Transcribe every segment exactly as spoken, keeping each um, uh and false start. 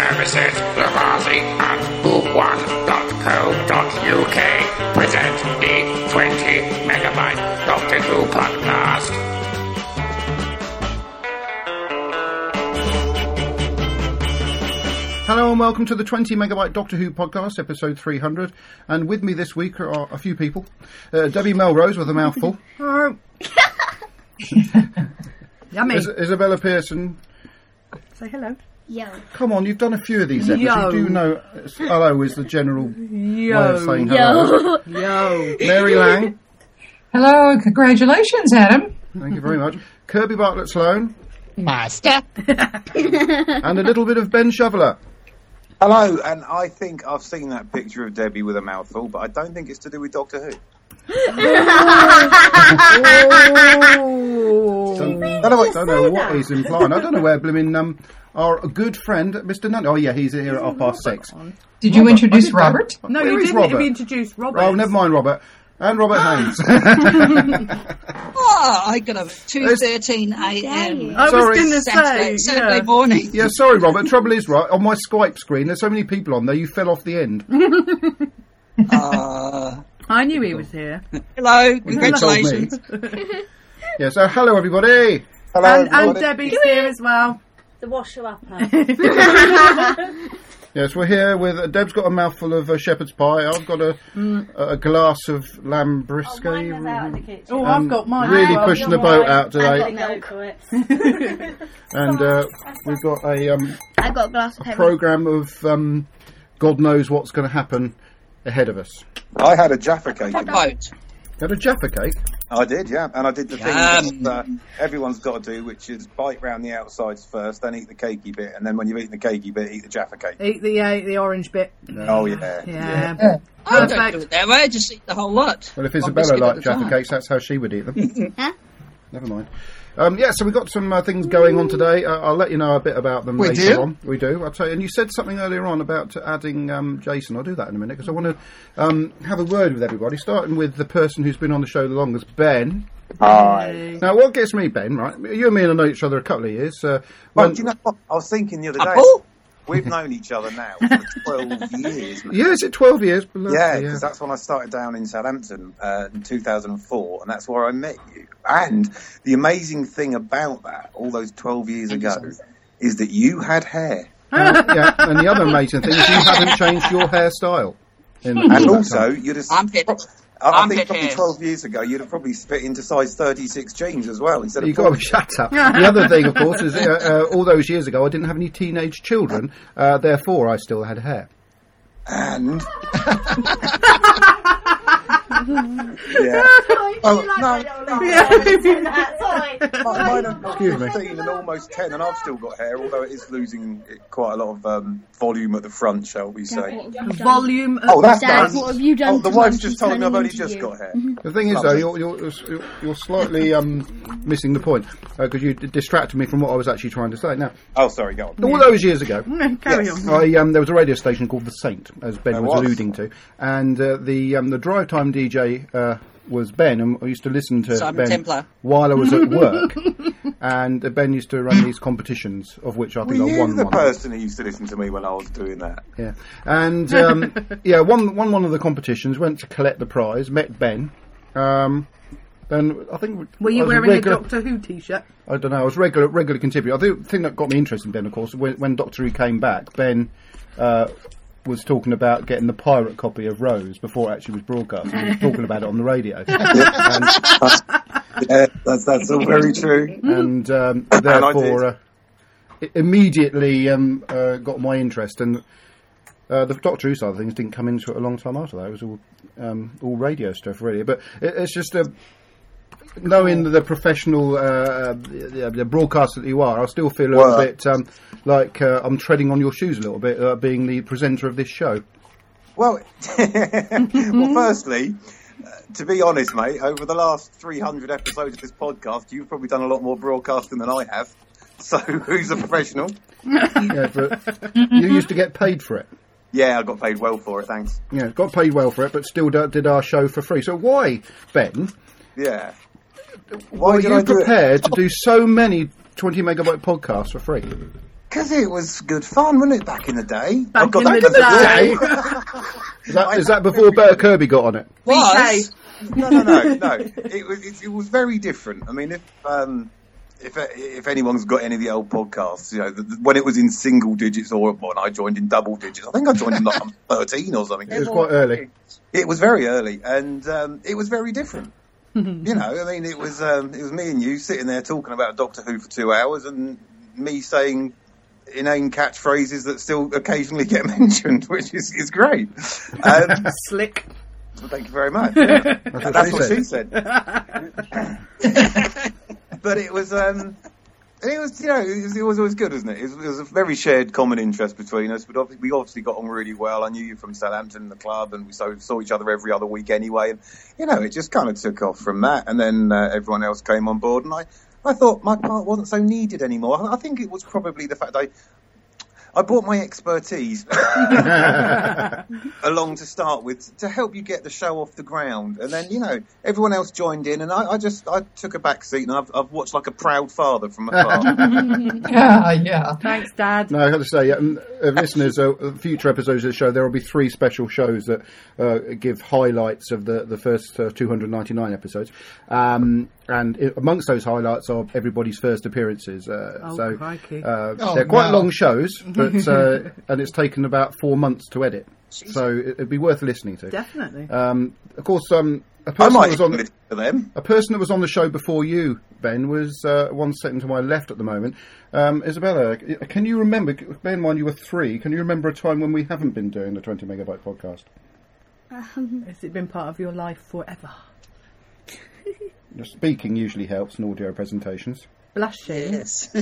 Services, Lavazi and Boom One dot co dot U K present the twenty megabyte Doctor Who podcast. Hello and welcome to the twenty megabyte Doctor Who podcast, episode three hundred. And with me this week are a few people. Uh, Debbie Melrose with a mouthful. Oh. Yummy. Is- Isabella Pearson. Say hello. Yo. Come on, you've done a few of these episodes. Yo. You do know uh, hello is the general Yo. way of saying hello. Yo. Yo. Mary Lang. Hello, congratulations, Adam. Thank you very much. Kirby Bartlett Sloan. Master. And a little bit of Ben Shoveler. Hello, and I think I've seen that picture of Debbie with a mouthful, but I don't think it's to do with Doctor Who. Don't, Don't know what- don't know what he's implying. I don't know where blooming um, our good friend, Mister Nunn. Oh, yeah, he's here at half past six. Did you Robert, introduce I did Robert? that. No, Where you is didn't. Robert? We introduced Robert. Oh, never mind, Robert. And Robert Haynes. Oh, I got up at two thirteen a.m. I was Sorry. going to Saturday, say, Saturday yeah. morning. Yeah, sorry, Robert. Trouble is, right, on my Skype screen, there's so many people on there, you fell off the end. Uh, I knew he was here. hello, Told me. congratulations. Yeah, so hello, everybody. Hello, And, and everybody. Debbie's here as well. The washer upper. Yes, we're here with... Uh, Deb's got a mouthful of uh, shepherd's pie. I've got a, a glass of lamb brisket. Oh, Um, I've got mine. really as well. pushing the boat out today. I've got milk for it. And uh, we've got a, um, I've got a glass of a pepper. programme of um, God knows what's going to happen ahead of us. I had a Jaffa cake. in- Boat. You had a Jaffa cake? I did, yeah, and I did the thing Yum. that uh, everyone's got to do, which is bite round the outsides first, then eat the cakey bit, and then when you've eaten the cakey bit, eat the Jaffa cake. Eat the uh, the orange bit. Oh, yeah. Yeah. Yeah. I don't Perfect. do it that way, I just eat the whole lot. Well, if One Isabella biscuit at liked a Jaffa time. cakes, that's how she would eat them. Huh? Never mind. Um, yeah, so we've got some uh, things going on today. Uh, I'll let you know a bit about them We later do? on. We do. I'll tell you. And you said something earlier on about adding um, Jason. I'll do that in a minute because I want to um, have a word with everybody, starting with the person who's been on the show the longest, Ben. Hi. Now, what gets me, Ben, right? You and me have known each other a couple of years. Uh, Well, when- do you know what? I was thinking the other day, Apple? we've known each other now for twelve years. man. yeah, is it twelve years? Bloody Yeah, hell. because that's when I started down in Southampton uh, in two thousand four, and that's where I met you. And the amazing thing about that, all those twelve years ago, is that you had hair. Uh, yeah, and the other amazing thing is you haven't changed your hairstyle. In And that also, time. you'd have... Armpit. I, I Armpit think probably hairs. twelve years ago, you'd have probably spit into size thirty-six jeans as well, instead of... You've got to shut up. The other thing, of course, is uh, uh, all those years ago I didn't have any teenage children, uh, therefore I still had hair. And... yeah. Oh, no, mine are Excuse me. fifteen and almost ten, and I've still got hair, although it is losing quite a lot of um, volume at the front, shall we say. Volume. Of Oh, that's Dad, nice. what have you done Oh, the to wife's Mum? just She's told me I've turning only into just you. got hair. The thing is, though, you're, you're, you're, you're slightly um, missing the point, because you d- distracted me from what I was actually trying to say. Now, Oh, sorry, go on. all those years ago, Carry Yes. on. I, um, there was a radio station called The Saint, as Ben There was, was. alluding to, and uh, the um, the drive time D J uh, was Ben, and I used to listen to Simon Ben Templar. while I was at work, and uh, Ben used to run these competitions, of which I Were think I you won the one. person who used to listen to me when I was doing that? Yeah, and um, yeah, won won one of the competitions, went to collect the prize, met Ben. Um, then I think Were I you was a wearing a regular, Doctor Who t-shirt? I don't know. I was regular regular contributor. I think the thing that got me interested in Ben, of course, when, when Doctor Who came back, Ben uh, was talking about getting the pirate copy of Rose before it actually was broadcast. He was talking about it on the radio, and, Yeah, that's, that's all very true. and um, I therefore did. uh, it immediately um, uh, got my interest. And uh, the Doctor Who side of things didn't come into it a long time after that. It was all um, all radio stuff, really. But it, it's just a. Knowing the professional uh, the, the broadcaster that you are, I still feel a little Well, bit um, like uh, I'm treading on your shoes a little bit, uh, being the presenter of this show. Well, well, firstly, uh, to be honest, mate, over the last three hundred episodes of this podcast, you've probably done a lot more broadcasting than I have. So, who's a professional? Yeah, but you used to get paid for it. Yeah, I got paid well for it, thanks. Yeah, got paid well for it, but still d- did our show for free. So why, Ben, Yeah. Why were did you I do it? prepared to do so many twenty megabyte podcasts for free? Because it was good fun, wasn't it, back in the day? Back I've got in that the good- Is that, is that before Better Kirby got on it? Was. No, no, no, no. It was it, it was very different. I mean, if um, if if anyone's got any of the old podcasts, you know, the, the, when it was in single digits or when I joined in double digits, I think I joined in like I'm thirteen or something. It was quite early. It was very early, and um, it was very different. You know, I mean, it was um, it was me and you sitting there talking about Doctor Who for two hours, and me saying inane catchphrases that still occasionally get mentioned, which is is great. Um, Slick. Well, thank you very much. Yeah. what That's she what said. she said. But it was, um, it was, you know, it was, it was always good, wasn't it? It was, it was a very shared common interest between us. But obviously, we obviously got on really well. I knew you from Southampton, the club, and we saw, saw each other every other week anyway. And you know, it just kind of took off from that. And then uh, everyone else came on board, and I, I thought my part wasn't so needed anymore. I, I think it was probably the fact I. I brought my expertise along to start with to help you get the show off the ground, and then you know everyone else joined in, and I, I just I took a back seat, and I've, I've watched like a proud father from afar. Yeah, yeah. Thanks, Dad. No, I've got to say, um, uh, listeners, uh, future episodes of the show, there will be three special shows that uh, give highlights of the, the first uh, two hundred ninety-nine episodes. Um, and it, amongst those highlights are everybody's first appearances. Uh, Oh, so crikey. uh, Oh, they're quite no. long shows, but uh, and it's taken about four months to edit. So it, it'd be worth listening to. Definitely. Um, of course, um, a I person might that was on listen to them. a person that was on the show before you, Ben, was uh, one sitting to my left at the moment. Um, Isabella, can you remember, bear in mind you were three, can you remember a time when we haven't been doing the twenty megabyte podcast? Has it been part of your life forever? Just speaking usually helps in audio presentations. Blushing. Yes.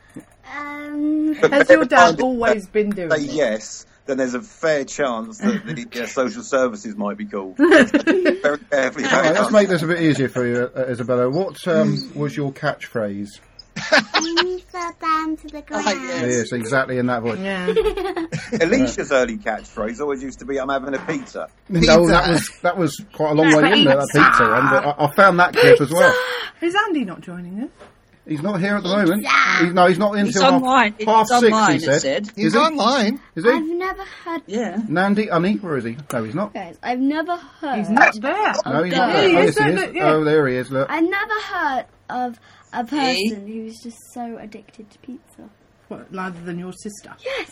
Um, Has your dad always been doing Say it? yes, then there's a fair chance that the uh, social services might be called. Very carefully. All right, let's make this a bit easier for you, uh, Isabella. What um, was your catchphrase? we fell down to the ground. yes. Yes, exactly in that voice. Yeah. Alicia's early catchphrase always used to be, "I'm having a pizza." No, that was that was quite a long way in there, that pizza one, but I, I found that clip as well. Is Andy not joining us? He's not here at the moment. He's, no, he's not in It's until half, online. half It's six, online, he it said. said. He's Is he? online. Is he? I've never heard. Yeah. Nandy, Unny, where is he? No, he's not. Guys, I've never heard. He's not there. No, he's Yeah, not there. he Oh, is, yes, he look, is. look, yeah. Oh, there he is, look. I've never heard of a person who's just so addicted to pizza. What, rather than your sister? Yes.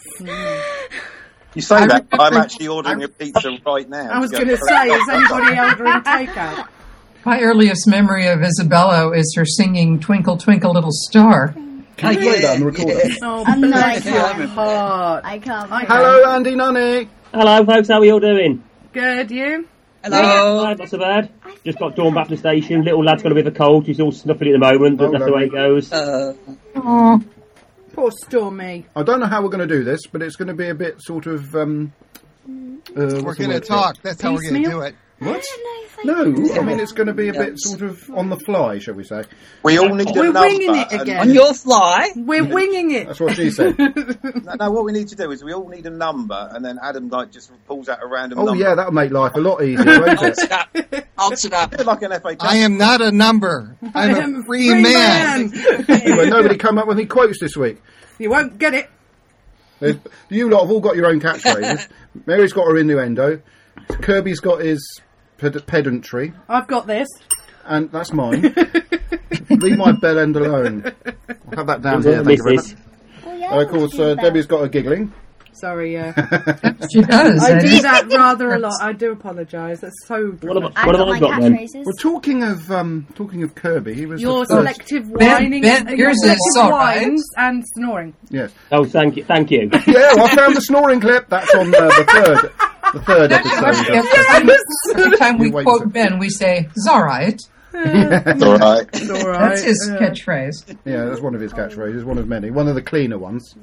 You say I that, remember- I'm actually ordering a pizza right now. I was to going go to say, is anybody ordering takeout? My earliest memory of Isabella is her singing "Twinkle Twinkle Little Star." Can you play that on the recorder? yeah. Oh, I'm not bless your sure. heart. I can't. I Hello, Andy Nunny. Hello, folks. How are you all doing? Good, you? Hello. Right, not so bad. Just got Dawn back to the station. Little lad's got a bit of a cold. He's all snuffing at the moment, but Oh, that's the way it goes. Uh, Oh, Poor Stormy. I don't know how we're going to do this, but it's going to be a bit sort of. Um, uh, We're what's the going to word for it? talk. That's how we're going to Piecemeal? do it. What? I don't know if I No, I mean it's going to be a bit Yes. sort of on the fly, shall we say? We all need a We're number. winging it and- again. on your fly. We're winging it. That's what she said. No, no, what we need to do is we all need a number, and then Adam like just pulls out a random Oh number. yeah, that'll make life a lot easier, won't it? Answer that. Answer that. Bit like an F A Cup. I am not a number. I'm am a free, man. Anyway, nobody come up with any quotes this week. You won't get it. There's- You lot have all got your own catchphrases. Mary's got her innuendo. Kirby's got his ped- pedantry, I've got this. and that's mine. Leave my bell end alone. I'll have that down here. Thank you very much. Missus. Oh, yeah, Uh, of course, uh, Debbie's got her giggling. Sorry, uh, she does. I Eddie. do that rather a lot. I do apologise. That's so. What have, I've what have got my I got then? catchphrases. Well, talking of um, talking of Kirby, he was Your the first. selective Ben- whining, Ben, uh, your yours is selective all right. whines and snoring. Yes. Oh, thank you. Thank you. Yeah, well, I found the snoring clip. That's on uh, the third, the third episode. Every, of- every, every time we You wait quote a- Ben, we say, "It's all right." It's all right. It's all right. That's his yeah. catchphrase. Yeah, that's one of his catchphrases, one of many, one of the cleaner ones.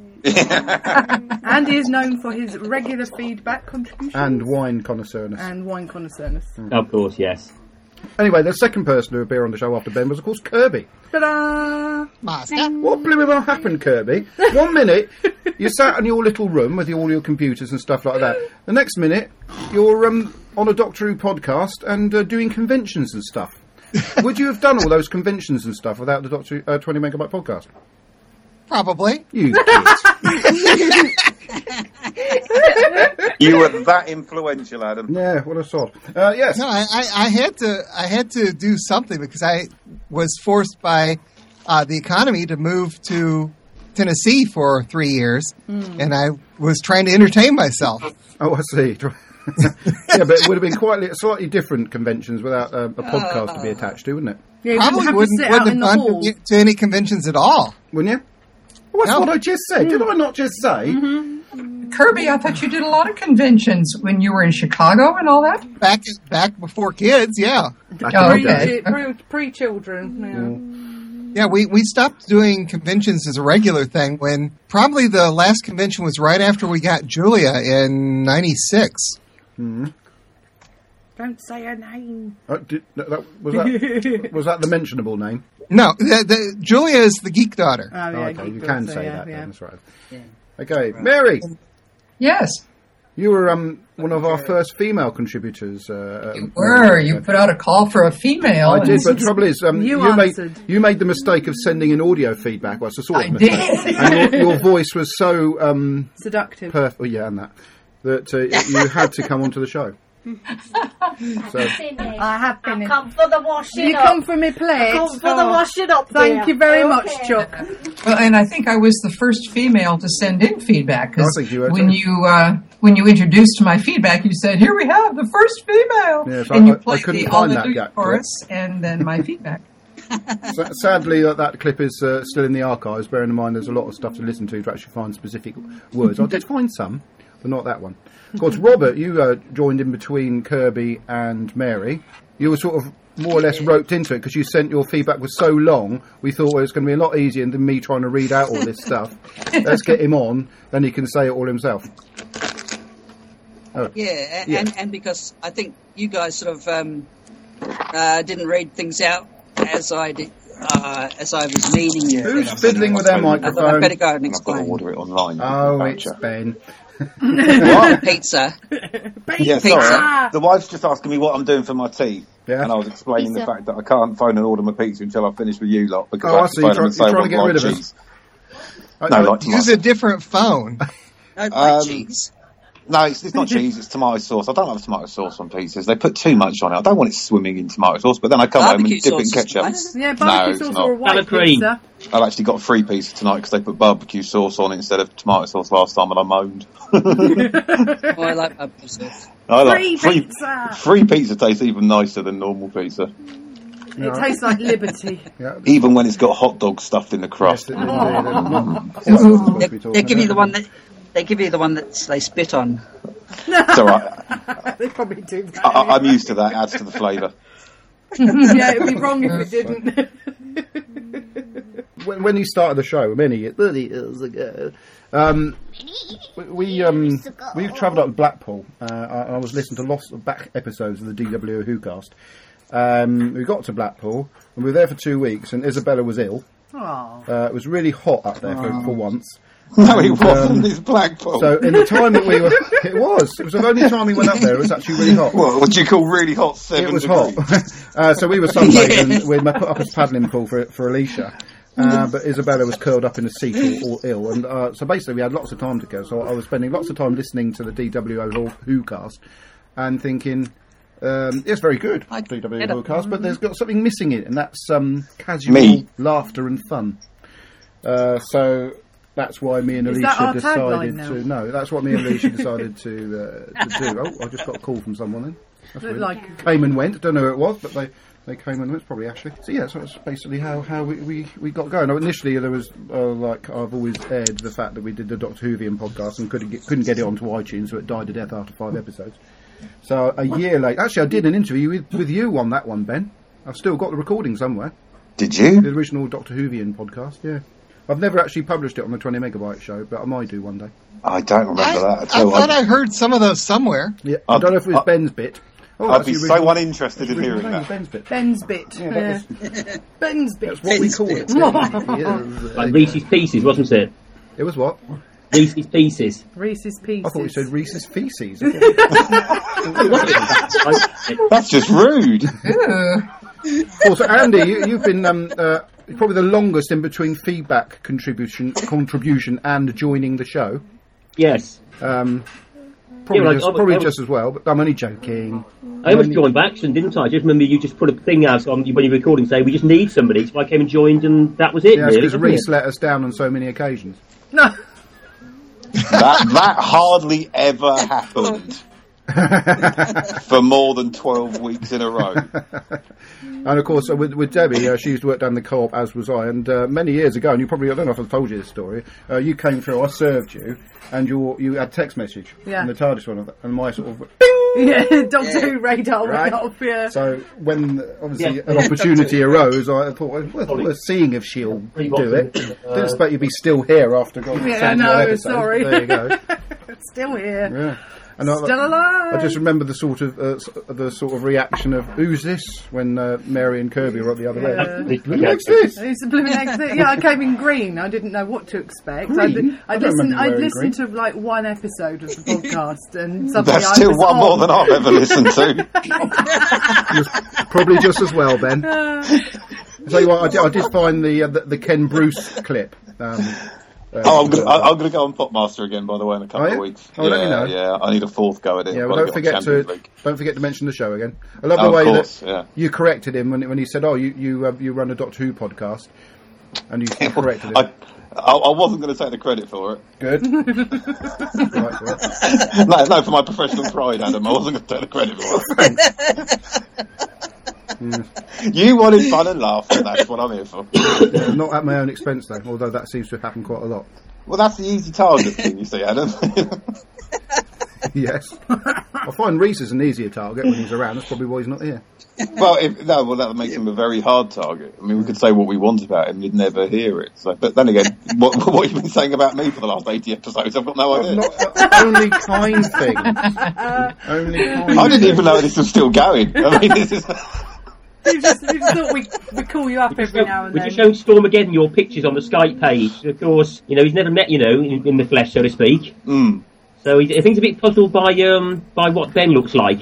And he is known for his regular feedback contributions And wine connoisseurness. and wine connoisseurness. Of course, yes. Anyway, the second person to appear on the show after Ben was, of course, Kirby. Ta-da! Master. What blew him happened, Kirby? One minute, you sat in your little room with all your computers and stuff like that. The next minute, you're um, on a Doctor Who podcast and uh, doing conventions and stuff. Would you have done all those conventions and stuff without the Doctor Who, uh, twenty megabyte podcast? Probably. You kids. You were that influential, Adam. Yeah, what a sod. Uh, yes. No, I, I, I had to. I had to do something because I was forced by uh, the economy to move to Tennessee for three years, Mm. and I was trying to entertain myself. Oh, I see. Yeah, but it would have been quite li- slightly different conventions without uh, a podcast to be attached to, wouldn't it? Yeah, you Probably have wouldn't, to sit wouldn't out have in the gone hall. to, to any conventions at all. Wouldn't you? Well, that's No. what I just said. Did I not just say? Mm-hmm. Kirby, I thought you did a lot of conventions when you were in Chicago and all that. Back back before kids, yeah. Back Oh, in the day. okay. Pre, pre children. Yeah, we, we stopped doing conventions as a regular thing when probably the last convention was right after we got Julia in ninety-six. Mhm. Don't say her name. Uh, did, that, that- was, that, was that the mentionable name? No, the, the, Julia is the geek daughter. Oh, yeah, Oh, okay, geek you daughter, can say yeah, that. yeah. Then, that's right. Okay, Mary, Yes, you were um, one of our first female contributors. Uh, you were. You put out a call for a female. I did, and- but the trouble is, um, You you, made answered. you made the mistake of sending in audio feedback. Well, it's a sort of I mistake. did. And your, your voice was so um, Seductive. perfect. Oh, yeah, and that that uh, you had to come onto the show. So I have been in. Come for the washing You up. come for me plate. Come for the Oh, washing up. Thank dear. you very Okay. much, Chuck. Well, and I think I was the first female to send in feedback because I think you were when too. you uh, when you introduced my feedback, you said, "Here we have the first female," Yes, and I- you I played couldn't the find that Hallelujah gap, chorus and then my feedback. Sa- sadly, that, that clip is uh, still in the archives. Bearing in mind, there's a lot of stuff to listen to to actually find specific words. I did find some, but not that one. Of course, Robert, you uh, joined in between Kirby and Mary. You were sort of more or less roped into it because you sent your feedback was so long. We thought well, it was going to be a lot easier than me trying to read out all this stuff. Let's get him on, then he can say it all himself. Oh. Yeah, Yeah. and and because I think you guys sort of um, uh, didn't read things out as I did, uh, as I was needing you. Who's fiddling with their I thought I'd microphone? better go and I've got to explain. order it online. Oh, Voucher. it's Ben. What? Pizza. Yeah, Pizza. sorry. The wife's just asking me what I'm doing for my tea. Yeah. And I was explaining Pizza. the fact that I can't phone and order my pizza until I finish with you lot because Oh, I I have see. to You're phone them try- and say you're I trying to want get rid like of us. cheese. I- No, I- like Use tomato. a different phone. No like Um, cheese. No, it's, it's not cheese, it's tomato sauce. I don't like tomato sauce on pizzas. They put too much on it. I don't want it swimming in tomato sauce, but then I come home and Barbecue dip it in sauce is ketchup. nice. Yeah, No, barbecue it's sauce not. or a white Salad cream. pizza. I've actually got a free pizza tonight because they put barbecue sauce on it instead of tomato sauce last time and I moaned. Oh, I like barbecue sauce. I like Free free, pizza. free pizza tastes even nicer than normal pizza. It tastes like liberty. Yeah. Even when it's got hot dogs stuffed in the crust. Yes, it is indeed. It's not quite what They, we're supposed to be talking they give you the about. one that they give you the one that they spit on. It's alright. They probably do that. I, I- I'm used to that. Adds to the flavour. Yeah, it'd be wrong if it didn't. when, when you started the show many thirty years ago, um, we, we um we travelled up to Blackpool. Uh, I, I was listening to lots of back episodes of the D W O Who cast. Um, we got to Blackpool and we were there for two weeks. And Isabella was ill. Aw. Uh, it was really hot up there for, for once. No, it And, wasn't. um, It's Blackpool. So in the time that we were, it was. It was the only time we went up there. It was actually really hot. What would you call really hot? Seven It was degrees. hot. uh, so we were sunbathing and we put up a paddling pool for for Alicia. Uh, but Isabella was curled up in a seat all, all ill. And uh, so basically we had lots of time to go. So I was spending lots of time listening to the D W O Who cast and thinking, um, it's very good, D W O Who cast, but there's got something missing in it, and that's um, casual Me. laughter and fun. Uh, so that's why me and Is that Alicia our tagline decided now? to... No, that's what me and Alicia decided to, uh, to do. Oh, I just got a call from someone then. That's Look weird. like- Came and went. Don't know who it was, but they, they came and went. It's probably Ashley. So yeah, so that's basically how, how we, we, we got going. Now, initially, there was uh, like I've always aired the fact that we did the Doctor Whovian podcast and couldn't get, couldn't get it onto iTunes, so it died to death after five episodes. So a year later, actually, I did an interview with, with you on that one, Ben. I've still got the recording somewhere. Did you? The original Doctor Whovian podcast. Yeah. I've never actually published it on the twenty megabyte show, but I might do one day. I don't remember I, that at I all. thought I heard some of those somewhere. Yeah, I I'd- don't know if it was I'd- Ben's bit. Oh, I'd that's be the so original- uninterested in original hearing name, that. Ben's bit. Ben's bit. Yeah, Yeah. that Ben's bit. That's what we call it. Yes. Like Reese's Pieces, wasn't it? It was what? Reese's Pieces. Reese's Pieces. I thought you said Reese's feces. That's just rude. Ooh. Also, Andy, you, you've been um, uh, probably the longest in between feedback contribution, contribution and joining the show. Yes. Um, probably Yeah, like, just, I was- probably I was- just as well, but I'm only joking. I almost Um, joined by accident, didn't I? I just remember you just put a thing out on when you were recording saying we just need somebody, so I came and joined, and that was it. Yeah, really, because wasn't Reese it? let us down on so many occasions. No. That that hardly ever happened for more than twelve weeks in a row. And of course, uh, with, with Debbie, uh, she used to work down the co-op, as was I. And uh, many years ago, and you probably, I don't know if I've told you this story, uh, you came through, I served you, and you you had text message. Yeah. And the TARDIS one, and my sort of... Yeah, Doctor Who radar Right. went off, yeah. So when obviously Yeah. an opportunity arose, I thought, well, well, seeing if she'll do it. Didn't expect you'd be still here after going Yeah, seventy-one no, episodes. sorry. There you go. Still here. Yeah. And I, Still alive. I just remember the sort of uh, s- the sort of reaction of who's this when uh, Mary and Kirby were at the other end. Who makes this? It's a blooming accent. Yeah, I came in green. I didn't know what to expect. Green? I'd, I I'd don't listened. remember you I'd wearing listened green. to like one episode of the podcast, and suddenly That's I still was one on. more than I've ever listened to. Probably just as well, Ben. Tell you what, I did, I did find the, uh, the the Ken Bruce clip. Um, uh, Oh, I'm gonna, I- I'm going to go on Popmaster again, by the way, in a couple Are you? of weeks. Oh, yeah, let me know. yeah, I need a fourth go at it. Yeah, I've well, gotta don't get on forget to Champions League. don't forget to mention the show again. I love Oh, the of way course, that yeah. you corrected him when when he said, "Oh, you you uh, you run a Doctor Who podcast," and you, you corrected him. I, I, I wasn't going to take the credit for it. Good. Right, right. No, no, for my professional pride, Adam. I wasn't going to take the credit for it. You wanted fun and laughter. That's what I'm here for. Yeah, not at my own expense though, although that seems to have happened quite a lot. Well, that's the easy target thing, you see, Adam. Yes. I find Reese is an easier target when he's around. That's probably why he's not here. Well, if, no, well, that makes him a very hard target. I mean, we could say what we want about him, you'd never hear it. So, but then again, what, what have you been saying about me for the last eighty episodes? I've got no idea. Not the only kind thing. Only kind I didn't even know this was still going. I mean, this is. We just, we just thought we we call you up every now and We then. just showed Stormageddon your pictures on the Skype page. Of course, you know, he's never met, you know, in, in the flesh, so to speak. Mm. So he's, I think he's a bit puzzled by um by what Ben looks like.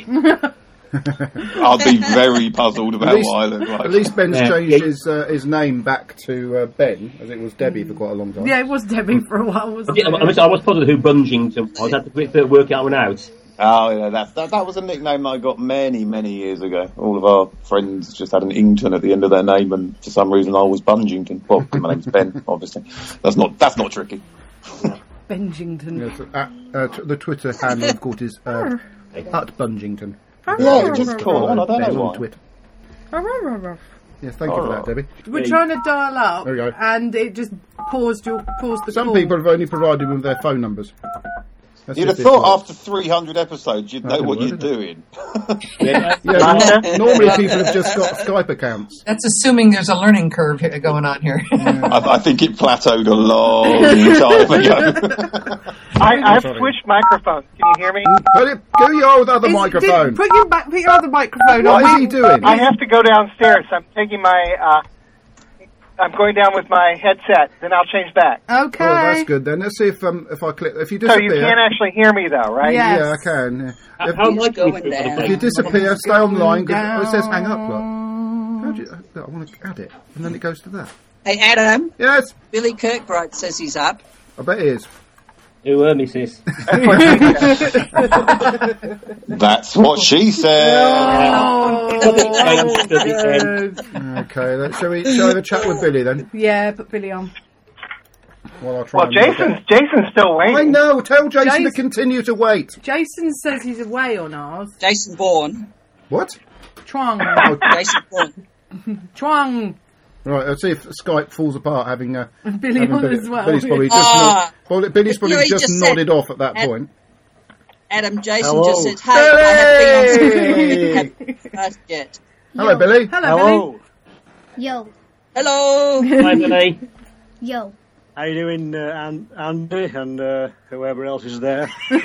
I'll be very puzzled about At least, what I look like. at least Ben's Yeah. changed Yeah. his uh, his name back to uh, Ben, as it was Debbie for quite a long time. Yeah, it was Debbie for a while, I, wasn't did- I, it? was, I was puzzled who Bungington was. I had to bit- work that one out. Oh, yeah, that, that that was a nickname I got many, many years ago. All of our friends just had an Ington at the end of their name, and for some reason I was Bungington. Well, 'cause my name's Ben, obviously. That's not that's not tricky. Benjington. Yeah, so, uh, uh, t- the Twitter handle, of course, is uh, at Bungington. Yeah, just call on. I don't Ben know on why. Twitter. Yes, thank you for that, Debbie. We're trying to dial up, There we go. and it just paused your paused the Some call. people have only provided with their phone numbers. That's You'd have just thought it. after three hundred episodes you'd know That what didn't you're work, doing. Yeah, Yeah, nor- normally people have just got Skype accounts. That's assuming there's a learning curve here going on here. I, I think it plateaued a long time ago. I, I've switched microphones. Can you hear me? Put it, go your other Is- microphone. did- put your back, put your other microphone What on. is he doing? I have to go downstairs. I'm taking my. Uh, I'm going down with my headset. Then I'll change back. Okay. Oh, that's good then. Let's see if um if I click if you So disappear. you can't actually hear me though, right? Yeah. Yeah, I can. Yeah. How, If, how am I going going down? if you disappear, stay online because it says hang up. Look. down. How do you, look, I want to add it, and then it goes to that. Hey, Adam, Yes, Billy Kirkbright says he's up. I bet it is. Who uh, missus? That's what she said. Oh, Okay, let's, shall we shall we have a chat with Billy then? yeah, put Billy on. While I try Well, and work Jason's Jason's still it. I waiting. know. Tell Jason to Jason- continue to wait. Jason says he's away on ours. Jason Bourne. What? Chuang. Jason Bourne. Chuang. Right, let's see if Skype falls apart having uh, Billy having on Billy- as well. Billy's probably just Ah. nod- well, Billy's probably You know, he just, just said- nodded off at that Ad- point. Adam, Jason Hello. just said, hey, I have been Billy! on Haven't heard yet. Hello, Billy. Hello, Billy. Yo, Hello. Hi, Billy. yo. How you doing, uh, An- Andy and uh, whoever else is there? Hang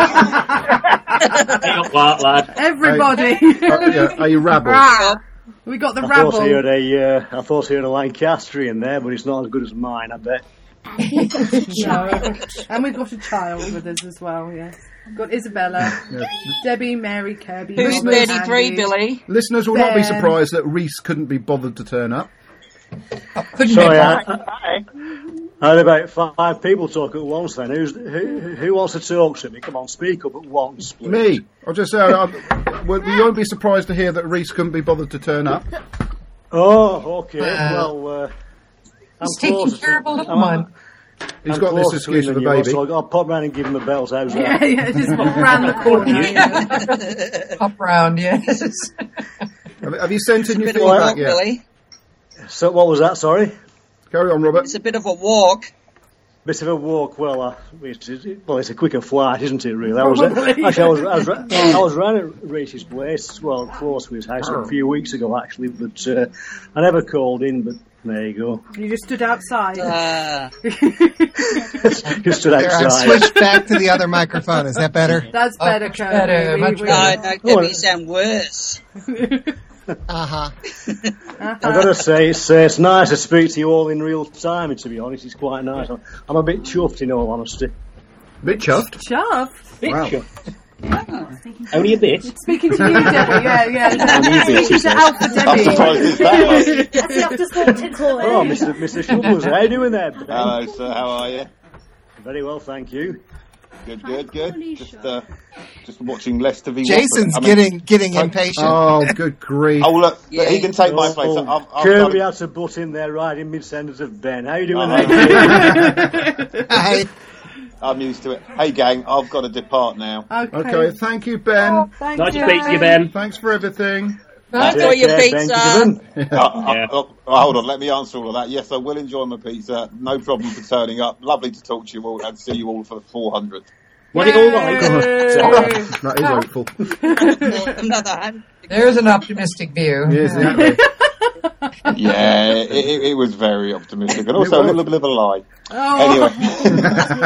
up, lad, lad. Everybody. Uh, yeah, a rabble. Ah, we got the I thought I heard rabble. a, uh, I thought I heard a Lancastrian there, but it's not as good as mine, I bet. No. And we've got a child with us as well, yes. Got Isabella, Yeah. Debbie, Mary, Kirby. Who's Robert, thirty-three, Andy. Billy? Listeners will not be Ben. surprised that Reese couldn't be bothered to turn up. Couldn't Sorry, be I, bothered. I, I had about five people talk at once then. Who's, who, who wants to talk to me? Come on, speak up at once, please. Me. I'll just say, I'm, well, you won't be surprised to hear that Reese couldn't be bothered to turn up. Oh, okay. Wow. Well, uh, I'm He's taking closer care of to- a little I'm- one. He's I'm got this closer to excuse him of a than you are, baby. so I'll pop round and give him a belt. How's Yeah, that? yeah, just walk round the corner. Up round, yes. Have, have you sent in your Bit of a feedback walk, yet? Billy. So what was that, sorry? Carry on, Robert. It's a bit of a walk. Bit of a walk. Well, uh, it's, it, well, it's a quicker flight, isn't it? Really. I was uh, Probably. actually I was I was, ra- I was round at Reese's place, well, close to his house a few weeks ago actually, but uh, I never called in. But there you go. You just stood outside. Uh, Just stood Here, I've outside. switched back to the other microphone. Is that better? That's Oh, better, much Kirby. better, We- much we- no, better. no, Oh, Debbie, you sound worse. Uh-huh. I've got to say, it's, uh, it's nice to speak to you all in real time, and to be honest, it's quite nice. I'm, I'm a bit chuffed, in all honesty. Bit chuffed. Chuffed. Bit Wow. chuffed. Only a bit. Speaking to you, Debbie. Yeah, yeah. Only a bit, Speaking he to says. Alpha I'm Debbie. surprised it's that much. That's the after sport to call Oh, it. Mister Mister Shovels, how you doing there, Ben? Hello, sir. How are you? Very well, thank you. Good, good, good. Just, uh, just watching Leicester v. Jason's Watford. I mean- getting getting impatient. Oh, good grief. Oh, look, Yeah. he can take my Oh, place. I've, I've Kirby done- had to butt in there right in mid-sentence of Ben. How you doing Oh. there? I, I'm used to it. Hey, gang, I've got to depart now. Okay. Okay, thank you, Ben. Oh, thank Nice you. to speak to you, Ben. Thanks for everything. Enjoy your Take care, Ben. pizza. Uh, uh, Yeah. uh, uh, hold on, let me answer all of that. Yes, I will enjoy my pizza. No problem for turning up. Lovely to talk to you all and see you all for the four hundredth. Was it all right? Yay. That is hopeful. Another hand. There's an optimistic view. Yes, exactly. Yeah, it, it, it was very optimistic and also a was. little bit of a lie. Oh. Anyway,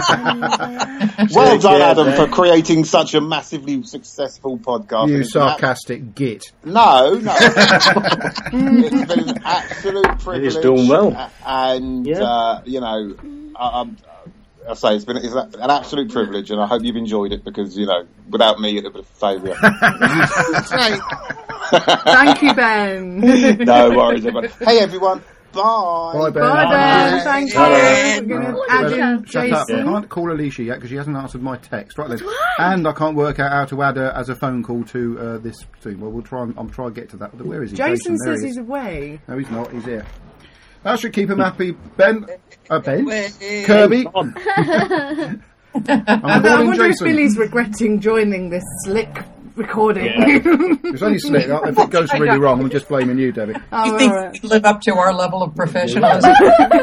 well Take done, care, Adam, Ben. for creating such a massively successful podcast. You It's an ab- sarcastic git. No, no. It's been an absolute privilege. done well. a- And, Yeah. uh, you know, I, I'm, I say it's been it's an absolute privilege, and I hope you've enjoyed it because, you know, without me, it would have been a failure. that's right. Thank you, Ben. No worries, everyone. Hey, everyone. Bye. Bye, Ben. Bye, Ben. Bye. Thank you. Bye. We're going to Well, add in Shut up. I Jason. can't call Alicia yet because she hasn't answered my text. Right then. And I can't work out how to add her as a phone call to uh, this thing. Well, we'll try and I'm trying to get to that. Where is he? Jason There says he he's is. away. No, he's not. He's here. That should keep him happy. Ben. Uh, Ben. Where- Kirby. On. I'm I calling wonder if Jason. Billy's regretting joining this slick recording. It's only slick. If it goes really wrong, I'm just blaming you, Debbie. Oh, You think alright. we live up to our level of professionalism?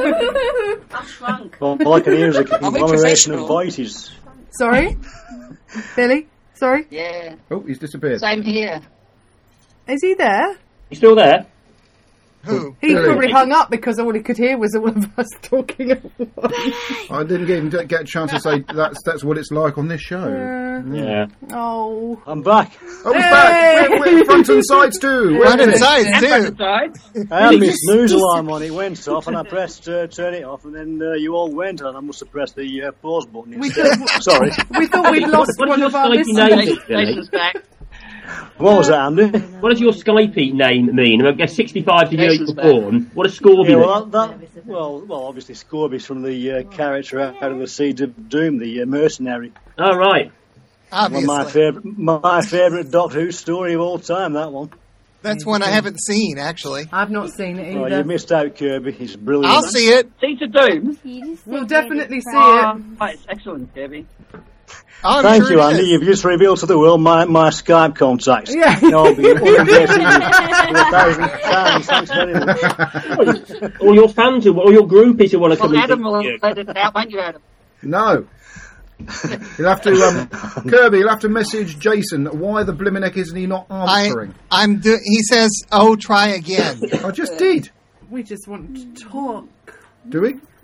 All, all I can hear is a Are we conglomeration of professional? voices. Sorry? Billy? Sorry? Yeah, Oh, he's disappeared. same here. Is he there? You still there? Who? He Billy. probably hung up because all he could hear was all of us talking at once. I didn't even get a chance to say that's that's what it's like on this show. Yeah. Oh. I'm back. Oh, he's back. We're, we're front and sides too. Front and We're- sides too. I had my snooze alarm on, it went off, and I pressed uh, turn it off, and then uh, you all went, and I must have pressed the uh, pause button We instead. thought, Sorry. we thought we'd lost What one is of your our Skype listeners. name? Billy? Jason's back. What was that, Andy? What does your Skype name mean? I guess sixty-five to the year you were Jason's back. born. What does Scorby Yeah, mean? well, that, that, well, well, obviously Scorby's from the uh, character out of the Seeds of Doom, the uh, mercenary. Oh, right. One of my Obviously. favourite, my favourite Doctor Who story of all time. That one. That's one I haven't seen, actually. I've not seen it Oh, either. you missed out, Kirby. It's brilliant. I'll see it. Seeds of Doom. We'll definitely see Oh, it. right, it's excellent, Kirby. I'm Thank sure you, it Andy. is. You've just revealed to the world my, my Skype contacts. Yeah. No, I'll be updating you for a thousand times. Thanks very much. All your fans, who, all your groupies who want to Well, come and Adam see will you. let it out, won't you, Adam? No. You'll have to, um, Kirby. You'll have to message Jason. Why the blimmin' heck isn't he not I, answering? I'm do- he says, oh, try again. I, just did. We just want to talk. Do we?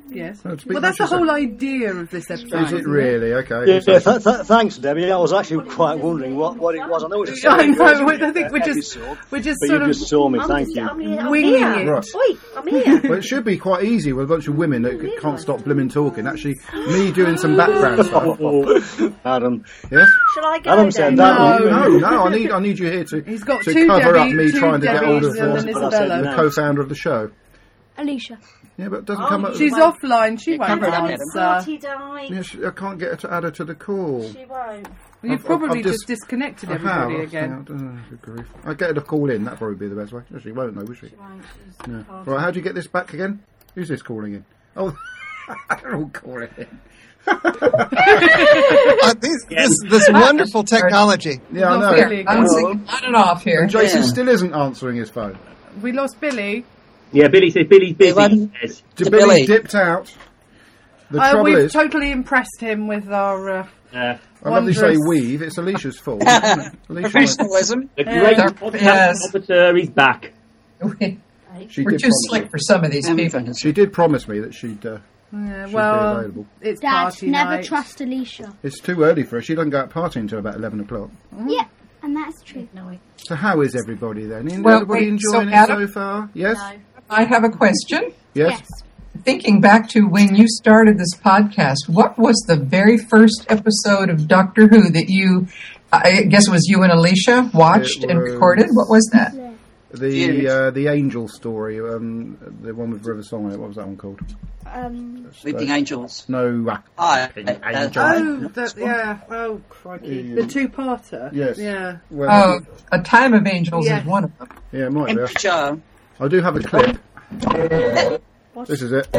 Yes. Oh, speak Well, that's the Manchester. whole idea of this episode. Is it really? Okay. Yeah, yeah, th- th- thanks, Debbie. I was actually quite wondering what, what it was. I know it's a I know, series I think we're just, episode, we're just but sort you of just saw me. I'm Thank just- you. I'm here, I'm winging here. it. Right. Oi, I'm here. Well, it should be quite easy with a bunch of women that c- can't stop blooming talking. Actually, me doing some background stuff. Adam. Yes? Shall I go Adam then? said No. that. No, no, I need I need you here to, He's got to two cover Debbie, up me two trying to get hold of Debbies and the, an But I said Isabella. no. the co-founder of the show. Alicia. Yeah, but it doesn't Oh, come up. She's offline. She won't covered up, answer. Party died. Yeah, she, I can't get her to add her to the call. She won't. You've I've- probably I've just, just- disconnected I everybody have. again. Oh, good grief. I get her to call in. That'd probably be the best way. No, she won't, though, will she? She won't. She's No. party. Right, how do you get this back again? Who's this calling in? Oh, they're all calling in. Uh, this, this, this wonderful technology. Yeah, I Not know. Billy. Bouncing on and off here. And Jason Yeah. still isn't answering his phone. We lost Billy. Yeah, Billy says Billy's busy. Hey, he says. D- To Billy, Billy. dipped out. The Uh, trouble we've is, totally impressed him with our. Uh, Uh, I love you say wondrous- we've. It's Alicia's fault. isn't it? Alicia, Professionalism. the great Yeah. podcast Yes. officer is back. she We're did too promise slick me- for some of these people. She did promise me that she'd uh, yeah, she'd be well, available. it's Dad, party never night. trust Alicia. It's too early for her. She doesn't go out partying until about eleven o'clock. Yeah, and that's true. No, So how is everybody then? Is Well, everybody wait, enjoying so it Adam- so far? Yes? no. I have a question. Yes? Thinking back to when you started this podcast, what was the very first episode of Doctor Who that you, I guess it was you and Alicia, watched It and was- recorded? What was that? The uh, the angel story, um, the one with River Song on it. What was that one called? Um, Sleeping Angels. No. Uh, Hi. Angel. Oh, that, yeah. Oh, crikey. The two-parter. Yes. Yeah. Well, Oh, A Time of Angels Yes. is one of them. yeah, it might be. Temperature. I do have a clip. This is it.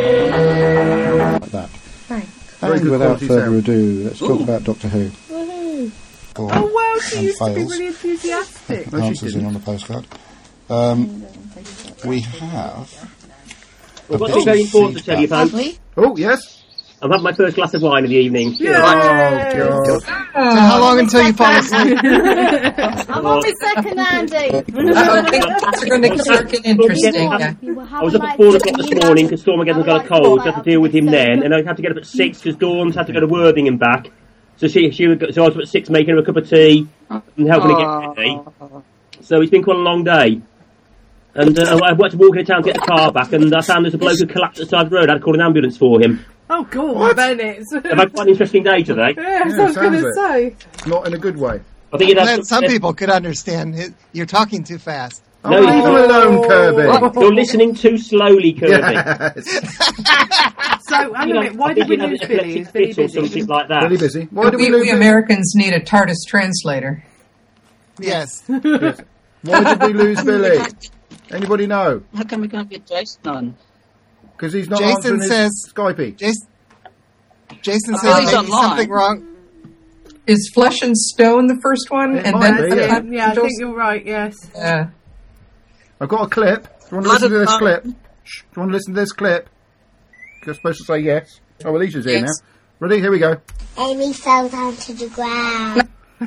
Like that. Thanks. Very And good without quality further sound. ado, let's talk Ooh. about Doctor Who. Oh, wow, she and used to be fails. really enthusiastic. No, she Answers in didn't. on the postcard. Um, we have. I've got something very important to tell you, folks. Oh, yes. I've had my first glass of wine of the evening. Oh, God. So how long until you fall asleep? I'm on my second, Andy. Oh, things are going to start getting interesting. Yeah. I was up at four o'clock this morning because Stormageddon got a cold, so I had to deal with him then, and I had to get up at six because Dawn's had to go to Worthing and back. So she, she, would go, so I was up at six making her a cup of tea and helping her get ready. So it's been quite a long day. And uh, I went to walk into town to get the car back, and I found there's a bloke who collapsed at the side of the road. I had to call an ambulance for him. Oh, God, Bennett. I've had quite an interesting day today. Yes, Yeah, I was going sounds to it. say. Not in a good way. I think you'd have Glad some people could understand. it. You're talking too fast. Oh, No, leave you- him alone, Kirby. What? You're listening too slowly, Kirby. Yes. So, hang a You know, minute, why I did think we you'd have lose an Billy? Is epileptic Billy fit or busy? something like that. Really busy. Why did we We, lose we Billy? Americans need a TARDIS translator. Yes. Yes. Why did we lose Billy? Anybody know? How come we can't get Jason on? Because he's not Jason answering his says- Skypey. Jason, Jason Oh, says he's maybe online. something wrong. Is Flesh and Stone the first one? It and might then be, yeah. Time Yeah, I Angels? think you're right, yes. Yeah. I've got a clip. Do you want to Blood listen to of this fun. clip? Shh, do you want to listen to this clip? You're supposed to say yes. Oh, Alicia's here Yes. now. Ready? Here we go. Amy fell down to the ground.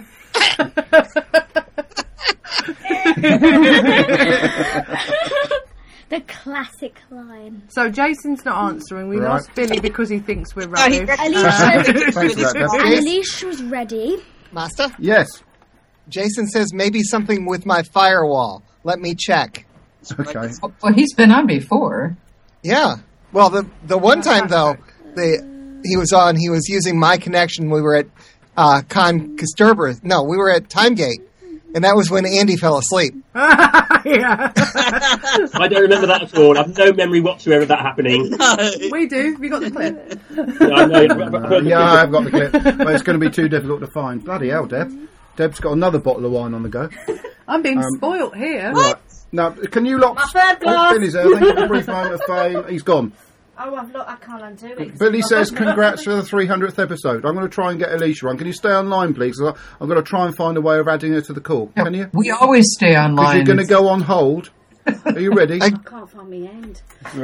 The classic line. So, Jason's not answering. We Right. lost Billy because he thinks we're No, he- rubbish. Alicia, Thanks for that, Deb. and Alicia's ready. Master? Yes. Jason says maybe something with my firewall. Let me check. Okay. Well, he's been on before. Yeah. Well, the the one time though, the he was on. He was using my connection. We were at uh, Con Casturber. No, we were at Timegate, and that was when Andy fell asleep. Yeah. I don't remember that at all. I've no memory whatsoever of that happening. We do. Have you got the clip? I know. Uh, yeah, I've got the clip. But it's going to be too difficult to find. Bloody hell, Deb. Deb's got another bottle of wine on the go. I'm being Um, spoilt here. Right. Now, can you lock... My third glass. Oh, Billy's there. Thank you for a brief moment of fame. He's gone. Oh, I've looked, I can't undo it. Billy says congrats for the three hundredth episode. I'm going to try and get Alicia on. Can you stay online, please? 'Cause I- I'm going to try and find a way of adding her to the call. Can you? We always stay Because online. you're going to go on hold. Are you ready? I can't find my end.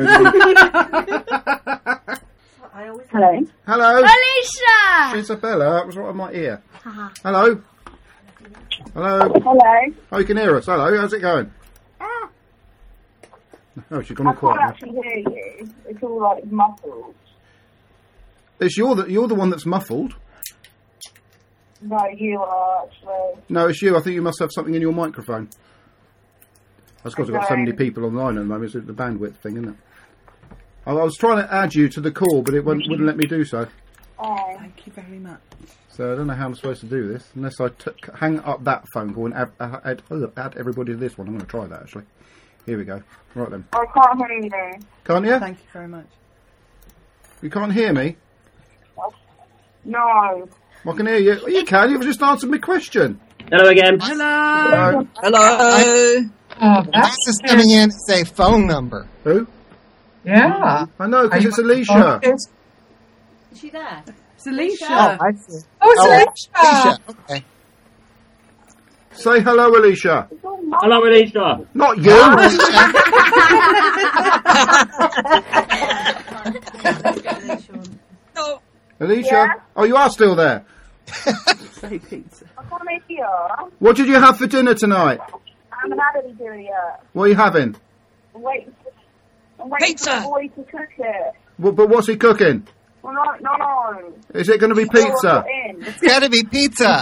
I always Hello. Hello? Alicia! Isabella, that was right on my ear. Haha. Hello? Hello? Hello. Oh, you can hear us. Hello, how's it going? Oh, she's gone I all quiet. can't actually hear you. It's all like muffled. It's you're the you're the one that's muffled. No, you are actually. No, it's you. I think you must have something in your microphone. That's because I've got so many Okay. people online at the moment. It's the bandwidth thing, isn't it? I I was trying to add you to the call, but it wouldn't, wouldn't let me do so. Oh. Thank you very much. So I don't know how I'm supposed to do this unless I t- hang up that phone call and add, add, add, add everybody to this one. I'm going to try that actually. Here we go. Right then. I can't hear you. Can't you? Thank you very much. You can't hear me? No. I can hear you. Well, you can. You've just answered my question. Hello again. Hello. Hello. Oh, That's just coming in as a phone number. Who? Yeah. I know, Are because you it's Alicia. Is she there? It's Alicia. Oh, I see. Oh, it's Oh, Alicia. Alicia. Okay. Say hello, Alicia. Hello, Alicia. Not you. No. Alicia. Yeah? Oh, you are still there. Say pizza. I can't hear you. What did you have for dinner tonight? I haven't had any dinner yet. What are you having? I'm waiting, I'm waiting Pizza. for the boy to cook it. What, but what's he cooking? Well, no, no, no. Is it going to be pizza? In. It's got to be pizza.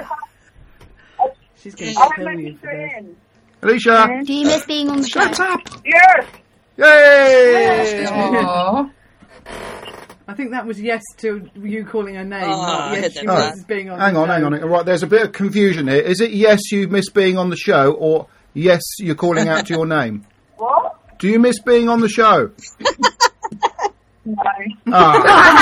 She's going I to kill haven't you pizza for this. in. Alicia. Do you miss being on the show? Shut up. Yes. Yay! Aw. I think that was yes to you calling her name, Oh, not I yes hit she that misses being on Hang the on, show. hang on. Right, there's a bit of confusion here. Is it yes, you miss being on the show, or yes, you're calling out to your name? What? Do you miss being on the show? No. Ah.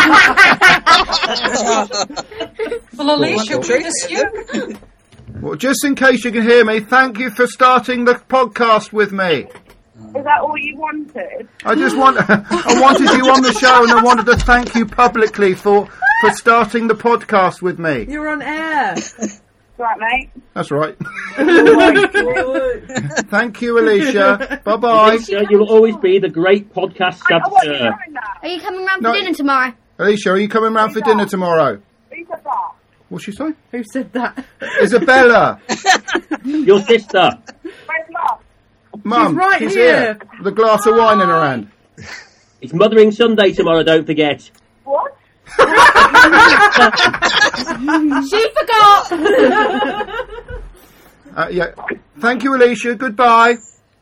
Well, Alicia, we miss you. Well, just in case you can hear me, thank you for starting the podcast with me. Is that all you wanted? I just want, I wanted you on the show, and I wanted to thank you publicly for for starting the podcast with me. You're on air. Right, mate. That's right. Oh my God. Thank you, Alicia. Bye bye. Alicia, you will always be the great podcast I want you saboteur. doing that. Are you coming round No. for dinner tomorrow? Alicia, are you coming round for dinner tomorrow? Who said that? What's she say? Who said that? Isabella. Your sister. Where's Mum? Mum, She's right she's here. With a glass of wine in her hand. It's Mothering Sunday tomorrow, don't forget. What? She forgot! Uh, yeah. Thank you, Alicia. Goodbye.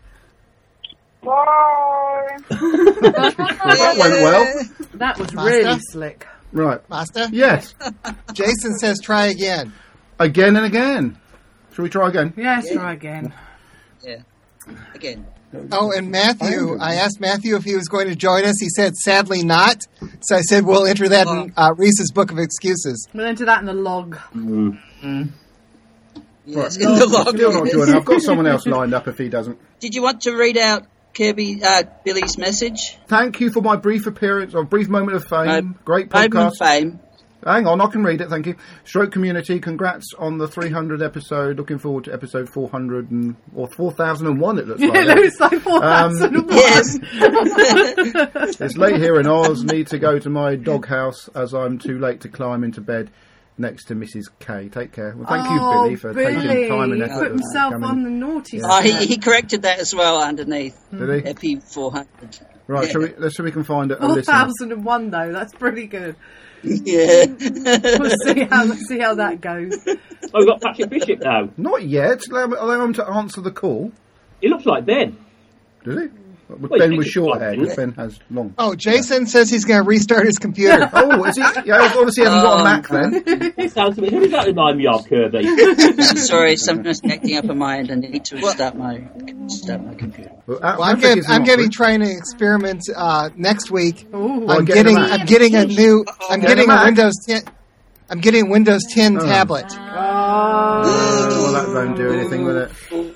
Bye. That went well. That was Master? really slick. Right. Master? Yes. Jason says try again. Again and again. Shall we try again? Yes, try again. Yeah. Again. Oh, and Matthew, I asked Matthew if he was going to join us. He said, sadly not. So I said, we'll enter that in uh, Reese's Book of Excuses. We'll enter that in the log. Mm. Yes, Right. in the log. Still not joining. I've got someone else lined up if he doesn't. Did you want to read out Kirby, uh, Billy's message? Thank you for my brief appearance, or brief moment of fame. Great Moment of podcast. fame. Hang on, I can read it, thank you. Stroke community, congrats on the three hundred episode. Looking forward to episode four hundred and, or four thousand one, it looks like. It looks like four thousand one. Yes. It's late here in Oz. Need to go to my doghouse as I'm too late to climb into bed next to Missus K. Take care. Well, thank Oh, you, Billy, for Billy. taking time and He effort. put to himself come on in. the naughty Yeah. Oh, he, side. he corrected that as well underneath. Did he? Epi four hundred. Right, Yeah. shall we, let's see if we can find a, a four listener. thousand and one though, that's pretty good. Yeah. We'll see how, let's see how that goes. Oh, we've got Patrick Bishop now. Not yet. Allow, allow him to answer the call. He looks like Ben. Did he? But Well, Ben he was thinks short it's hair. fine, Ben has long. Oh, Jason says he's going to restart his computer. Oh, is he? Yeah, obviously hasn't got a Oh. Mac then. That sounds to me. Who does that remind me of, Kirby? I'm sorry, something's acting up on my end. I need to restart my start my computer. Well, uh, Well, I'm Patrick going isn't I'm off going to be with- trying to experiment uh, next week. Ooh. Well, I'm getting getting a Mac. I'm getting a new I'm Getting getting a a Mac. Windows ten I'm getting a Windows ten Oh. tablet. Oh, well, that won't do anything with it.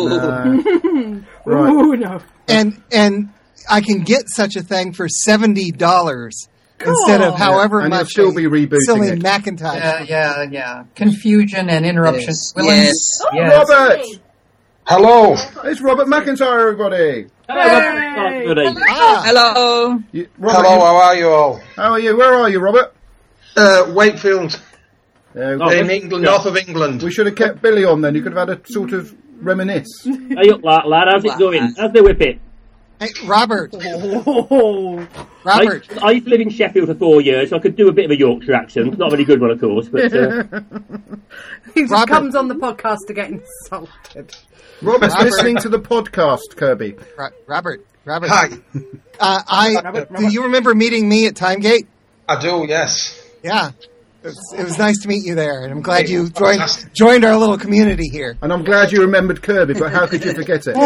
No. Right. Ooh, no. And and I can get such a thing for seventy dollars instead of however And you'll much still a be rebooting silly it. Macintosh. Yeah, yeah, yeah. Confusion and interruptions. Yes. Willens? Yes. Robert! Hello. It's Robert McIntyre, everybody. Hey. Goody. Ah, Hello. You, Robert, Hello, you- how are you all? how are you? Where are you, Robert? Uh, Wakefield, Uh, Oh, in that's- England, yeah. north of England. we should have kept Billy on then. You could have had a sort of reminisce. Hey up, lad, lad. How's it going? How's the whippet? Hey, Robert. Oh. Robert. I, I used to live in Sheffield for four years, so I could do a bit of a Yorkshire accent. Not a very good one, of course, but... Uh, he just Robert. comes on the podcast to get insulted. Robert's Robert. listening to the podcast, Kirby. Ro- Robert. Robert. Hi. Uh, I. Robert, Do you remember meeting me at Timegate? I do, yes. Yeah. It was, it was nice to meet you there, and I'm glad you joined joined our little community here. And I'm glad you remembered Kirby, but how could you forget it? I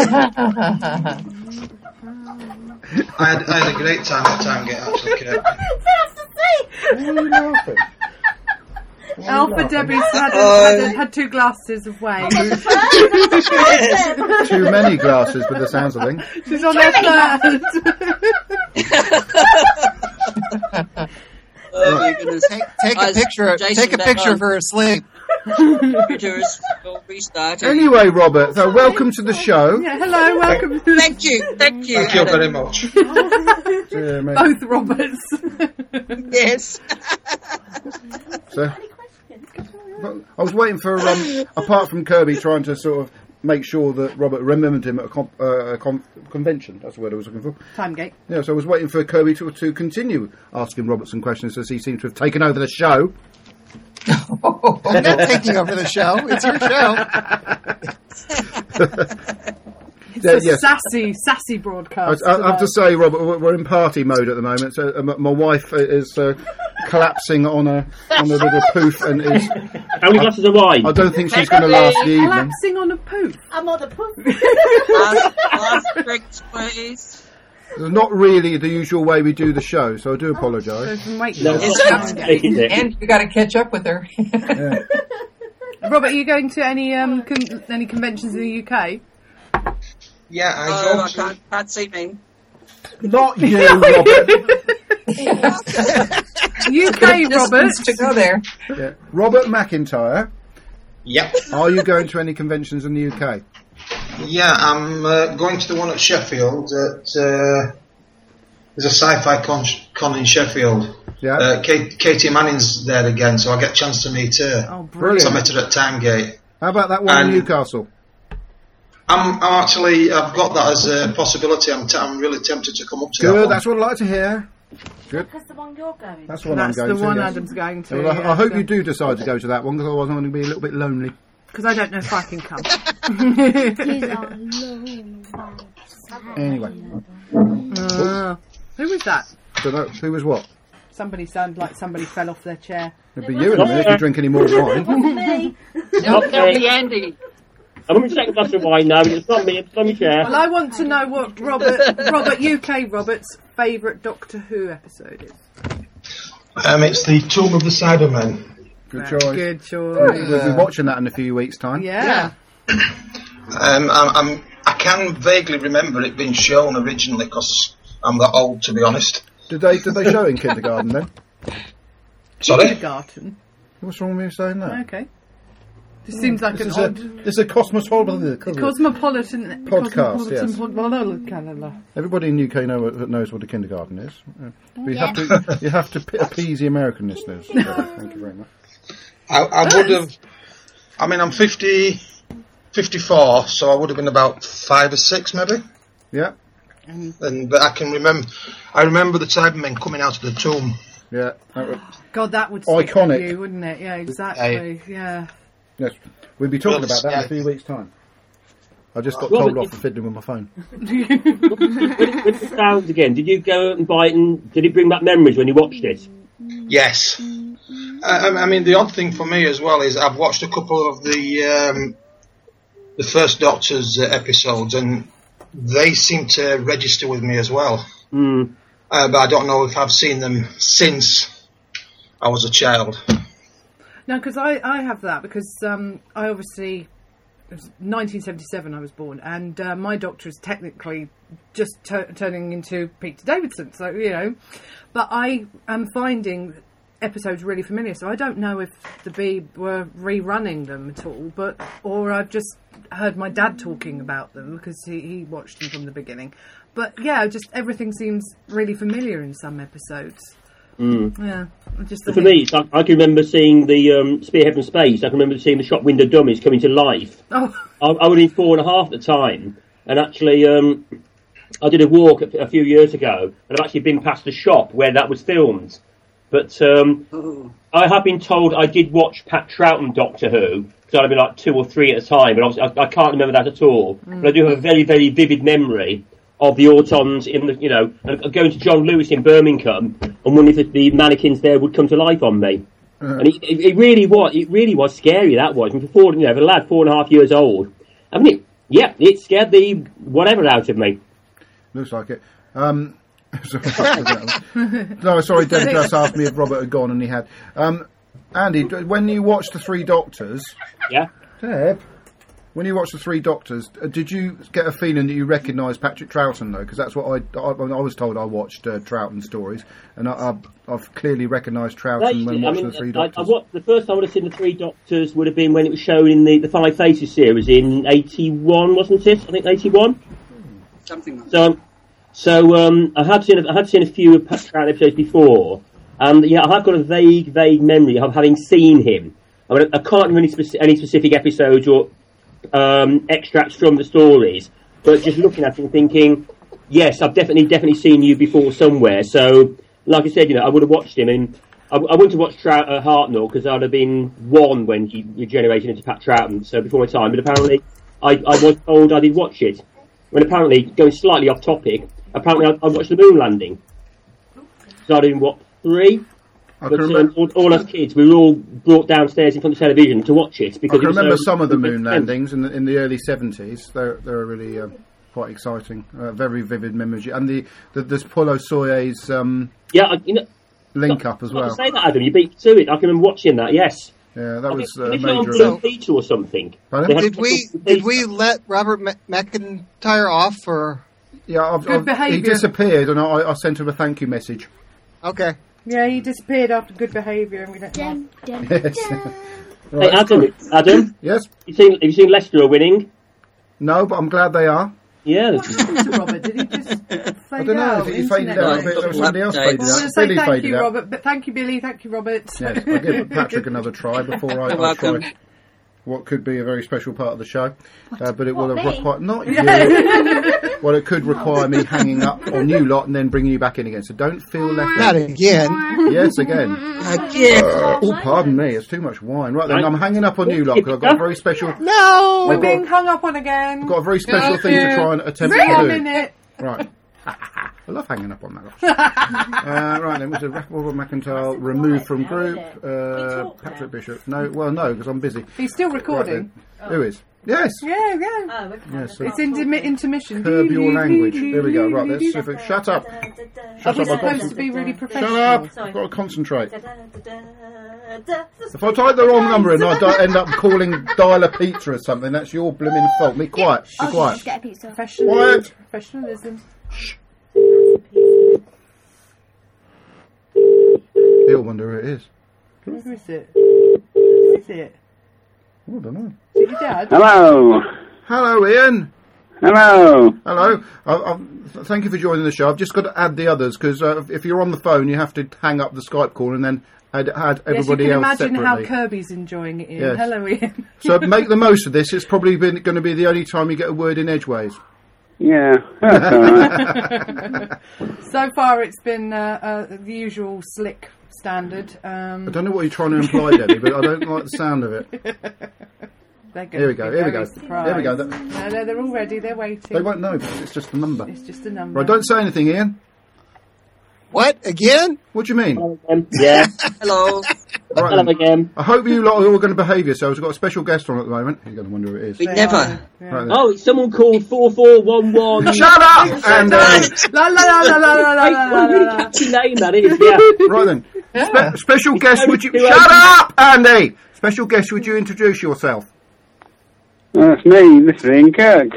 had, I had a great time at Timegate, actually, Kurt. Why are you laughing? Alpha Debbie's had, Uh, had, had two glasses of whey. Too many glasses, by the sounds of things. She's on her third. Oh my goodness. Take, take a Guys, picture. Jason Take a back picture on. of her asleep. Computers will restart. Anyway, Robert, so welcome to the show. Yeah, hello, welcome. Thank you, thank you. Thank you Adam. very much. Yeah, mate. Both Roberts. Yes. So, well, I was waiting for, um, apart from Kirby trying to sort of make sure that Robert remembered him at a, comp, uh, a com- convention. That's the word I was looking for. Timegate. Yeah, so I was waiting for Kirby to, to continue asking Robert some questions as he seemed to have taken over the show. I'm not taking over the show. It's your show. It's Yeah, a yes. sassy, sassy I, broadcast. I, I have to today. say, Robert, we're we're in party mode at the moment. So uh, my, my wife is uh, collapsing on a on a little poof and is. how many glasses of wine? I don't think she's going to last the evening. Collapsing on a poof. I'm on the poof. Last, last drinks, please. It's not really the usual way we do the show, so I do apologise. No, Is it's not- is it? And you got to catch up with her. Yeah. Robert, are you going to any um con- any conventions in the U K? Yeah, I Oh, go I to... can't, can't see me. Not you, Robert. U K, Robert. Distance to go there. Yeah. Robert McIntyre, Yep. are you going to any conventions in the U K? Yeah, I'm uh, going to the one at Sheffield. At, uh, there's a sci-fi con, con in Sheffield. Yeah. Uh, Kate, Katie Manning's there again, so I get a chance to meet her. Oh, Brilliant. So I met her at Timegate. How about that one in And- Newcastle? I'm, I'm actually, I've got that as a possibility. I'm, t- I'm really tempted to come up to that Good, one. that's what I like to hear. Good. That's the one you're going. That's the one That's I'm going the to. one yes. Adam's going to. Well, I, yeah, I hope so- you do decide to go to that one, because otherwise I'm going to be a little bit lonely. Because I don't know if I can come. He's alone. Anyway. Uh, who was that? So that, who was what? Somebody sounded like somebody fell off their chair. It'd be you in a minute if you drink any more wine. Me. Okay. Andy. I'm going to take a glass of wine now. It's not me. It's on my chair. Well, I want to know what Robert, Robert U K Robert's favourite Doctor Who episode is. Um, it's the Tomb of the Cybermen. Good Right, choice. Good choice. We'll be watching that in a few weeks' time. Yeah. Um, I'm, I'm, I can vaguely remember it being shown originally because I'm that old, to be honest. Did they did they show it in kindergarten then? Sorry? Kindergarten. What's wrong with you saying that? Okay. This seems like This an is odd a this is a cosmopolitan cosmopolitan Podcast, yes. Cosmopolitan. Everybody in the U K know, what- knows what a kindergarten is. Yeah. But you have to you have to p- appease the American listeners. So, thank you very much. I, I would have... I mean, I'm fifty, fifty-four, so I would have been about five or six, maybe. Yeah. And but I can remember... I remember the Cybermen coming out of the tomb. Yeah. That was- God, that would stick Iconic. with you, wouldn't it? Yeah, exactly. Yeah. Yes. We'll be talking Well, about that in yeah. a few weeks' time. I just got Well, told but- off for fiddling with my phone. With the sounds again, did you go out and buy it and did it bring back memories when you watched it? Yes. I, I mean, the odd thing for me as well is I've watched a couple of the um, the First Doctor's uh, episodes, and they seem to register with me as well. Mm. Uh, but I don't know if I've seen them since I was a child. No, because I, I have that because um, I obviously it was nineteen seventy-seven I was born, and uh, my doctor is technically just tu- turning into Peter Davidson. So you know, but I am finding episodes really familiar. So I don't know if the Beeb were rerunning them at all, but or I've just heard my dad talking about them because he, he watched them from the beginning. But yeah, just everything seems really familiar in some episodes. Mm. Yeah, I just For me, it's like, I can remember seeing the um, Spearhead from Space. I can remember seeing the shop window dummies coming to life. Oh. I, I was in four and a half at the time, and actually, um, I did a walk a, a few years ago, and I've actually been past the shop where that was filmed. But um, I have been told I did watch Pat Troughton Doctor Who, because I'd been like two or three at a time, but obviously I, I can't remember that at all. Mm. But I do have a very, very vivid memory of the Autons in the, you know, and going to John Lewis in Birmingham and wondering if the mannequins there would come to life on me. Uh-huh. And it, it, it really was, it really was scary. That was, and for four, you know, for a lad four and a half years old. I mean, it, yeah, it scared the whatever out of me. Looks like it. Um, no, sorry, Deb just asked me if Robert had gone, and he had. Um, Andy, when you watched the Three Doctors, yeah, Deb, when you watched the Three Doctors, uh, did you get a feeling that you recognised Patrick Troughton though? Because that's what I, I, I was told. I watched uh, Troughton stories, and I, I've, I've clearly recognised Troughton when I watching mean, the Three I, Doctors. I, I watched, the first time I would have seen the Three Doctors would have been when it was shown in the, the Five Faces series in eighty-one, wasn't it? I think eighty-one. Something like so. Um, So um, I had seen I had seen a few of Pat Troughton episodes before, and yeah, I have got a vague, vague memory of having seen him. I mean, I can't remember any, speci- any specific episodes or um, extracts from the stories, but just looking at him and thinking, yes, I've definitely, definitely seen you before somewhere. So, like I said, you know, I would have watched him, and I, I wouldn't have watched Trout, uh, Hartnell because I'd have been one when he regenerated into Pat Troughton, so before my time. But apparently, I, I was told I did watch it. When apparently, going slightly off topic, apparently I, I watched the moon landing. Started in, what, three? I But can um, remember, all, all us kids, we were all brought downstairs in front of the television to watch it. I Because can it was remember so- some of the moon landings in the, in the early seventies. They're, they're really uh, quite exciting. Uh, very vivid memories. And the, the this Paulo Soyez um, Yeah, I- you know, link up as I well. say that, Adam, you beat to it. I can remember watching that, yes. Yeah, that I was think- uh, a I think it was major on event. Peter or something. Pardon? They had Did a we couple of did we let Robert M- McIntyre off or? Yeah, I've, Good I've, he behaviour. disappeared, and I, I sent him a thank you message. Okay. Yeah, he disappeared after good behaviour, and we don't mind. Yes. Hey, Adam, Adam, Yes? you seen, have you seen Leicester are winning? No, but I'm glad they are. Yeah. What happened to Robert? Did he just fade I don't know. out? If he faded out a bit, there was somebody else faded Well, I out. want to say Billy thank faded you, out. Robert. But thank you, Billy. Thank you, Robert. Yes, I'll give Patrick another try before I, You're I welcome. try what could be a very special part of the show. Uh, but it will What, have me? required... Not you. Yeah. Well, it could require me hanging up on you lot and then bringing you back in again. So don't feel left Not out. again. Yes, again. Again. Oh, pardon me. It's too much wine. Right then, I'm hanging up on you lot because I've got a very special... No. We're being hung up on again. I've got a very special Thank thing to you. try and attempt Wait to a do. minute. Right. I love hanging up on that. uh, right then, was it Robert McIntyre removed from group? Uh, Patrick Bishop. No, well, no, because I'm busy. He's still Right recording. then. Who is? Yes. Yeah, yeah. Oh, okay. Yes. so It's intermi- intermission. curb your language. There we go. Right. Let's see if it. Shut up. Are Shut we up. I've got supposed to- to be really professional? Shut up. I've got to concentrate. If I type the wrong number in, I di- end up calling Dialer Pizza or something. That's your blooming fault. Be quiet. Be I'll quiet. just get a pizza. Professionalism. Quiet. Professionalism. He'll wonder who it is. Who is it? Who is it? Oh, I don't know. Is it your dad? Hello. Hello, Ian. Hello. Hello. I, I, th- thank you for joining the show. I've just got to add the others because uh, if you're on the phone, you have to hang up the Skype call and then add, add everybody yes, you can else imagine separately. how Kirby's enjoying it, Ian. Yes. Hello, Ian. So make the most of this. It's probably been going to be the only time you get a word in edgeways. Yeah. That's all right. So far, it's been uh, uh, the usual slick standard. Um, I don't know what you're trying to imply, Debbie, but I don't like the sound of it. they're going Here we to go. be Here we very go. surprised. Here we go. That- No, no, they're all ready. They're waiting. They won't know because it's just a number. It's just a number. Right, don't say anything, Ian. What again? What do you mean? Um, yeah. Hello. Right Hello then. again. I hope you lot are all going to behave yourselves. We've got a special guest on at the moment. You're going to wonder who it is. We They never. are, yeah. Right then. Oh, it's someone called four four one one. Shut up, Andy! La la la la la la la la la What a really la. catchy name that is, yeah. Right then. Spe- special guest, would you... Who Shut else? up, Andy! Special guest, would you introduce yourself? That's me, Mister Ian Kirk.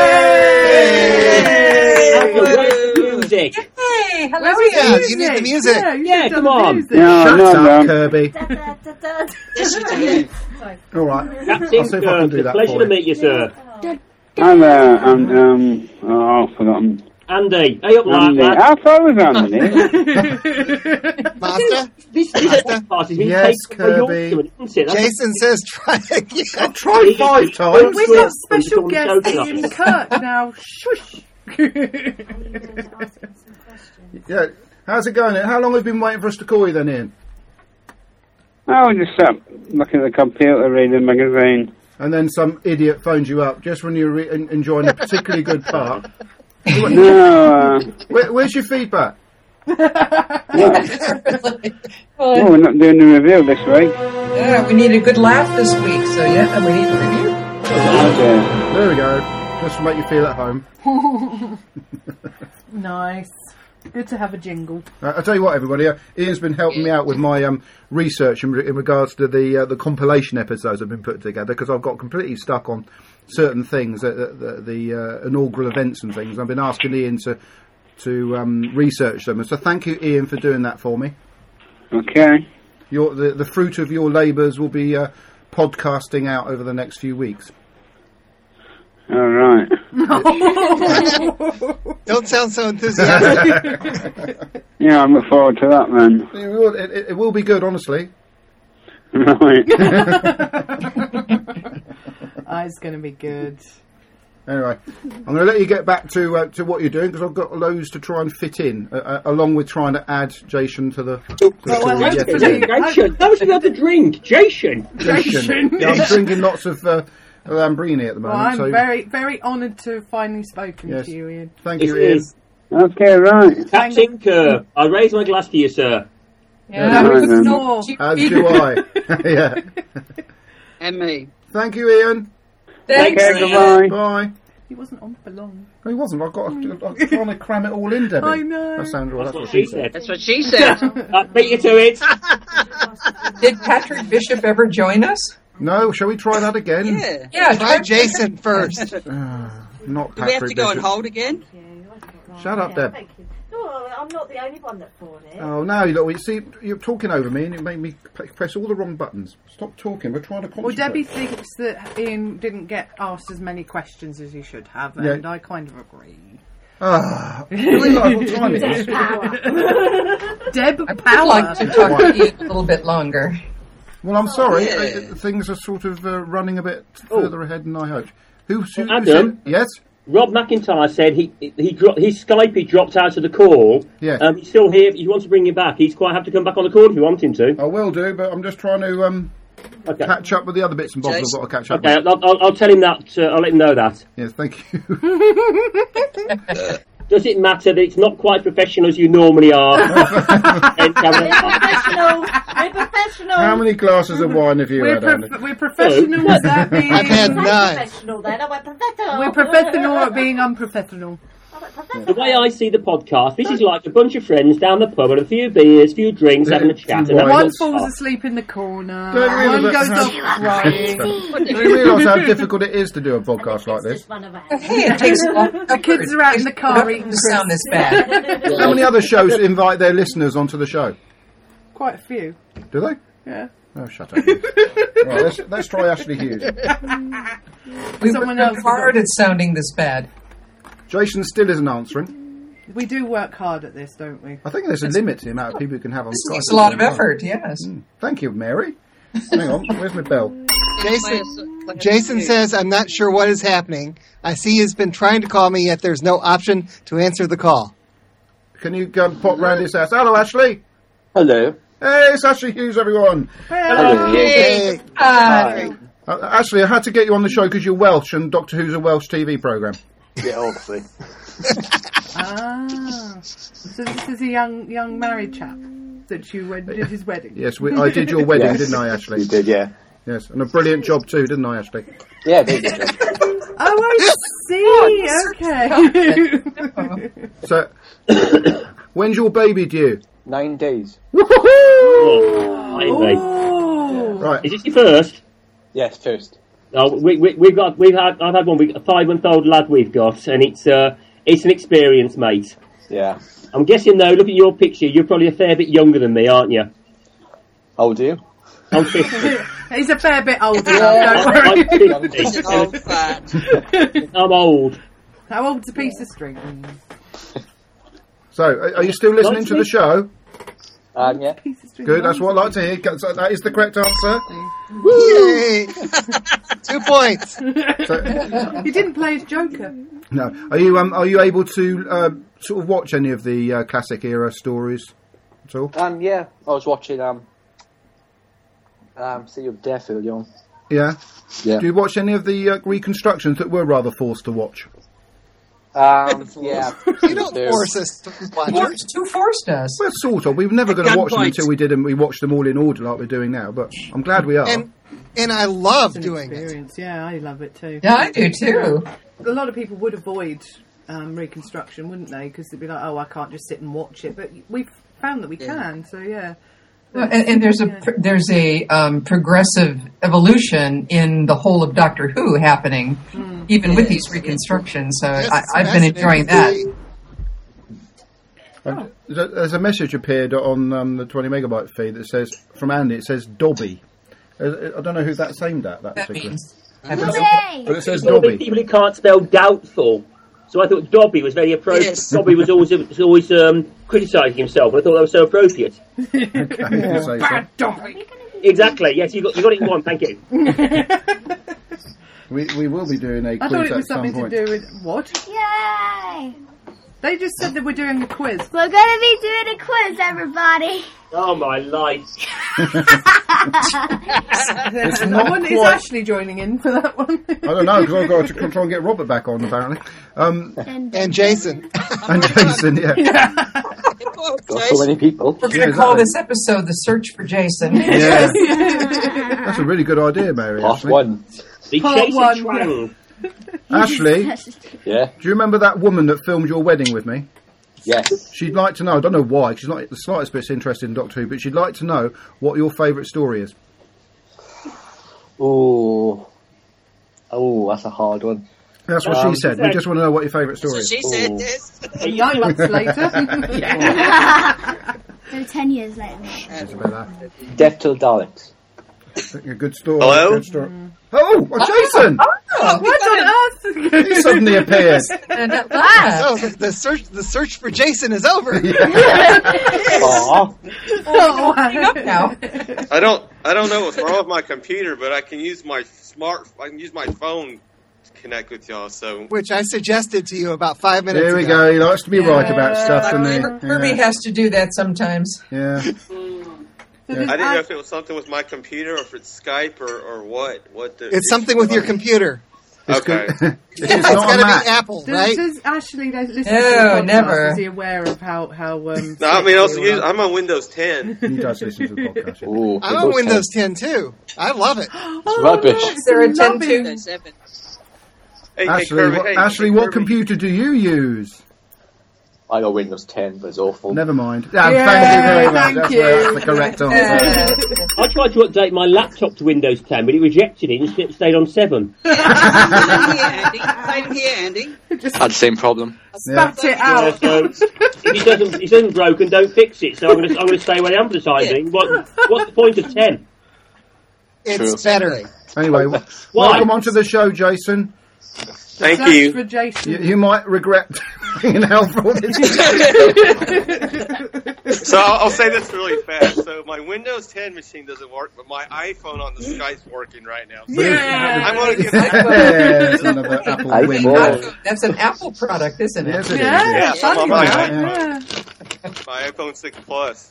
Music. Hey, hello. Where's Yeah, the you need the music? music. Yeah, you Yeah, should come have done on. music. No, Shut no, up, no. Kirby. Yes, you do. All right. Captain I'll see if I can Kirk, do it's a that pleasure for to you. meet you, sir. I'm, uh, I'm, um, oh, I've forgotten. Andy, hey up, Andy. lad. How far was Andy? Master? This, this podcast has been Yes, taken by Kirby. Yorkshire, isn't it? That's Jason says try again. I've tried five times. We've got special guest Ian Kirk now. Shush. Yeah. How's it going? How long have you been waiting for us to call you then, Ian? I was just sat looking at the computer, reading a magazine. And then some idiot phones you up just when you're re- en- enjoying a particularly good part. No, uh, Where, where's your feedback? oh, we're not doing the review this week. Yeah, we need a good laugh this week, so yeah, we need a review. Okay. There we go. Just to make you feel at home. Nice. Good to have a jingle. Uh, I'll tell you what, everybody. Uh, Ian's been helping me out with my um, research in, re- in regards to the uh, the compilation episodes I've been putting together, because I've got completely stuck on certain things, uh, the, the uh, inaugural events and things. I've been asking Ian to to um, research them, and so thank you, Ian, for doing that for me. Okay. Your the, the fruit of your labours will be uh, podcasting out over the next few weeks. All right. Don't sound so enthusiastic. Yeah, I look forward to that, man. It will, it, it will be good, honestly. Right. Oh, it's going to be good. Anyway, I'm going to let you get back to uh, to what you're doing, because I've got loads to try and fit in, uh, uh, along with trying to add Jason to the. To the Well, well, yeah, hopefully- Jason, how much do you have to drink? Jason! Jason. Yeah, I'm drinking lots of uh, Lambrini at the Well, moment. I'm so very, very honoured to have finally spoken Yes. to you, Ian. Thank It you, Ian. is. Okay, right. Captain Kerr, I raise my glass to you, sir. Yeah, That was good snore. As do I. Yeah. And me. Thank you, Ian. Thanks. Okay, goodbye. Bye. He wasn't on for long. No, he wasn't. I've got. I'm trying to cram it all in, Debbie. I know. That sounds right. That's what she said. That's what she said. I beat you to it. Did Patrick Bishop ever join us? No, shall we try that again? Yeah. Yeah, Try Jason first. Uh, not Do we have Patrick to go on Bishop. hold again? Shut up, Deb. Thank you. No, I'm not the only one that thought it. Oh, now you look. You see, you're talking over me, and it made me p- press all the wrong buttons. Stop talking. We're trying to concentrate. Well, Debbie thinks that Ian didn't get asked as many questions as he should have, Yeah. and I kind of agree. Ah, really like what time it is. Deb I would Power. like to talk to Ian a little bit longer. Well, I'm sorry. yeah. uh, things are sort of uh, running a bit further ahead than I hoped. Who, who, who Adam? said- Yes. Rob McIntyre said he he dro- his Skype he dropped out of the call. Yeah. Um, he's still here. If you want to bring him back, he's quite happy to come back on the call if you want him to. I will do, but I'm just trying to um, Okay. catch up with the other bits and bobs Jason. I've got to catch up Okay, with. I'll, I'll, I'll tell him that. Uh, I'll let him know that. Yes, thank you. Does it matter that it's not quite professional as you normally are? And, We're professional. We're professional. How many glasses of wine have you We're, had, Andy? prof- we're professional at that being. I've had We're none. professional then. I went professional. We're professional at being unprofessional. I went professional. the way I see the podcast, this is like a bunch of friends down the pub with a few beers, a few drinks, having a chat. And Right. One that's all falls stuff. asleep in the corner. Don't One realise goes how- off crying. Do you realise how difficult it is to do a podcast like this? Just one of us. Hey, it takes a long The kids are out in the car eating to sound this bad. How many other shows invite their listeners onto the show? Quite a few. Do they? Yeah. Oh, shut up. Right, let's, let's try Ashley Hughes. We Someone worked else hard at sounding this bad. Jason still isn't answering. We do work hard at this, don't we? I think there's a limit to the amount of people who can have on This Skype. takes a lot of effort, yes. Thank you, Mary. Hang on, where's my bell? Jason, Jason says, I'm not sure what is happening. I see he's been trying to call me, yet there's no option to answer the call. Can you um, pop round his house? Hello, Ashley. Hello. Hey, it's Ashley Hughes, everyone. Hello. Hey, Uh, Uh, Ashley, I had to get you on the show because you're Welsh and Doctor Who's a Welsh T V programme. Yeah, obviously. Ah. So this is a young young married chap that you wed- did his wedding. Yes, we, I did your wedding, Yes. didn't I, Ashley? You did, yeah. Yes, and a brilliant job too, didn't I, Ashley? Yeah, very good job. Oh, I see. Okay. So, when's your baby due? Nine days. Oh, anyway. Oh. Right. Is this your first? Yes, first. Oh, we, we, we've got, we've had, I've had one, we, a five-month-old lad we've got, and it's, uh, it's an experience, mate. Yeah. I'm guessing though, look at your picture, you're probably a fair bit younger than me, aren't you? How old are you? I'm fifty. He's a fair bit older. I'm, Don't worry. I'm fifty. Old fat. I'm old. How old's a piece of string? So, are, are you still listening to the show? Um, yeah. Piece of string. Good, that's what I like to hear. So that is the correct answer. yay! Two points. So, He didn't play his Joker. No. Are you um are you able to uh, sort of watch any of the uh, classic era stories at all? Um, yeah, I was watching um, um, Sea of Death early on. Yeah. Yeah. Do you watch any of the uh, reconstructions that were rather forced to watch? Um, yeah. You don't force us to watch Force, who forced us? Well, sort of. We were never going to watch them Gunpoint. until we did them. We watched them all in order like we're doing now. But I'm glad we are. And and I love It's an doing it. experience. Yeah, I love it too. Yeah, I do too. A lot of people would avoid um, reconstruction, wouldn't they? Because they'd be like, "Oh, I can't just sit and watch it." But we've found that we Yeah. can. So yeah. Well, and, and there's a Yeah. pr- there's a um, progressive evolution in the whole of Doctor Who happening, Mm. even with these reconstructions. So Yes, I, it's I've been enjoying that. Um, there's, a, there's a message appeared on um, the twenty megabyte feed that says from Andy. It says Dobby. Uh, I don't know who that's aimed at. That, That particular. means But it says There's a lot of Dobby. people who can't spell doubtful. So I thought Dobby was very appropriate. Yes. Dobby was always was always um, criticising himself, and I thought that was so appropriate. Okay, if you say so. Bad Dobby. Exactly. Yes, you got you got it in one. Thank you. We we will be doing a I thought quiz it was at some something to point. do with what? Yay! They just said that we're doing a quiz. We're gonna be doing a quiz, everybody. Oh my life! It's I not wonder, is quite- Ashley joining in for that one? I don't know because I've got to try and get Robert back on apparently. Um, And Jason. and Jason, yeah. Got so many people. We're going Yeah, to call exactly. this episode "The Search for Jason." Yeah. That's a really good idea, Mary. Part actually. one. The Part chase one, of Twang. Ashley, Yeah. do you remember that woman that filmed your wedding with me? Yes. She'd like to know. I don't know why. She's not the slightest bit interested in Doctor Who, but she'd like to know what your favourite story is. Oh. Oh, that's a hard one. That's what Um, she said. We just want to know what your favourite story So is. she said Ooh. this. Nine months later. So ten years later. It's about that. Death to the Daleks. A good story. Hello? Good story. Oh, oh, Jason! Oh, What on earth? He suddenly appeared. and at last. Oh, the, the search the search for Jason is over. Aw. Oh, Hang up now. I don't I don't know what's wrong with my computer, but I can use my smart I can use my phone to connect with y'all. So Which I suggested to you about five minutes There we ago. go. He likes to be right about stuff, doesn't he? Kirby Yeah. has to do that sometimes. Yeah. I didn't know if it was something with my computer or if it's Skype or, or what. What the It's something with your computer. Okay. It's It's not got a to Mac. be Apple, Does, right? does Ashley listen to No, the podcast? never. Is he aware of how how? Um, No, I mean, I also sexy you use, are? I'm on Windows ten. He does listen to the podcast. Yeah. Ooh, I'm on Windows ten too. I love it. Oh, rubbish. look, Is there a ten love it. two? Windows seven. Hey, hey, Ashley, Kirby, what, hey, Ashley, hey, what Kirby. computer do you use? I got Windows ten, but it's awful. Never mind. Yeah, Yeah, thank you very much. thank That's, you. where- that's the correct answer. I tried to update my laptop to Windows ten, but it rejected it and it stayed on seven. Same here, Andy. Same here, Andy. Had the same problem. Spat it Yeah, out. so if it doesn't, if it doesn't broken, don't fix it. So I'm going to I'm going to stay where I am for the time being. What, what's the point of ten? It's True. better. Anyway, w- Why? welcome onto the show, Jason. Thank Search you. for Jason. You, you might regret being out for all this. So I'll, I'll say this really fast. So my Windows ten machine doesn't work, but my iPhone on the Skype's working right now. So Yeah. I want to give Yeah, that. it's another Apple I win. thought- Yeah, That's an Apple product, isn't it? Yes, it is. Yeah, Yeah, funny I'm on my that. iPhone. Yeah. My iPhone six Plus.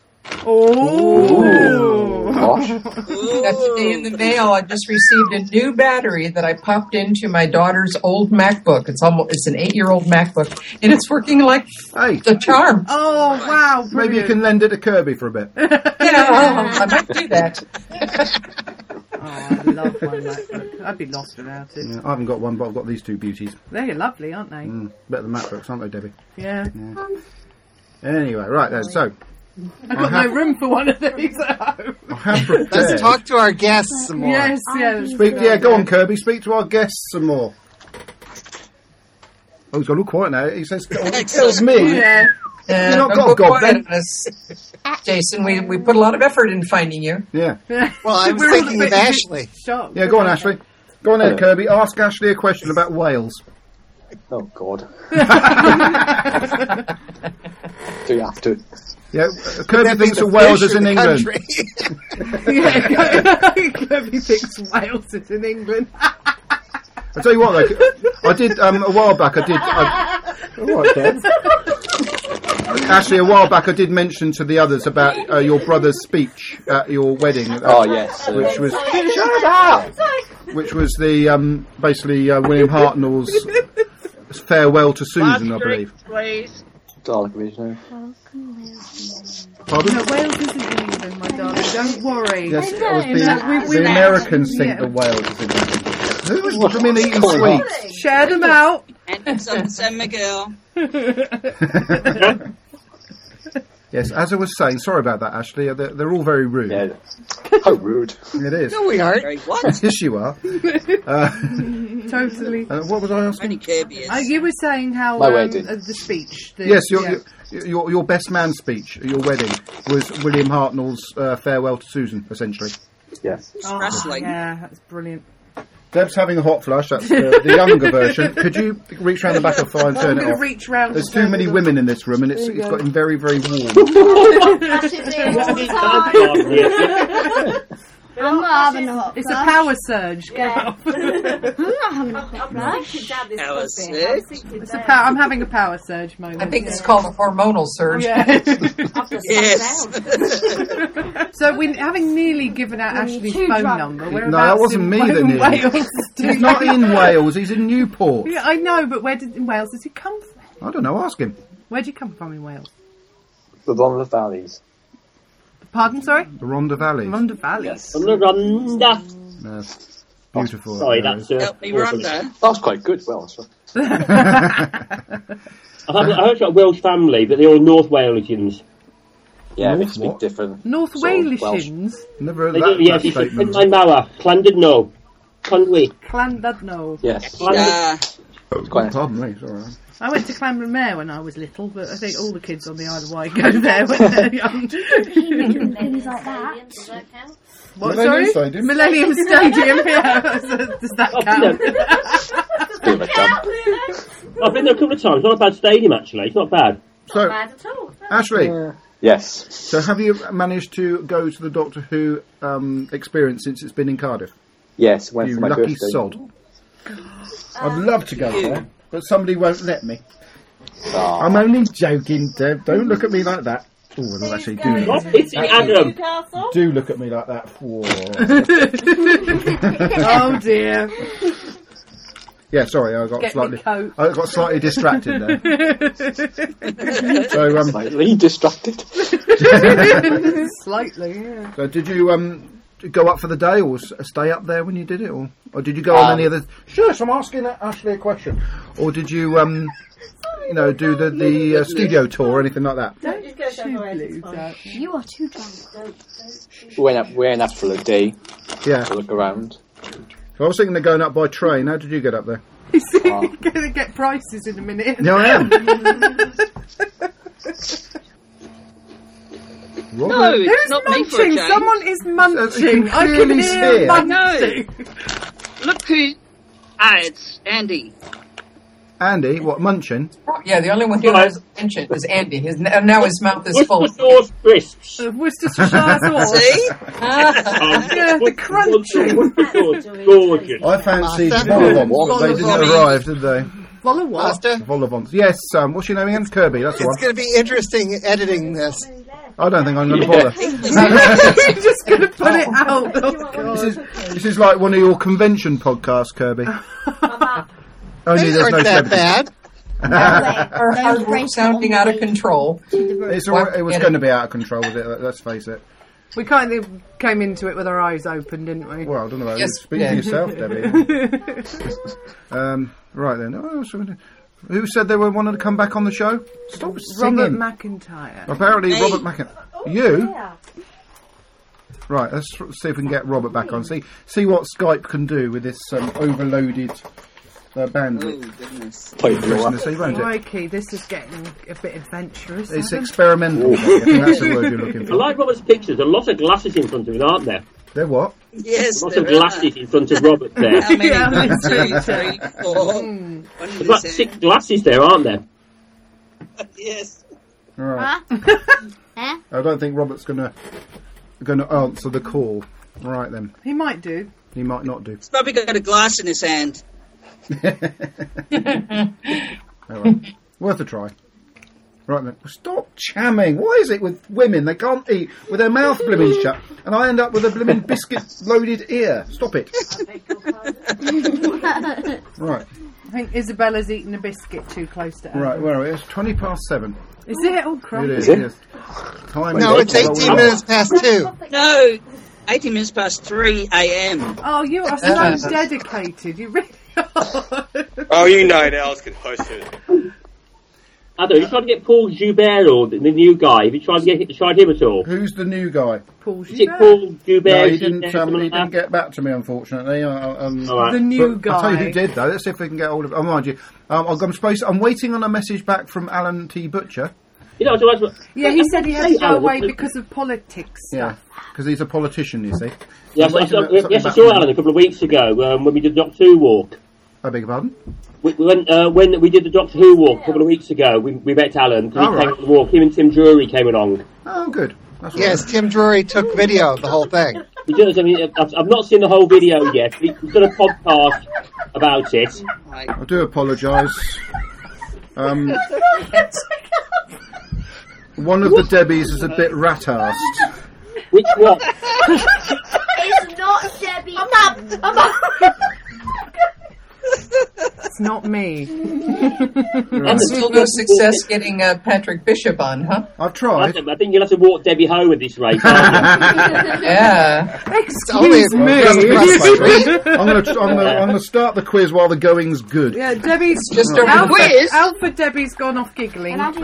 Oh. Gosh. Got today in the mail. I just received a new battery that I popped into my daughter's old MacBook. It's almost it's an eight-year-old MacBook, and it's working like Hey, a charm. Oh wow! maybe you Brilliant. can lend it to Kirby for a bit. Yeah, I might do that. Oh, I love my MacBook. I'd be lost without it. Yeah, I haven't got one, but I've got these two beauties. They're lovely, aren't they? Mm, better than MacBooks, aren't they, Debbie? Yeah. Anyway, right then. So I've got no room for one of these at home. I have Let's prepared. talk to our guests some more. Yes, yes. Speak, yeah, go on, Kirby. Speak to our guests some more. Oh, he's gone all quiet now. He says, oh, he tells me. Yeah. Uh, You're not don't got go God, quiet then. on us, Jason. We we put a lot of effort in finding you. Yeah. Well, I was We're all a thinking bit- of Ashley. Shocked. Yeah, go on, Ashley. Go on then, Kirby. Ask Ashley a question about Wales. Oh, God. Do you have to? Yeah, uh, Kirby That be thinks the of Wales fish as or in the England. country? Yeah, Kirby thinks Wales is in England. I tell you what, though, I did um, a while back. I did. I, all right, Dad. Actually, a while back, I did mention to the others about uh, your brother's speech at your wedding. Uh, Oh, yes. uh, which was Shut up! which was the um, basically uh, William Hartnell's farewell to Susan, I believe. Please. Dalek Vision. Pardon? No, Wales isn't in England, my darling. Don't worry. Yes, it was No, the, we- we the met. Americans think Yeah. that Wales is in England. Who was from in eating sweets? Share them out. And San, San Miguel. Yes, as I was saying, sorry about that, Ashley. They're, they're all very rude. Yeah. How rude. It is. No, we aren't. Very what? Yes, you are. Uh, Totally. uh, what was I asking? Only Kirby is. Uh, you were saying how My um, wedding. uh, the speech. The, Yes, your, yeah. your your your best man speech at your wedding was William Hartnell's uh, farewell to Susan, essentially. Yes. Oh, wrestling. yeah, that's brilliant. Deb's having a hot flush. That's the, the younger version. Could you reach round the back of the fire and I'm turn it going to off? reach round. There's to too turn many it women in this room, and it's There you it's go. gotten very very warm. I'm not having a hot It's a flush. power surge. Go Yeah. off. I'm not having a hot flush. Power surge. It's a power. I'm having a power surge moment. I think it's called a hormonal surge. Yeah. Yes. So we having nearly given out When you're Ashley's too phone drunk. number. No, Whereabouts that wasn't in me Wa- that nearly. Wales. He's not in Wales. He's in Newport. Yeah, I know, but where did in Wales does he come from? I don't know. Ask him. Where do you come from in Wales? The Rhondda Valleys. Pardon, sorry? The Rhondda Valley. Rhondda Valley. Yes. Rhonda. Yes. Beautiful. Sorry, area. that's. Uh, Help me, awful. Rhonda. That was quite good, well. So. I have I heard about a Welsh family, but they're all North Walesians. Yeah, they North speak what? different. North sort of Welsh. Walesians. Never heard They that, do, yes, that it's in statement. my Mara, Llandudno, Conwy. Clandudno. Yes. Uh, It's quite nice. Pardon me. Sorry. I went to Clanbromere when I was little, but I think all the kids on the Isle of Wight go there when they're young. Things like that. Does that count? What, Millennium sorry? Stadium. Millennium Stadium, yeah. Does that count? Bit of a jump. I've been there a couple of times. Not a bad stadium, actually. It's not bad. So, Bad at all. Ashley, Yes. so have you managed to go to the Doctor Who um, experience since it's been in Cardiff? Yes, went You for my lucky birthday. sod. I'd love to go there, but somebody won't let me. Ah. I'm only joking, Deb. Don't look at me like that. Oh, well, actually, do What? It's Adam. Newcastle? do look at me like that. Whoa. Oh dear. Yeah, sorry, I got Get me slightly, coat. I got slightly distracted there. So, um, Slightly distracted. Slightly, yeah. so did you um go up for the day, or s- stay up there when you did it, or or did you go on Um, any of the? Shush, I'm asking Ashley a question. Or did you um, you know, do the the uh, studio tour or anything like that? Don't just go somewhere. Lose It's fine. that. You are too drunk. Don't, don't. We went up, we went up for a day Yeah. to look around. So I was thinking of going up by train. How did you get up there? You see, you're going to get prices in a minute. No, I am. No, Robert? it's Who's not me for a munching? change. Someone is munching. can I can clearly hear hear. munching. Look who... Ah, it's Andy. Andy, what, munching? Yeah, the only one who has attention is Andy. His, and now his mouth is full. Worcestershire crisps. Uh, Worcestershire sauce. see? Yeah, the crunching. Worcestershire gorgeous. I fancied Pasta? vol-au-vents. They didn't Vol-au-vents. arrive, did they? Follow what? Pasta? Vol-au-vents. Yes, um, what's your name again? Kirby, that's the It's one. going to be interesting editing this. I don't think I'm going to bother. You're just going to put it out. Oh, This is, God. this is like one of your convention podcasts, Kirby. Only These there's aren't no that celebrity. bad. Our hard work sounding out of control. It's all, it was going to be out of control, was it? Let's face it. We kind of came into it with our eyes open, didn't we? Well, I don't know. Yes, Speak yeah. for yourself, Debbie. um, right then. Oh, so who said they were wanting to come back on the show? Stop singing. Robert McIntyre. Apparently, Hey. Robert McIntyre. You? Yeah. Right, let's tr- see if we can get Robert back on. See see what Skype can do with this um, overloaded uh, Oh, bandwidth. goodness. Play it Interesting to see, won't it? Crikey, this is getting a bit adventurous. It's Adam. experimental. I think that's the word you're looking I for. like Robert's pictures. A lot of glasses in front of him, aren't there? They're what? Yes, Lots there of are. glasses in front of Robert there. How many? Yeah, One, that's two, true. three, four. Mm. One There's about this six end. glasses there, aren't there? Yes. All right. Eh? I don't think Robert's going to going to answer the call. Right then, He might do. he might not do. He's probably got a glass in his hand. All right. Worth a try. Right then. Stop chamming. Why is it with women they can't eat with their mouth blimmin' shut, and I end up with a blimmin' biscuit-loaded ear? Stop it. Right. I think Isabella's eating a biscuit too close to her. Right, where are we? It's twenty past seven. Is it? Oh, crap. It is. Is it? Yes. Time No, is it's eighteen minutes past two. No, eighteen minutes past three a.m. Oh, you are so dedicated. You really are. Oh, you night owls can hush it. I don't know, you tried to get Paul Joubert or the, the new guy. Have you tried to get tried him at all? Who's the new guy? Paul Is it Paul Joubert? No, he didn't. Joubert, Um, he something like didn't that? get back to me, unfortunately. Uh, um, All right. The new but I'll tell you guy. who did though. Let's see if we can get hold of. Oh, mind you, um, I'm supposed. I'm waiting on a message back from Alan T. Butcher. You know, so that's, Yeah, he said he had to go Alan, away what- because of politics Yeah, stuff. because he's a politician, you see. Yes, I'm I waiting saw, on something yes, I back saw from Alan him. a couple of weeks ago um, when we did the Doctor Who walk. I beg your pardon. We, we went, uh, when we did the Doctor Who walk a couple of weeks ago, we, we met Alan. 'Cause he Oh, came right. on the walk. Him and Tim Drury came along. Oh, good. That's Yes, Tim Drury took video of the whole thing. He does. I mean, I've, I've not seen the whole video yet. He- He's done a podcast about it. I do apologise. Um, one of the Debbies is a bit rat-arsed. Which one? It's not Debbie. I'm up. I'm up. It's not me. And still no success getting uh, Patrick Bishop on, huh? I've I tried. think I think you'll have to walk Debbie home at this rate. aren't you? Yeah. only Excuse a- me. doesn't cross my street. I'm going to I'm gonna, I'm gonna start the quiz while the going's good. Yeah, Debbie's Just over the Alpha, quiz? Alpha Debbie's gone off giggling. And I'll do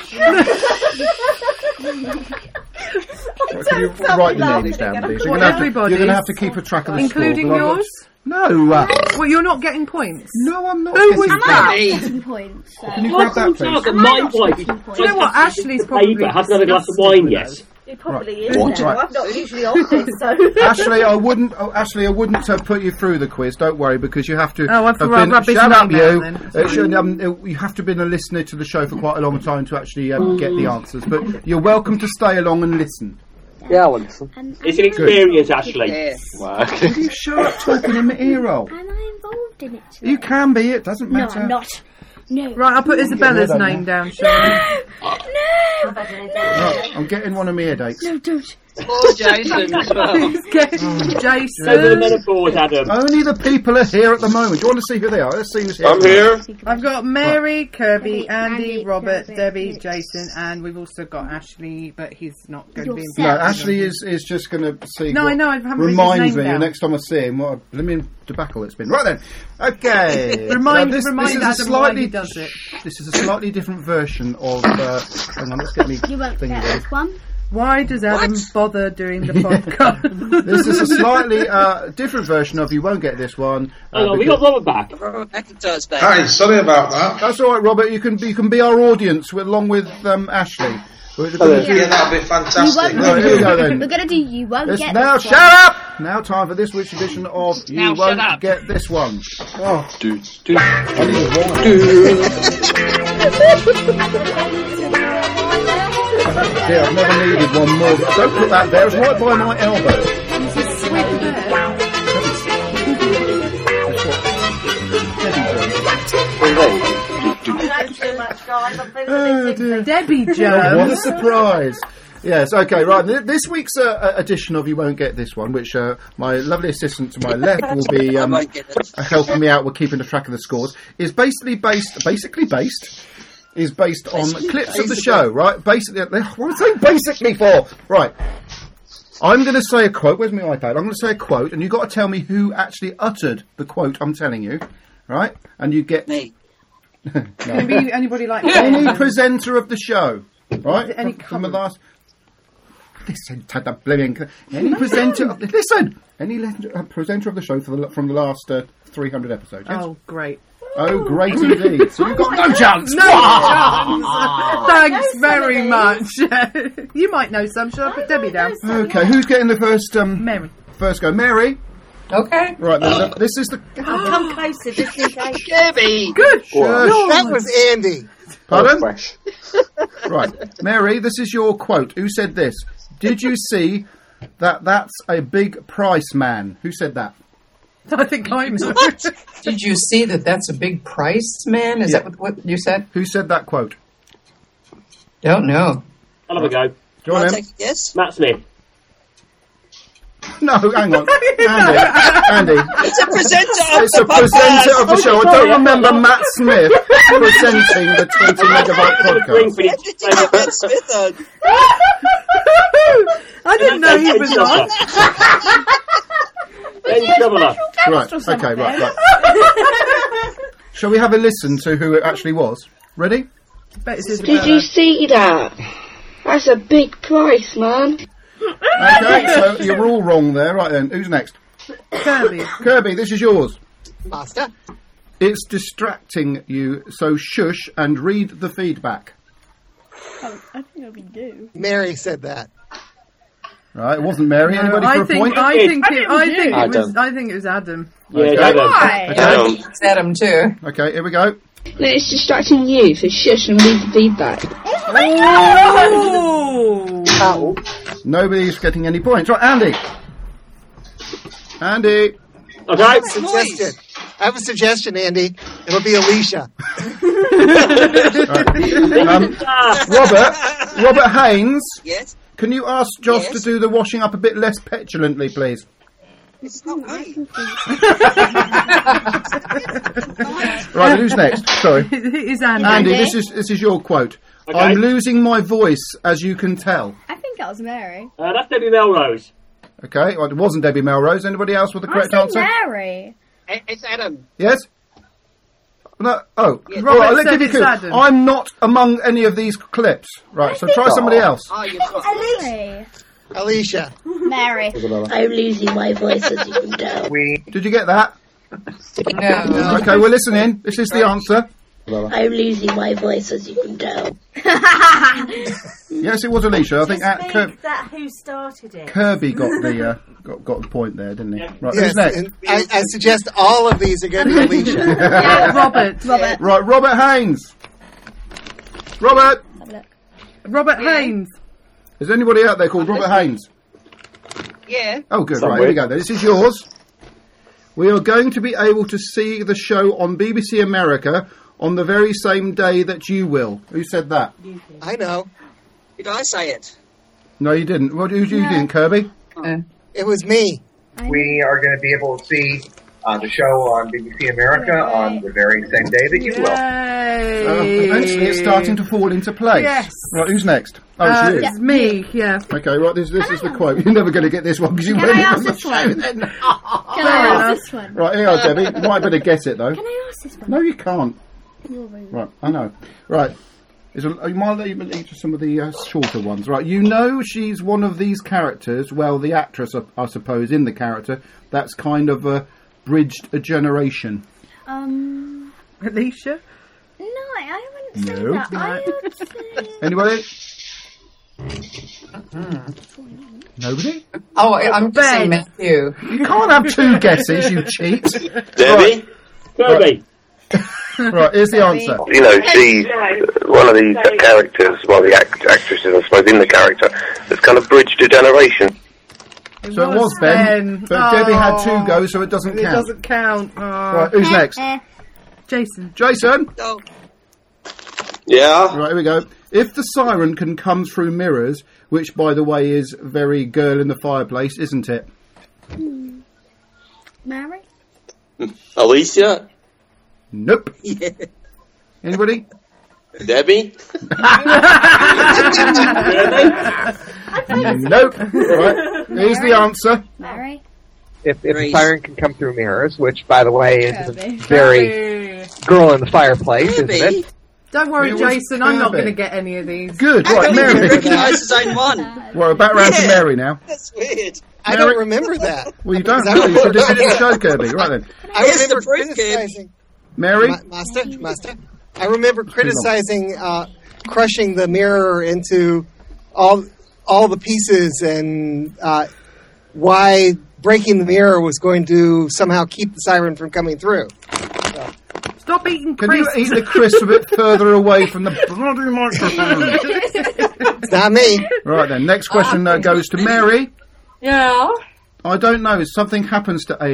the Can you write the names down, please? You're going to have to, you're Everybody's. gonna have to keep a track of the score. Including but I've got- yours? No. Uh, Well, you're not getting points. no, I'm not. Who getting was that. that? getting points. So. Can you Why grab that, can't please? I get my wife? getting points. Do you know what? Ashley's probably Paper, hasn't had a glass of wine yet. It probably Right. is. What? Now. Right. I'm not usually on this, so. Ashley, I wouldn't. Oh, Ashley, I wouldn't uh, put you through the quiz. Don't worry, because you have to. Oh, I've have got been, rubbish shut up, name you. now, then. Uh, should, um, uh, you have to have been a listener to the show for quite a long time to actually um, get the answers. But you're welcome to stay along and listen. Yeah, I will listen. And, It's an experience, Ashley. Yes. Wow. Will you shut up talking in my ear roll? Am I involved in it? You can be. It doesn't No, matter. I'm not. No. Right, I'll put Isabella's rid of name me. down, shall I? No! Right, I'm getting one of my headaches. No, don't. Poor Jason as well. Get Over the Jason. menopause, Adam. Only the people are here at the moment. Do you want to see who they are? Let's see who's here. I'm here. I've got Mary, Kirby, Kirby, Andy, Andy, Robert, Kirby, Debbie, Kirby. Jason, and we've also got Ashley, but he's not going to be Yourself. No, involved. Ashley is, is just going to see. No, what I know, I haven't written his reminds name me down. the next time I see him what a blimmin' debacle it's been. Right then, okay. Remind, Now, this, remind this is Adam a slightly why he does it. This is a slightly different version of. Uh, hang on, let's get me You won't thingy get ready. this one. Why does Adam bother doing the podcast? This is a slightly uh, different version of. You won't get this one. Uh, Hang on, we got because- Robert back. Robert McIntyre's back. Hi, sorry about that. That's all right, Robert. You can you can be our audience with, along with um, Ashley. We're gonna do- Yeah, that'd be You fantastic. won't Right, here we go then. We're going to do you won't This- get now this shut one. up! Now time for this week's edition of You Now shut Won't up. Get This One. Oh, Do, do, I need a wine. Dear, I've never needed one more. Don't put that there. It's right by my elbow. Thanks so much, guys. I'm feeling Oh, a bit dear. Debbie What a Jones. surprise. Yes, okay, right. Th- This week's uh, uh, edition of You Won't Get This One, which uh, my lovely assistant to my left will be um, won't get it. uh, helping me out with keeping the track of the scores, is basically based, basically based, is based on Basically clips of the based. show, right? Basically, what am I saying basically for? Right. I'm going to say a quote. Where's my iPad? I'm going to say a quote, and you've got to tell me who actually uttered the quote I'm telling you, right? And you get... Me. Can it be anybody like Any that? presenter of the show, right? it any From- from the colour? last. Listen, to the blimmin' any presenter. Of the, listen, any le- uh, presenter of the show for the, from the last uh, three hundred episodes. Yes? Oh, great. Oh, great indeed. So you've got no chance. No chance. Thanks very much. You might know some. Shall I put Debbie down? Okay, who's getting the first? Um, Mary. First go, Mary. Okay. Right, then, th- this is the. I'll come closer just in case. Kirby. Good. Shush. That was Andy. Pardon? fresh. Right, Mary. This is your quote. Who said this? Did you see that? That's a big price, man. Who said that? I think I know. Did you see that that's a big price, man? Is Yeah. that what, what you said? Who said that quote? Don't know. I'll have a go. Go on, I'll then. take a guess. Matt Smith. No, hang on. Andy. Andy. It's a presenter of It's the a presenter podcast. of the show. I don't remember Matt Smith presenting the twenty megabyte podcast. When did you get Matt Smith on? I didn't know he was on. Ben Shoveler. Right, okay, right, right. Shall we have a listen to who it actually was? Ready? Did you see that? That's a big price, man. Okay, so you were all wrong there. Right then, who's next? Kirby. Kirby, this is yours. Master. It's distracting you, so shush and read the feedback. Oh, I think we do. Mary said that. Right, it wasn't Mary. No, Anybody I for a think, point? I think it, I think it was. Adam. I think it was Adam. Yeah, Okay. Adam. Why? Okay. It's Adam, too. Okay, here we go. No, it's distracting you, so shush and leave the feedback. Oh! Nobody's getting any points. Right, Andy. Andy. I have a suggestion. I have a suggestion, Andy. It'll be Alicia. Um, Robert. Robert Haynes. Yes. Can you ask Josh Yes. to do the washing up a bit less petulantly, please? It's not me. Right, who's next? Sorry. It is Andy. Andy, this is this is your quote. Okay. I'm losing my voice, as you can tell. I think that was Mary. Uh, that's Debbie Melrose. Okay, well, it wasn't Debbie Melrose. Anybody else with the correct I said answer? Mary. It's Adam. Yes? No. Oh, Yeah, all right, Robert let's said give you a it's clue. Adam. I'm not among any of these clips. Right, so try somebody else. Oh, you're not. Mary. Alicia. Mary. I'm losing my voice, as you can tell. Did you get that? No. Okay, we're listening. This is the answer. I'm losing my voice, as you can tell. Yes, it was Alicia. I think at Kir- that who started it. Kirby got the uh, got got the point there, didn't he? Right, Yes, who's next? and I, I suggest all of these are going to be Alicia. Yeah, Robert. Robert. Right, Robert Haynes. Robert. Robert Haynes. Is there anybody out there called Robert Haynes? Yeah. Oh, good. Somewhere. Right, here we go. Then. This is yours. We are going to be able to see the show on B B C America on the very same day that you will. Who said that? I know. Did I say it? No, you didn't. What did you didn't, Kirby? It was me. We are going to be able to see uh, the show on B B C America on the very same day that you will. Yay! Uh, eventually, it's starting to fall into place. Yes. Right, who's next? Oh, Uh, it's you. it's me. Yeah. Okay, right. This this is the quote. You're never going to get this one because you Can went I in ask on the this show one? then. Can I ask this one? Right, here you are, Debbie. You might better guess it though. Can I ask this one? No, you can't. You're rude. Right, I know. Right. Is a, you might even eat some of the uh, shorter ones. Right, you know she's one of these characters. Well, the actress, I, I suppose, in the character that's kind of uh, bridged a generation. Um. Alicia. No, I wouldn't say No. that. I would say. Anybody? Nobody? Oh, I- I'm just saying Matthew. You can't have two guesses, you cheat. Debbie? Kirby. Right, here's the answer. You know, she's one of these characters, well, the act- actresses, I suppose, in the character, that's kind of bridged a generation. It So it was Ben, Ben. but Debbie had two Oh. goes, so it doesn't It count. doesn't count. Oh. Right, who's next? Jason. Jason? Oh. Yeah. Right, here we go. If the siren can come through mirrors, which, by the way, is very girl in the fireplace, isn't it? Mary? Alicia? Nope. Yeah. Anybody? Debbie? Nope. Right, here's the answer. Mary? If, if the Grace. siren can come through mirrors, which, by the way, is a Kirby. very girl in the fireplace, isn't Kirby? it? Don't worry, It was Jason. I'm not Kirby. going to get any of these. Good, How right, come he didn't Mary. recognise his own one? Well, back round to Yeah. Mary now. That's weird. I don't remember that. Well, you don't. No, you should have did the show, Kirby. Right then. I Here's the remember proof, kid. criticizing. Mary? Ma- Master, Master. I remember criticizing uh, crushing the mirror into all all the pieces and uh, why breaking the mirror was going to somehow keep the siren from coming through. Stop eating Can you crisps. eat the crisp a bit further away from the bloody microphone? It's not me. Right then, next question uh, goes to Mary. Yeah. I don't know. Something happens to Amy,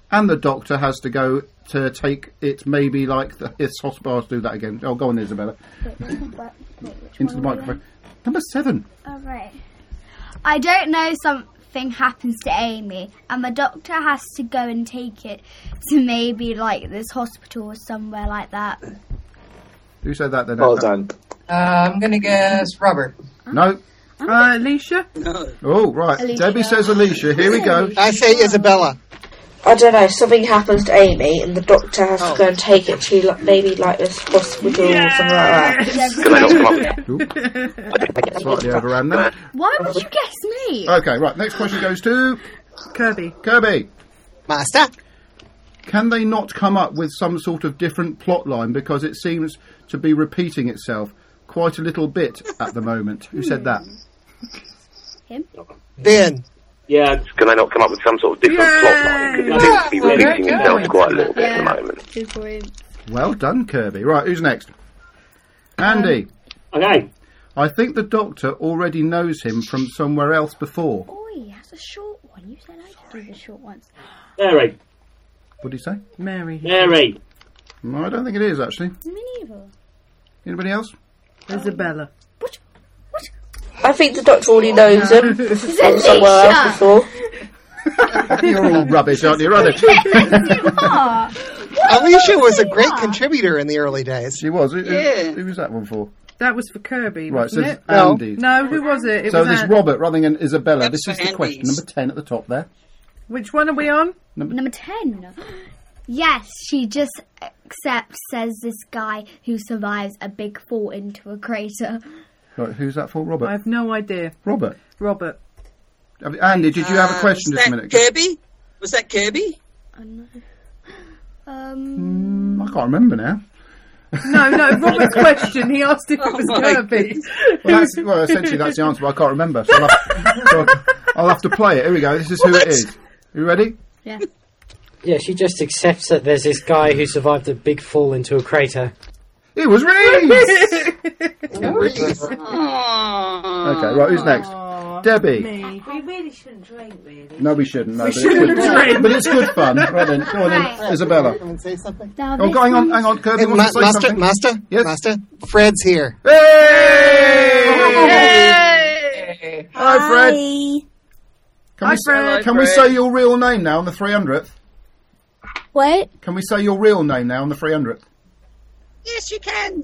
and the doctor has to go to take it. Maybe like the it's hospital. Do that again. Oh, go on, Isabella. Wait, wait, wait, wait, which Into the one are we microphone. Number seven. on? Oh, right. I don't know, something happens to Amy, and the doctor has to go and take it to maybe like this hospital or somewhere like that. Who said that then? Well done. Uh, I'm going to guess Robert. No. Uh, Alicia? No. Oh, right. Alicia. Debbie says Alicia. Here we go. I say Isabella. I don't know, something happens to Amy and the doctor has to go and take it to like, maybe like this hospital or something like that. Ooh. Slightly overran that. Why would you guess me? Okay, right. Next question goes to Kirby. Kirby. Master. Can they not come up with some sort of different plot line because it seems to be repeating itself quite a little bit at the moment? Who said that? Him? Ben. Yeah. Can they not come up with some sort of different Yay! plot line? Because it seems to be Yeah. repeating Yeah. itself quite a little bit at the Yeah. moment. Two points. Well done, Kirby. Right, who's next? Andy. Okay. I think the doctor already knows him from somewhere else before. Oi, that's a short one. You said I could do the short ones. Mary. What did he say? Mary. Mary. No, I don't think it is, actually. Me neither. Anybody else? Isabella. I think the doctor already knows him from somewhere else before. You're all rubbish, aren't you? Rubbish. Alicia was a great contributor in the early days. She was. Who, who- Yeah. who was that one for? That was for Kirby, Right, so wasn't it's it? No. Andy. No, who was it? It So was there's An- Robert rather than Isabella. That's This is for the Andy's. question. Number ten at the top there. Which one are we on? Number ten. Yes, she just accepts, says this guy who survives a big fall into a crater. Right, who's that for? Robert. I have no idea. Robert. Robert. Have- Andy, did you have a Uh, question was just a that minute ago? Kirby? Was that Kirby? I don't know. Um, I can't remember now. No, no, Robert's question, he asked if it was Oh my Kirby. Well, that's, well, essentially that's the answer, but I can't remember. So I'll have, so I'll have to play it. Here we go. This is who it is. You ready? yeah. Yeah, she just accepts that there's this guy who survived a big fall into a crater. It was Reese! Oh. Okay, right, who's next? Debbie. Me. We really shouldn't drink, really. No, we shouldn't. No, We but, shouldn't it's good, drink. but it's good fun. Right then, go on then, Right. Isabella. Come and say something. Now Oh, this hang on, one's- hang on, Kirby Hey, wants Ma- to say Master, something. Master, Yes? Master. Fred's here. Hey! Hi, Fred. Can, Hi, we, Fred. can we say your real name now on the three hundredth? What? Can we say your real name now on the three hundredth? Yes, you can.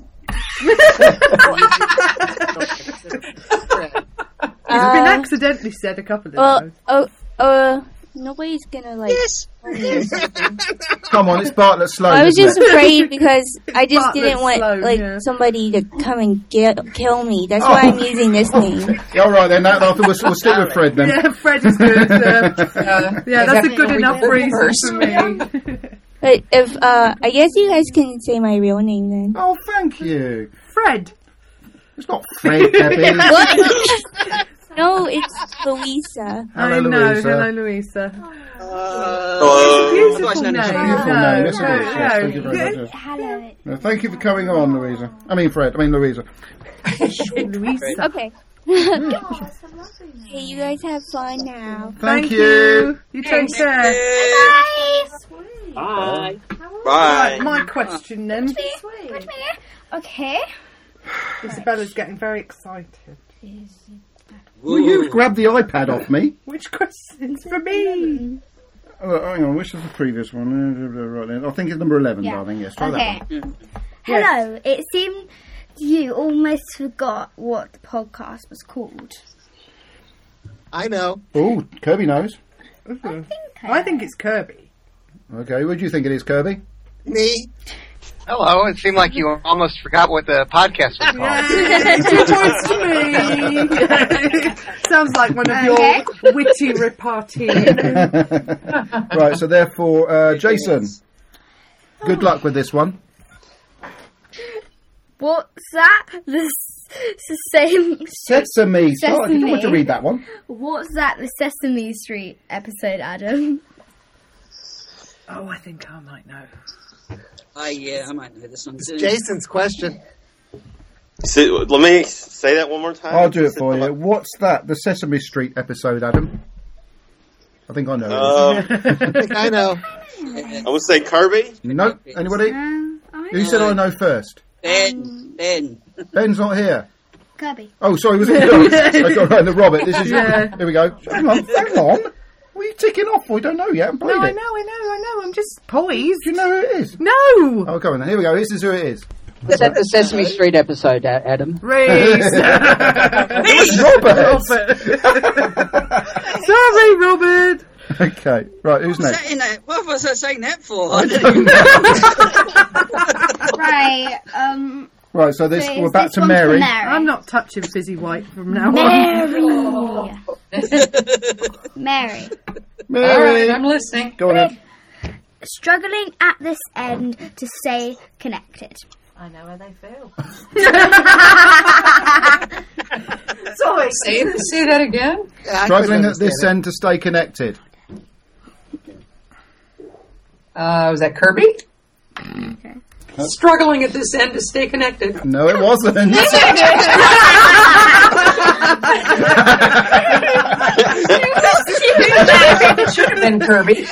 It's been accidentally said a couple of Well, times. oh, uh, nobody's gonna like. Yes. Come on, it's Bartlett Sloan. I was isn't just it? afraid because I just Bartlett didn't want Sloan, like yeah. somebody to come and get, kill me. That's why I'm using this name. Yeah, all right then. That, we'll, we'll stick with Fred then. Yeah, Fred is good. Uh, yeah, that's a good Exactly. enough We did reason first. for me. But if uh, I guess you guys can say my real name then. Oh, thank you. Fred. It's not Fred, Debbie. No, it's Louisa. Hello, I know. Louisa. Hello, Louisa. Hello. Beautiful Nice name. name. Beautiful No, name. Yes, it no, is. Yes, no. thank you very much. Yes. Hello. No, thank you for coming on, Louisa. I mean, Fred. I mean, Louisa. Louisa. Okay. Hey, you guys have fun now. Thank, Thank you. you. You take care. Bye. Bye. Right, my question then. Okay. Isabella's getting very excited. Will you grab the iPad off me? Which question's for me? Oh, hang on, which is the previous one? Uh, Right then. I think it's number eleven, Yeah. darling. Yes, try Okay. that one. Hello. It seemed you almost forgot what the podcast was called. I know. Oh, Kirby knows. I think, I think it's Kirby. Okay, what do you think it is, Kirby? Me. Hello, it seemed like you almost forgot what the podcast was called. Two points to me. Sounds like one of Okay. your witty repartees. Right, so therefore, uh, Jason, good luck with this one. What's that? The, s- the same. Sesame. Start. I didn't want to Sesame. read that one. What's that? The Sesame Street episode, Adam. Oh, I think I might know. I yeah, I might know this one too. Jason's question. Say- let me say that one more time. I'll do it for you. What's that? The Sesame Street episode, Adam. I think I know. Um, I think I know. I would say Kirby. No, anybody? Who said I know first? Ben. Ben. Ben's not here. Kirby. Oh, sorry, was it? I got around the Robert. This is your. Yeah. Here we go. Hang on, hang on. What are you ticking off? We don't know yet. I haven't played No, I it. know, I know, I know. I'm just poised. Do you know who it is? No. Oh, come on then. Here we go. This is who it is. Is that the Sesame Street episode, A- Adam? Reese. It was Robert. Sorry, Robert. Okay, right. Who's What's next? that in that? What was I saying that for? I don't know. Right. Um. Right, so this So we're is back this to one for Mary. Mary? I'm not touching Fizzy White from now on. Mary. Mary. Mary. All right, I'm listening. Go on then. Struggling at this end to stay connected. I know how they feel. Sorry, say, say that again. Yeah, I Struggling couldn't at this understand end to stay connected. Uh, was that Kirby? Okay. Struggling at this end to stay connected. No, it wasn't. It should have been Kirby.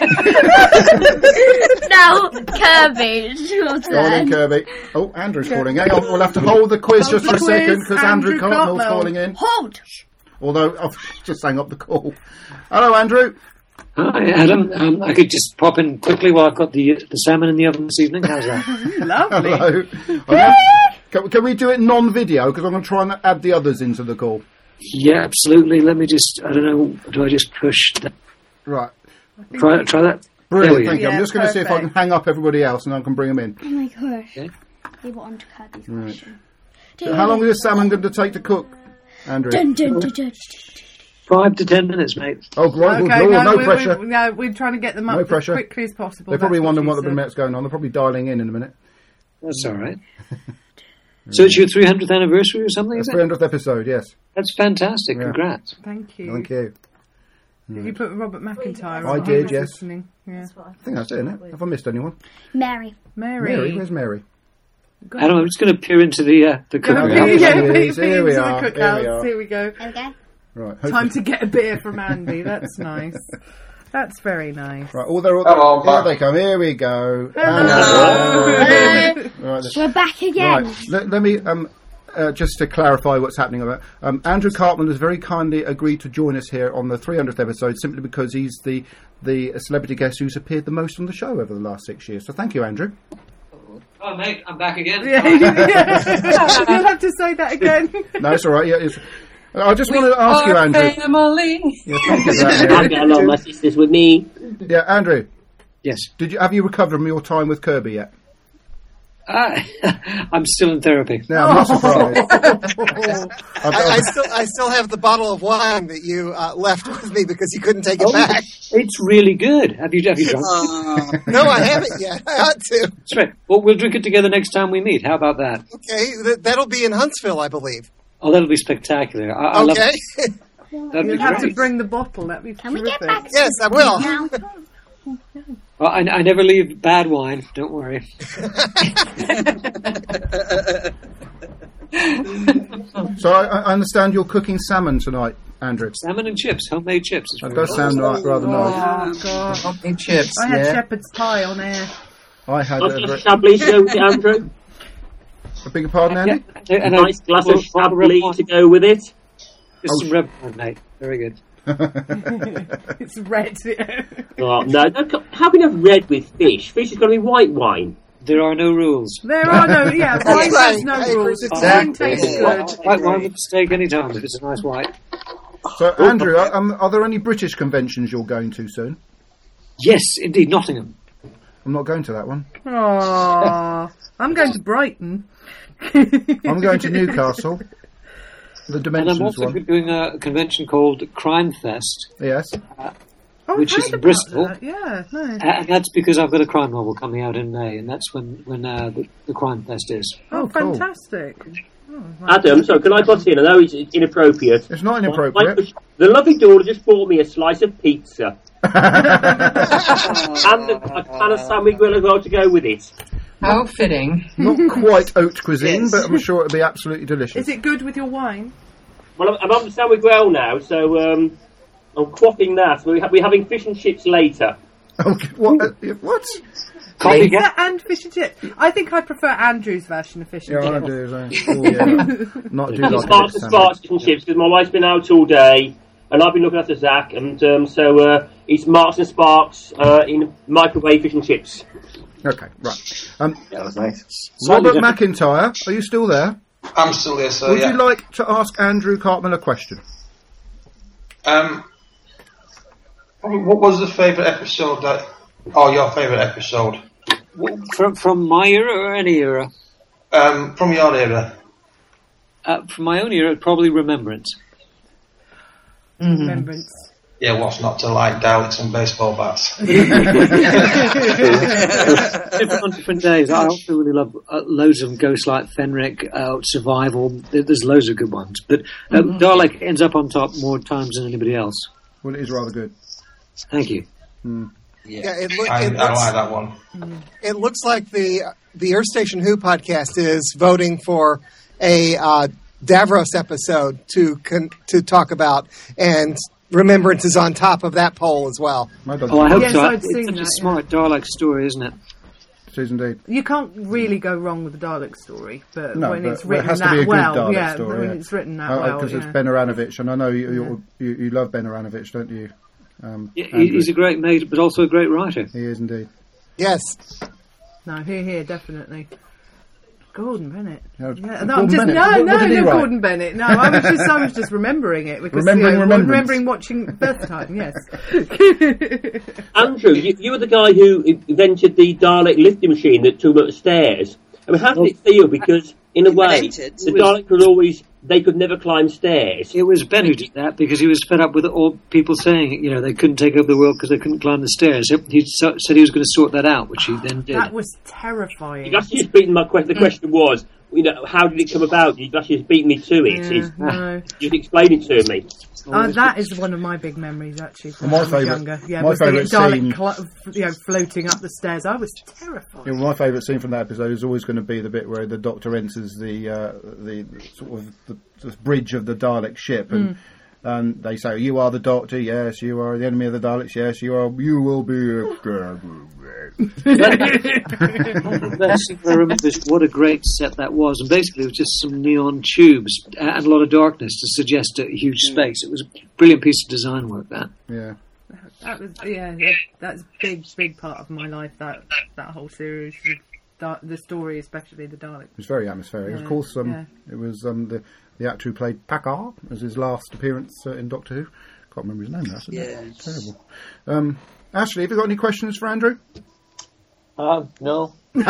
No, Kirby. She was Go on then, there. Kirby. Oh, Andrew's calling. Hang on, we'll have to hold the quiz Hold just for a the second quiz, because Andrew, Andrew Cartmell's Cartmell. calling in. Hold. Although I've just hang up the call. Hello, Andrew. Hi, Adam. Um, I could just pop in quickly while I've got the the salmon in the oven this evening. How's that? Lovely. Hello. I'm Can, can we do it non-video? Because I'm going to try and add the others into the call. Yeah, absolutely. Let me just, I don't know, do I just push that? Right. Try, try that? Brilliant, There we thank go. you. I'm just going to see if I can hang up everybody else and I can bring them in. Oh my gosh. Okay. They were on to Kirby's Right. question. So how long is this salmon going to take to cook, Andrew? Dun, dun, dun, dun. Five to ten minutes, mate. Oh, great. Okay, Lord, no, no we, pressure. We, no, we're trying to get them No up pressure. as quickly as possible. They're probably That's wondering what she the said. minute's going on. They're probably dialing in in a minute. That's all right. So it's your three hundredth anniversary or something, is That's it? three hundredth episode, yes. That's fantastic. Yeah. Congrats. Thank you. Thank you. Did you put Robert McIntyre I on? did, was yes. listening. Yeah. I think that's it, isn't it? Have I missed anyone? Mary. Mary. Mary, where's Mary? Adam, I'm just going to peer into the uh, the Go cookery. on, Okay. yeah, Here peek is, here we into are, the here we cookhouse. are. Here we go. Okay. Right. Time hopefully- to get a beer from Andy. That's nice. That's very nice. Right, all they're all Hello, here back. they come. Here we go. Hello. Hello. Right, this- We're back again. Right. Let, let me um, uh, just to clarify what's happening about. Um, Andrew Cartman has very kindly agreed to join us here on the three hundredth episode, simply because he's the the celebrity guest who's appeared the most on the show over the last six years. So thank you, Andrew. Oh, mate, I'm back again. Yeah, yeah. You'll have to say that again. No, it's all right. Yeah, it's, I just wanted to ask you, Our Andrew. family. Yeah, thank you for that, I Mary. get along, my sisters with me. Yeah, Andrew. Yes. Did you have you recovered from your time with Kirby yet? Uh, I'm still in therapy. No, I'm not surprised. I, I still, I still have the bottle of wine that you uh, left with me because you couldn't take it Oh, back. It's really good. Have you, have you drunk it? No, I haven't yet. I ought to. That's right. Well, we'll drink it together next time we meet. How about that? Okay, th- that'll be in Huntsville, I believe. Oh, that'll be spectacular. I, I love Okay. it. That'd be You'll have to great. bring the bottle. That'd be Can we terrific. get back to Yes, I will. now? Well, I, I never leave bad wine. Don't worry. So I, I understand you're cooking salmon tonight, Andrew. Salmon and chips, homemade chips. It's That really does sound right, rather nice. Oh, God. Homemade chips. I had Yeah. shepherd's pie on air. I had I'll a, just Chablis to go with it, Andrew. a bigger pardon, Andy. Yeah, A and a nice glass of little Chablis wine. to go with it. Just Oh, some red wine, mate. Very good. It's red. Oh, no, no, co- how can you have red with fish? Fish has got to be white wine. There are no rules. There are no, yeah, wine right. has no I rules. If the agree. wine tastes White, good. white wine with steak any time if it's a nice white. So, Andrew, are, um, are there any British conventions you're going to soon? Yes, indeed, Nottingham. I'm not going to that one. Aww. I'm going to Brighton. I'm going to Newcastle. The And I'm Dimensions also one. doing a convention called Crime Fest, Yes. Oh, which I've is heard in about Bristol. that. Yeah, nice. and that's because I've got a crime novel coming out in May, and that's when when uh, the, the Crime Fest is. Oh, Oh, cool. fantastic. Oh, right. Adam, so can I butt in? I know it's it's inappropriate. It's not My- inappropriate. the lovely daughter just bought me a slice of pizza. And a, a can of San Miguel as well to go with it. How fitting. Not quite haute cuisine, Yes. but I'm sure it'll be absolutely delicious. Is it good with your wine? Well, I'm, I'm on the San Miguel now, so um, I'm quaffing that. We're, ha- we're having fish and chips later. Okay, what? Uh, what? Pizza and fish and chips. I think I prefer Andrew's version of fish and Yeah, I chips. do. So. Oh, yeah. Not do It's like Marks it. and Sparks fish and chips because my wife's been out all day and I've been looking after Zach, and um, so uh, it's Marks and Sparks uh, in microwave fish and chips. Okay, right. Um, Yeah, that was nice. Robert McIntyre, are you still there? I'm still there, sir. Would yeah. you like to ask Andrew Cartman a question? Um, what was the favourite episode that? Oh, your favourite episode? From from my era or any era? Um, from your era. Uh, from my own era, probably Remembrance. Mm-hmm. Remembrance. Yeah, what's not to like Daleks and baseball bats? different on different days. I also really love uh, loads of them. Ghosts like Fenric, uh, Survival. There- There's loads of good ones, but um, Dalek ends up on top more times than anybody else. Well, it is rather good. Thank you. Mm. Yeah, it, loo- I, it I looks, like that one. it looks like the the Earth Station Who podcast is voting for a uh, Davros episode to con- to talk about, and Remembrance is on top of that poll as well. Oh, I hope Yes, so. I'd It's seen such a that, smart Dalek story, isn't it? It is indeed. You can't really go wrong with the Dalek story, but No, when but it's it written has to that be a good well, Dalek yeah, story. when yeah. it's written that Uh, well, because yeah. it's Ben Aranovich, and I know you you, you you love Ben Aranovich, don't you? Um, Yeah, Andrew? he- he's a great mate, but also a great writer. He is indeed. Yes. No, here, here, definitely. Gordon Bennett. No, Yeah, no, Gordon I'm just, Bennett. no, What- no, what did he no, write? Gordon Bennett. No, I was just, I was just remembering it because Remembering you know, Remembrance. remembering watching Birth Time. Yes. Andrew, you, you were the guy who invented the Dalek lifting machine that took them up the stairs. I mean, how did it feel? Because, in a way, Invented? the Dalek could always, they could never climb stairs. It was Ben who did that because he was fed up with all people saying, you know, they couldn't take over the world because they couldn't climb the stairs. He so, said he was going to sort that out, which he then did. That was terrifying. You've actually just beaten my question. The question was, you know, how did it come about? You've actually just beaten me to it. Yeah, It's- no. Just explain it to me. Uh, that is one of my big memories, actually. From Well, my when I was favourite- younger. Yeah, my was the favourite Dalek scene- cl- you know, floating up the stairs. I was terrified. Yeah, well, my favourite scene from that episode is always going to be the bit where the Doctor enters the uh, the sort of the, the bridge of the Dalek ship, and Mm. and they say, "You are the Doctor, yes. You are the enemy of the Daleks, yes. You are. You will be." The best thing I remember is what a great set that was, and basically it was just some neon tubes and a lot of darkness to suggest a huge space. It was a brilliant piece of design work, that. Yeah. That was yeah, that, that's a big, big part of my life. That that whole series, the, da- the story, especially the Dalek. It was very atmospheric. Yeah, Of course, um, yeah. it was um, the the actor who played Packard as his last appearance uh, in Doctor Who. Can't remember his name now. Isn't Yes. it? Terrible. Um, Ashley, have you got any questions for Andrew? Uh, no. The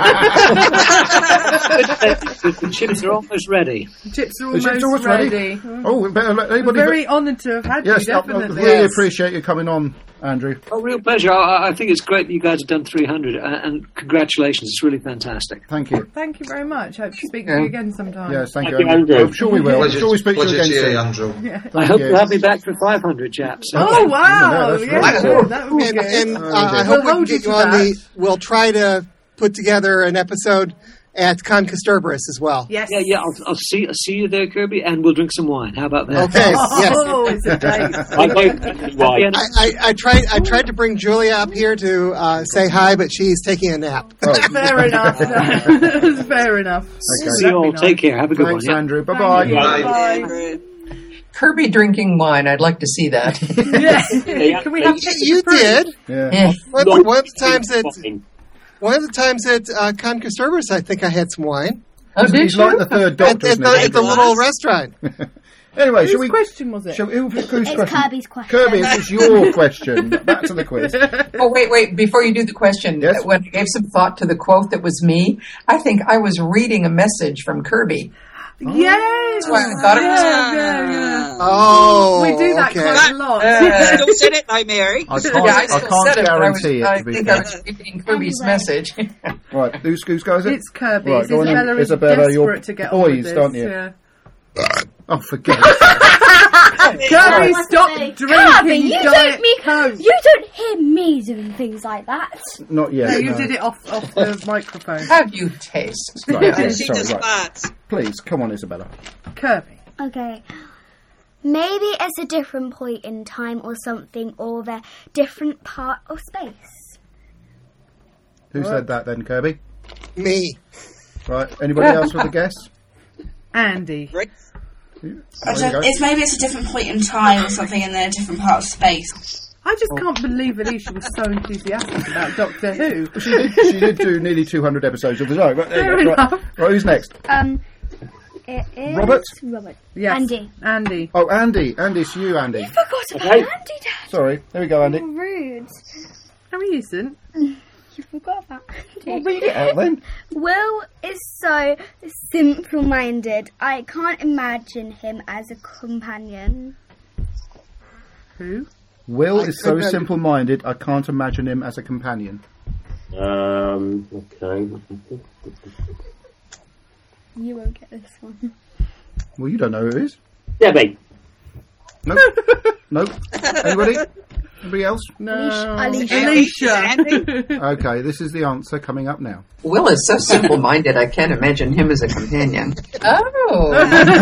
chips are almost ready. Chips are The almost, chips are almost ready. ready. Oh, we better let I'm anybody. very honoured to have had yes, you. I, I Definitely. really Yes. appreciate you coming on, Andrew. Oh, real pleasure. I, I think it's great that you guys have done three hundred, uh, and congratulations. It's really fantastic. Thank you. Thank you very much. Hope to speak Yeah. to you again sometime. Yes, thank, Thank you, you, Andrew. Andrew. I'm sure we will. I'm Pleasure, sure we speak to you pleasure again to you, soon. Andrew. Yeah. I Thank hope you. you'll have me back for five hundred, chaps. Oh wow! that's Yeah, right. sure, that would be And, good. and uh, Oh, I dear. hope We'll we can hold you get you to on the. that. We'll try to put together an episode at Con Castorberus as well. Yes. Yeah, yeah. I'll, I'll see. I'll see you there, Kirby, and we'll drink some wine. How about that? Okay. Yes. Oh, it's a date. I vote why. Yeah, I, I, I tried. I tried to bring Julia up here to uh, say hi, but she's taking a nap. Oh. Fair enough. Fair enough. Okay. See you all. Take care. Have a good Thanks, one. Yeah. Andrew. Bye Thank you. bye. Bye. Kirby drinking wine. I'd like to see that. Yeah. Can we have pictures You of proof? did. Yeah. Yeah. One, Not one of the times at fine. one of the times at uh, Con Castorberus, I think I had some wine Oh, did He's you? like the third at, Doctor, at, isn't the, he? at the little restaurant. Anyway, Whose shall we? question was it? Shall, who, whose It's question? Kirby's question. Kirby, it's your question. Back to the quiz. Oh, wait, wait. Before you do the question, Yes? when I gave some thought to the quote that was me, I think I was reading a message from Kirby. Yes. That's why I thought it was- Yeah, yeah, yeah. Oh, We do that okay. quite a lot. Uh, Still said it though, Mary. I can't, yeah, I I still can't said it, but I, was, guarantee I it, to be think I fair. was reading Kirby's Anyway. message. Right, whose, whose go is it? It's Kirby. Right, go on then. Isabella is Isabella, you're desperate to get on with poised, this. aren't you? Yeah. Oh, forget it. Kirby, What's stop the name? drinking Kirby, you Diet don't me. Coke. You don't hear me doing things like that. Not yet. No, you no. did it off, off the microphone. Have you taste? Right, yeah, She sorry, just right. farts. Please, come on, Isabella. Kirby. Okay. Maybe it's a different point in time or something, or the different part of space. Who said that then, Kirby? Me. Right. Anybody else with a guess? Andy. I don't- it's maybe it's a different point in time or something, and then a different part of space. I just can't believe Alicia was so enthusiastic about Doctor Who. She did, she did do nearly two hundred episodes of the show. Right, there Fair you go. enough. Right. right, who's next? Um, it is Robert? Robert. Yes. Andy. Andy. Oh, Andy. Andy, it's you, Andy. You forgot about Okay. Andy, Dad. Sorry. There we go, Andy. Rude. No, he isn't. You forgot about Andy. Well, read it out then. Will is so simple-minded. I can't imagine him as a companion. Who? Will I is so couldn't- simple-minded, I can't imagine him as a companion. Um, okay. You won't get this one. Well, you don't know who it is. Debbie. Nope. Nope. Anybody? Anybody else? No. Alicia. Alicia. Okay, this is the answer coming up now. Will is so simple-minded, I can't imagine him as a companion. Oh.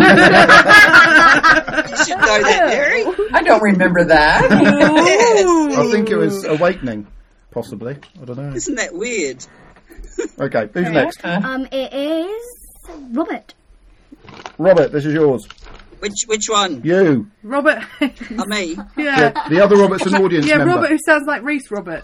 You should know that, Mary. I don't remember that. I think it was Awakening, possibly. I don't know. Isn't that weird? Okay, who's next? Um, it is Robert. Robert, this is yours. Which which one? You. Robert. Oh, me. Yeah. The, the other Robert's an audience Yeah, member. Robert, who sounds like Reese Robert.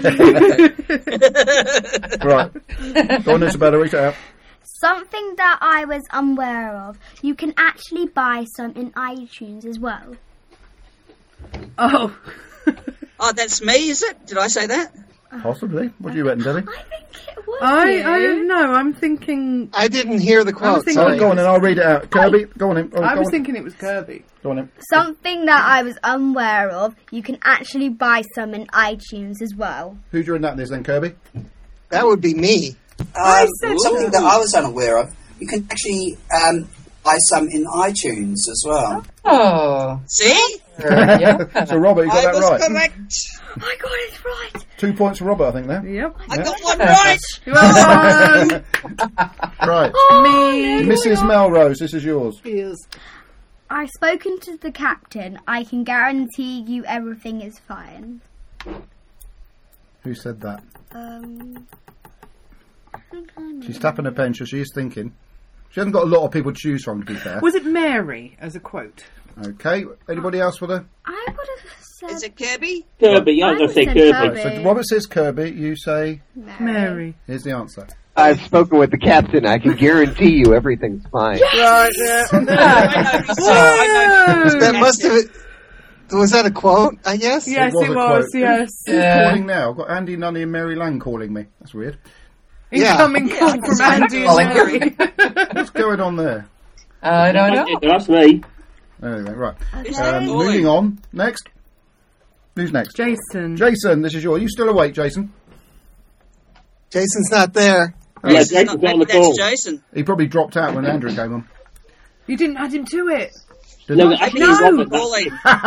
Right. Go on, Isabella, read it out. Something that I was unaware of. You can actually buy some in iTunes as well. Oh. Oh, that's me, is it? Did I say that? Possibly. What do you reckon, Debbie? I, I don't know. I'm thinking. I didn't hear the I was quote. thinking- Oh, go on, and I'll read it out. Kirby, go on in. Oh, I go was on. thinking it was Kirby. Go on in. Something that I was unaware of. You can actually buy some in iTunes as well. Who's your in that this then, Kirby? That would be me. I Um, said something so. that I was unaware of. You can actually um, buy some in iTunes as well. Oh. See? Yeah. So, Robert, you got I that was right. correct. I got it right. Two points for Robert, I think, there. Yep. I got one right. Well done. Right. Me. Missus Melrose, this is yours. Yes. I've spoken to the captain. I can guarantee you everything is fine. Who said that? Um. She's tapping her pen, so she is thinking. She hasn't got a lot of people to choose from, to be fair. Was it Mary as a quote? Okay. Anybody else with a... I would have said Is it Kirby? Kirby, I was going to say Kirby. Kirby. So Robert says Kirby, you say... Mary. Here's the answer. I've spoken with the captain. I can guarantee you everything's fine. Right, yeah. That must have. Was that a quote? I guess. Yes, was it a was, quote. yes. Who's Yeah. calling now? I've got Andy, Nunny and Mary Lang calling me. That's weird. Yeah. Incoming call from Andy and Mary. What's going on there? I don't know. That's me. Anyway, right. Who's Um, that boy? moving on. Next. Who's next? Jason. Jason, this is yours. Are you still awake, Jason? Jason's not there. Yeah, Yes, Jason's not- not on the maybe call. that's Jason. He probably dropped out when Andrew came on. You didn't add him to it. Didn't No, I? actually, No. Robert, that's- Pauline.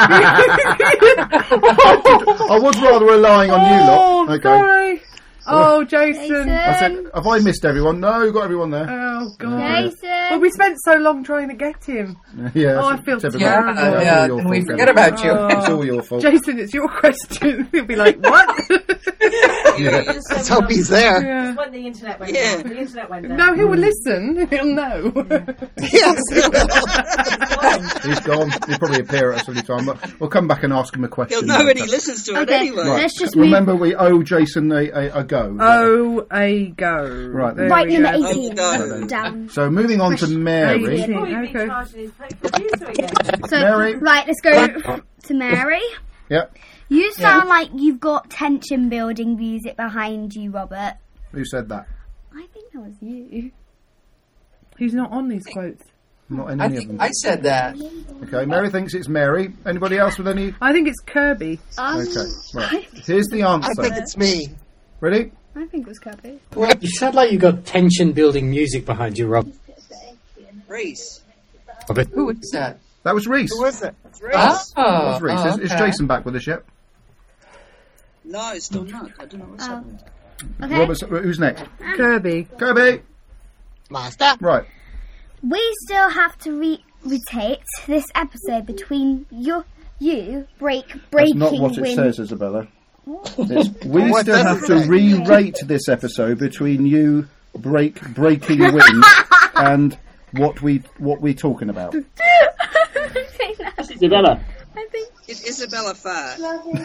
I was rather relying on you lot. Oh, Okay. sorry. Oh, Jason. Jason. I said, have I missed everyone? No, you've got everyone there. Oh, God. Jason. Well, we spent so long trying to get him. Yeah. Oh, I that's feel typical. terrible. That's all Yeah, your and we fault, forget Debbie. about you. It's all your fault. Jason, it's your question. He'll be like, what? Yeah. Let's hope he's there. Yeah. When the internet went Yeah. down. The internet went down. No, he will listen. He'll know. Yes. He's gone. He'll probably appear at us every time. But we'll come back and ask him a question. He'll know when he listens to it Okay, anyway. Right. let's just move. Remember, we owe Jason a, a, a go. Oh, a go. Right, There Right we number go. eighteen. Oh, God. Down. So moving on to Mary. eighteen. Boy, you've been Okay. charging his producer again. So, Mary. right, let's go to Mary. Yep. You sound like you've got tension building music behind you, Robert. Who said that? I think that was you. He's not on these quotes. Not in I any of think them. I said that. Okay, Mary thinks it's Mary. Anybody else with any? I think it's Kirby. Um, Okay, right. Here's the I answer. think it's me. Ready? I think it was Kirby. You sound like you got tension building music behind you, Rob. Reese. Robert. Who is that? That was Reese. Who was it? Reese. Oh, That was Reese. oh, Is, is okay. Jason back with us yet? No, it's still not. I don't know what's Oh. happened. Okay. Robert, who's next? Kirby. Kirby. Master. Right. We still have to re- rotate this episode between your you break breaking That's not what it wind. says, Isabella. It's, we still have to re-rate this episode between you break breaking wind and what we what we talking about. That's Isabella. Is Isabella far?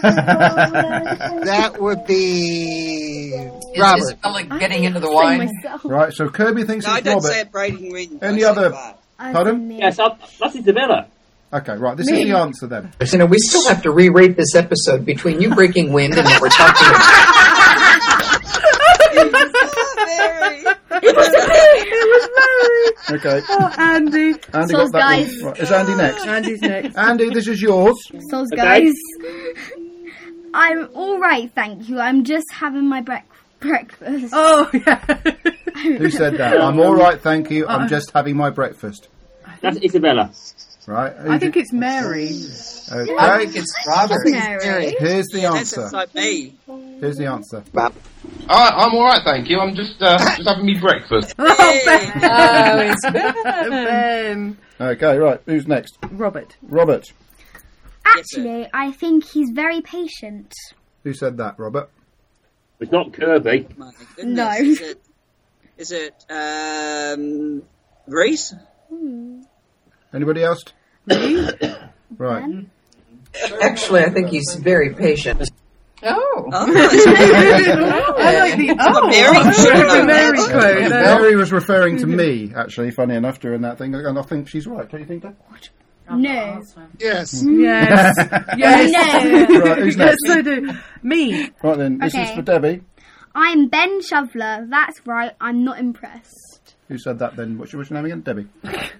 That would be Is Robert. Isabella getting into the wine? Right, so Kirby thinks No, I it's don't Robert. say it breaking wind. Any I say other? far. Pardon? Yes, I, that's Isabella. Okay, right. This Me. is the answer then. So now we still have to re-rate this episode between you breaking wind and what we're talking about. It was Mary. Okay. Oh, Andy. Andy Soz, got that guys. one. Right, is Andy next? Andy's next. Andy, this is yours. So, Okay. guys, I'm all right, thank you. I'm just having my brec- breakfast. Oh, yeah. Who said that? I'm all right, thank you. I'm just having my breakfast. That's Isabella. Right. I think it's Mary. Okay. I think it's Robert. Mary. Here's the That answer. sounds like me. Here's the answer. I, I'm all right, thank you. I'm just uh, just having me breakfast. Oh, Ben. Oh, it's Ben. Okay, right. Who's next? Robert. Robert. Actually, I think he's very patient. Who said that, Robert? It's not Kirby. My goodness. No. Is it, is it um, Reese? Anybody else? Right. Actually, I think he's very patient. Oh. Oh. I like the oh. Mary. I like the Mary quote. Mary was referring to me, actually, funny enough, during that thing, and I think she's right. Don't you think that? No. Yes. Yes. Yes. No. Right, who's Yes, next? I do. Me. Right then, this is Okay. for Debbie. I'm Ben Shoveler. That's right. I'm not impressed. Who said that then? What's your, what's your name again? Debbie.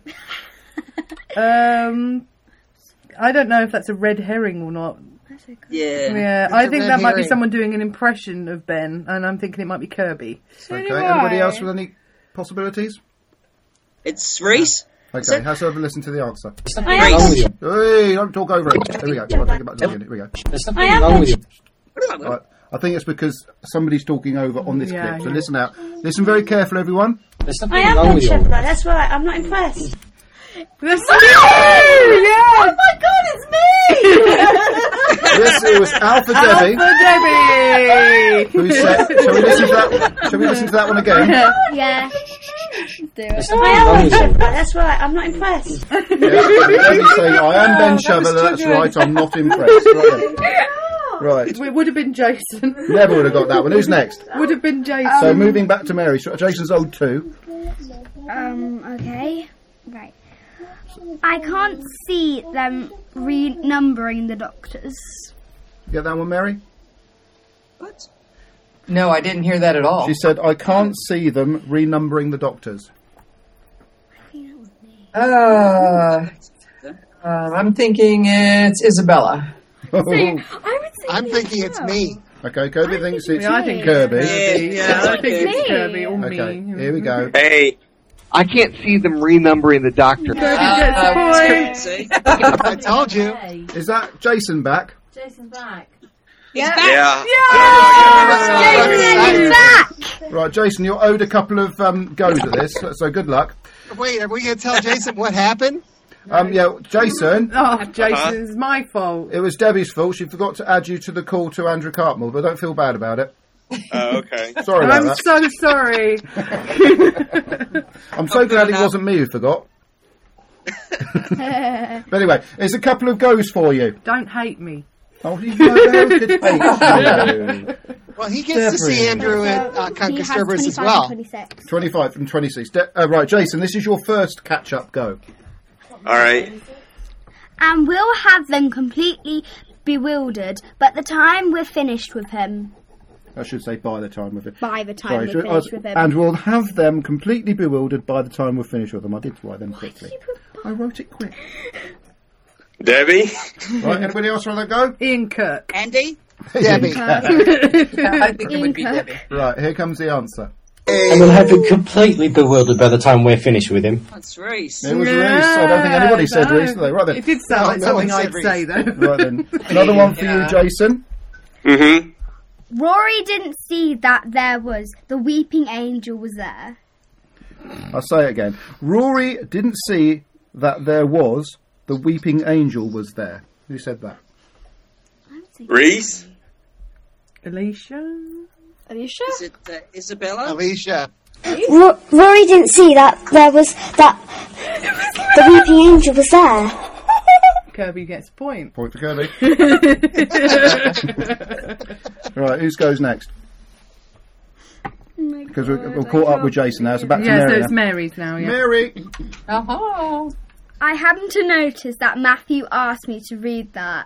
Um, I don't know if that's a red herring or not. Yeah. Yeah, It's I a think red that might be herring. someone doing an impression of Ben, and I'm thinking it might be Kirby. Okay, anybody else with any possibilities? It's Reese. Okay, how's everyone listen to the answer? something wrong with you. Hey, don't talk over it. Here we go. I'll take it back to the end. Here we go. There's something wrong with you. Right. I think it's because somebody's talking over on this Yeah, clip. So yeah. listen out. Listen very careful, everyone. There's something I am wrong Ben with you. Shepherd, that's right, I'm not impressed. That's Oh, yeah. oh my god, it's me! Yes, it was Alpha Debbie. Alpha Debbie. Who said? Shall we listen to that? Shall we listen to that one again? Yeah. Let's do There's it. something I am wrong Ben with you. Shepherd, that's right, I'm not impressed. Yeah, Debbie saying, "I am Ben Shoveler. That's right. I'm not impressed." Right. then. Right. It would have been Jason. Never would have got that one. Who's next? Would have been Jason. So moving back to Mary. So Jason's old two. Um, okay. Right. I can't see them renumbering the doctors. You get that one, Mary? What? No, I didn't hear that at all. She said, "I can't see them renumbering the doctors." Uh, uh, I'm thinking it's Isabella. I would say I'm thinking it's me. Okay, Kirby thinks it's Yeah, I think Kirby. Kirby. Yeah, I think it's Me. Kirby or Okay, me. here we go. Hey, I can't see them renumbering the doctor. Kirby gets the point. See? I told you. Is that Jason back? Jason's back. He's back. yeah. Jason back! Right, Jason, you're owed a couple of um, goes at this, so- so good luck. Wait, are we going to tell Jason what happened? Um, yeah, Jason, Oh, Jason's my fault. it was Debbie's fault. She forgot to add you to the call to Andrew Cartmell, but don't feel bad about it. Oh, okay. Sorry about I'm that. so sorry. I'm so glad it wasn't me who forgot. But anyway, there's a couple of goes for you. Don't hate me. Oh, you know, who could hate you? Well, he gets to see Andrew at uh, He Conquer has Cerberus as twenty-five well. and twenty-six. twenty-five and twenty-six. De- uh, right, Jason, this is your first catch-up go. All right. And we'll have them completely bewildered by the time we're finished with him. I should say by the time of it. By the time Sorry, we're so- finished with him. and we'll have them completely bewildered by the time we're finished with them. I did write them quickly. I wrote it quick. Debbie? Right, anybody else want to go? Ian Kirk. Andy? Debbie. I think it would be Debbie. Right, here comes the answer. And we'll have him completely bewildered by the time we're finished with him. That's Reese. It was Reese. I don't think anybody said no. Reese, did they? Right then. It did sound No, like no something one said I'd Reese. say, though. Right then. Another one for you, Jason. Mm-hmm. Rory didn't see that there was the weeping angel was there. I'll say it again. Rory didn't see that there was the weeping angel was there? Who said that? Reese? Alicia? Alicia? Is it uh, Isabella? Alicia. R- Rory didn't see that there was that the weeping angel was there. Kirby gets a point. Point for Kirby. Right, who goes next? Because we're, we're caught up with Jason now, so back to Yeah, Mary so it's now. Mary's now, yeah. Mary! Oh. I happened to notice that Matthew asked me to read that.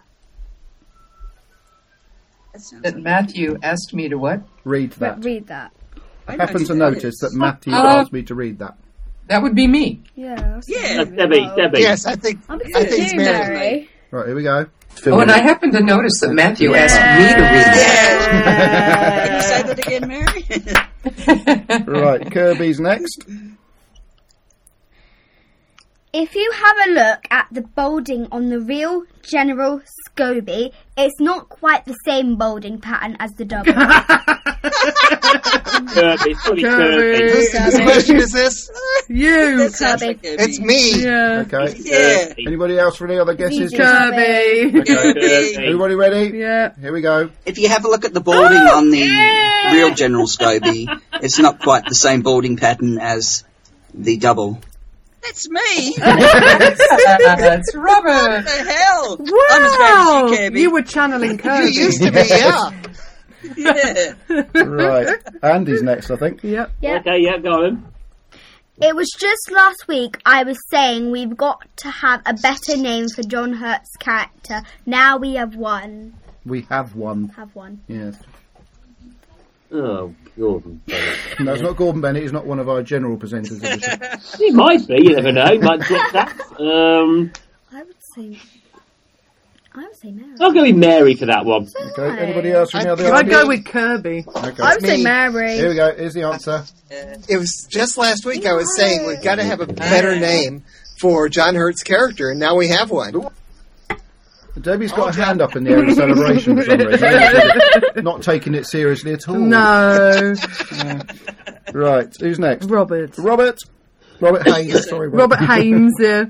That Matthew asked me to what? Read that. But read that. I happen to notice that Matthew Uh, asked me to read that. That would be me. Yeah. Yeah. That's Debbie, Debbie. Yes, I think I'm I think it's you, Mary. Mary. Right, here we go. Oh, and I happened to notice that Matthew asked me to read that. Can you say that again, Mary? Right, Kirby's next. If you have a look at the bolding on the real General Scobie, it's not quite the same bolding pattern as the double. Kirby, it's probably Kirby. Kirby. Whose whose question is this? You! That sounds Kirby. like Kirby. It's me. Yeah. Okay. Yeah. Anybody else for any other guesses? Easy. Kirby! Okay. Kirby. Everybody ready? Yeah. Here we go. If you have a look at the balding on the real General Scobie, it's not quite the same balding pattern as the double. That's me. That's Robert. What the hell? Wow! I'm as bad as you, Kirby. You were channeling You Kirby. used to be, yeah. Yeah. Right. Andy's next, I think. Yep. Yeah. Okay, yeah, go on. It was just last week I was saying we've got to have a better name for John Hurt's character. Now we have one. We have one. Have one. Yes. Oh, Gordon Bennett. No, it's not Gordon Bennett. He's not one of our general presenters of the show. He might be, you never know. He might drop that. Um, I would say... I would say Mary. I'll go with Mary for that one. Okay. Anybody else from the other I'd ideas? go with Kirby. Okay. I would say Me. Mary. Here we go. Here's the answer. It was just last week I was saying we've got to have a better name for John Hurt's character, and now we have one. Debbie's got a hand up in the air in celebration for some reason. Not taking it seriously at all. No. Yeah. Right. Who's next? Robert. Robert. Robert Haynes. Sorry, Robert Haynes, yeah.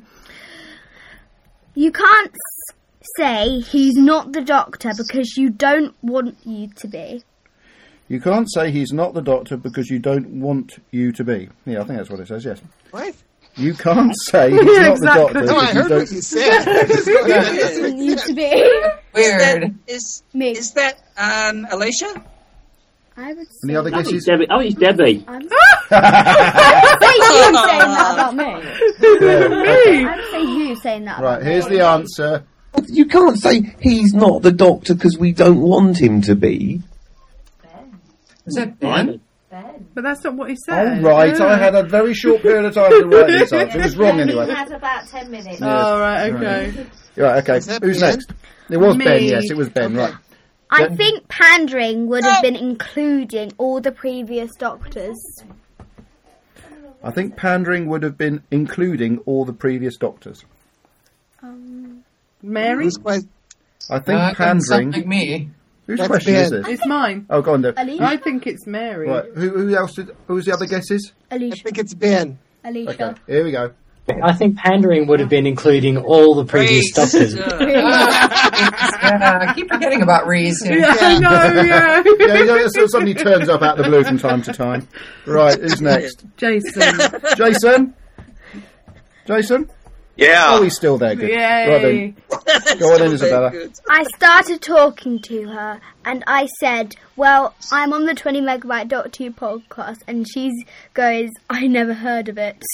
You can't s- say he's not the doctor because you don't want you to be. You can't say he's not the doctor because you don't want you to be. Yeah, I think that's what it says, yes. What? You can't say he's Yeah, not exactly. the doctor No, I because you heard don't... what you said. Want you to be. Weird. Is, Me. is that um, Alicia? I would say... Any other I think guesses? it's Debbie. Oh, it's Debbie. I'm I would say you saying that about me. Yeah. I would say you saying that Right, about here's me. the answer. You can't say he's not the doctor because we don't want him to be. Is that Ben? But that's not what he Oh, said. right. Yeah. I had a very short period of time to write this answer. It was wrong anyway. He has about ten minutes. Oh, right, okay. Right, okay. Is that Who's Ben? next? It was Me. Ben, yes, it was Ben, right. I Yeah. think pandering would have been including all the previous doctors. I think pandering would have been including all the previous doctors. Um, Mary? Who's quite- I think Uh, doesn't sound pandering... like me. Whose That's question is Ben. this? It's mine. Oh, go on, Deb. Alicia. I think it's Mary. Right, who, who else did... Who was the other guesses? I Alicia. think it's Ben. Alicia. Okay, here we go. I think pandering would have been including all the previous Reese. doctors. Uh, keep forgetting about Reese. here. Yeah, I know, yeah. Yeah, you know, it suddenly turns up out of the blue from time to time. Right, who's next? Jason. Jason? Jason? Yeah. Oh, he's still there, good. Yay. Right then. Go on in, Isabella. I started talking to her and I said, well, I'm on the twenty megabyte dot two podcast, and she goes, I never heard of it.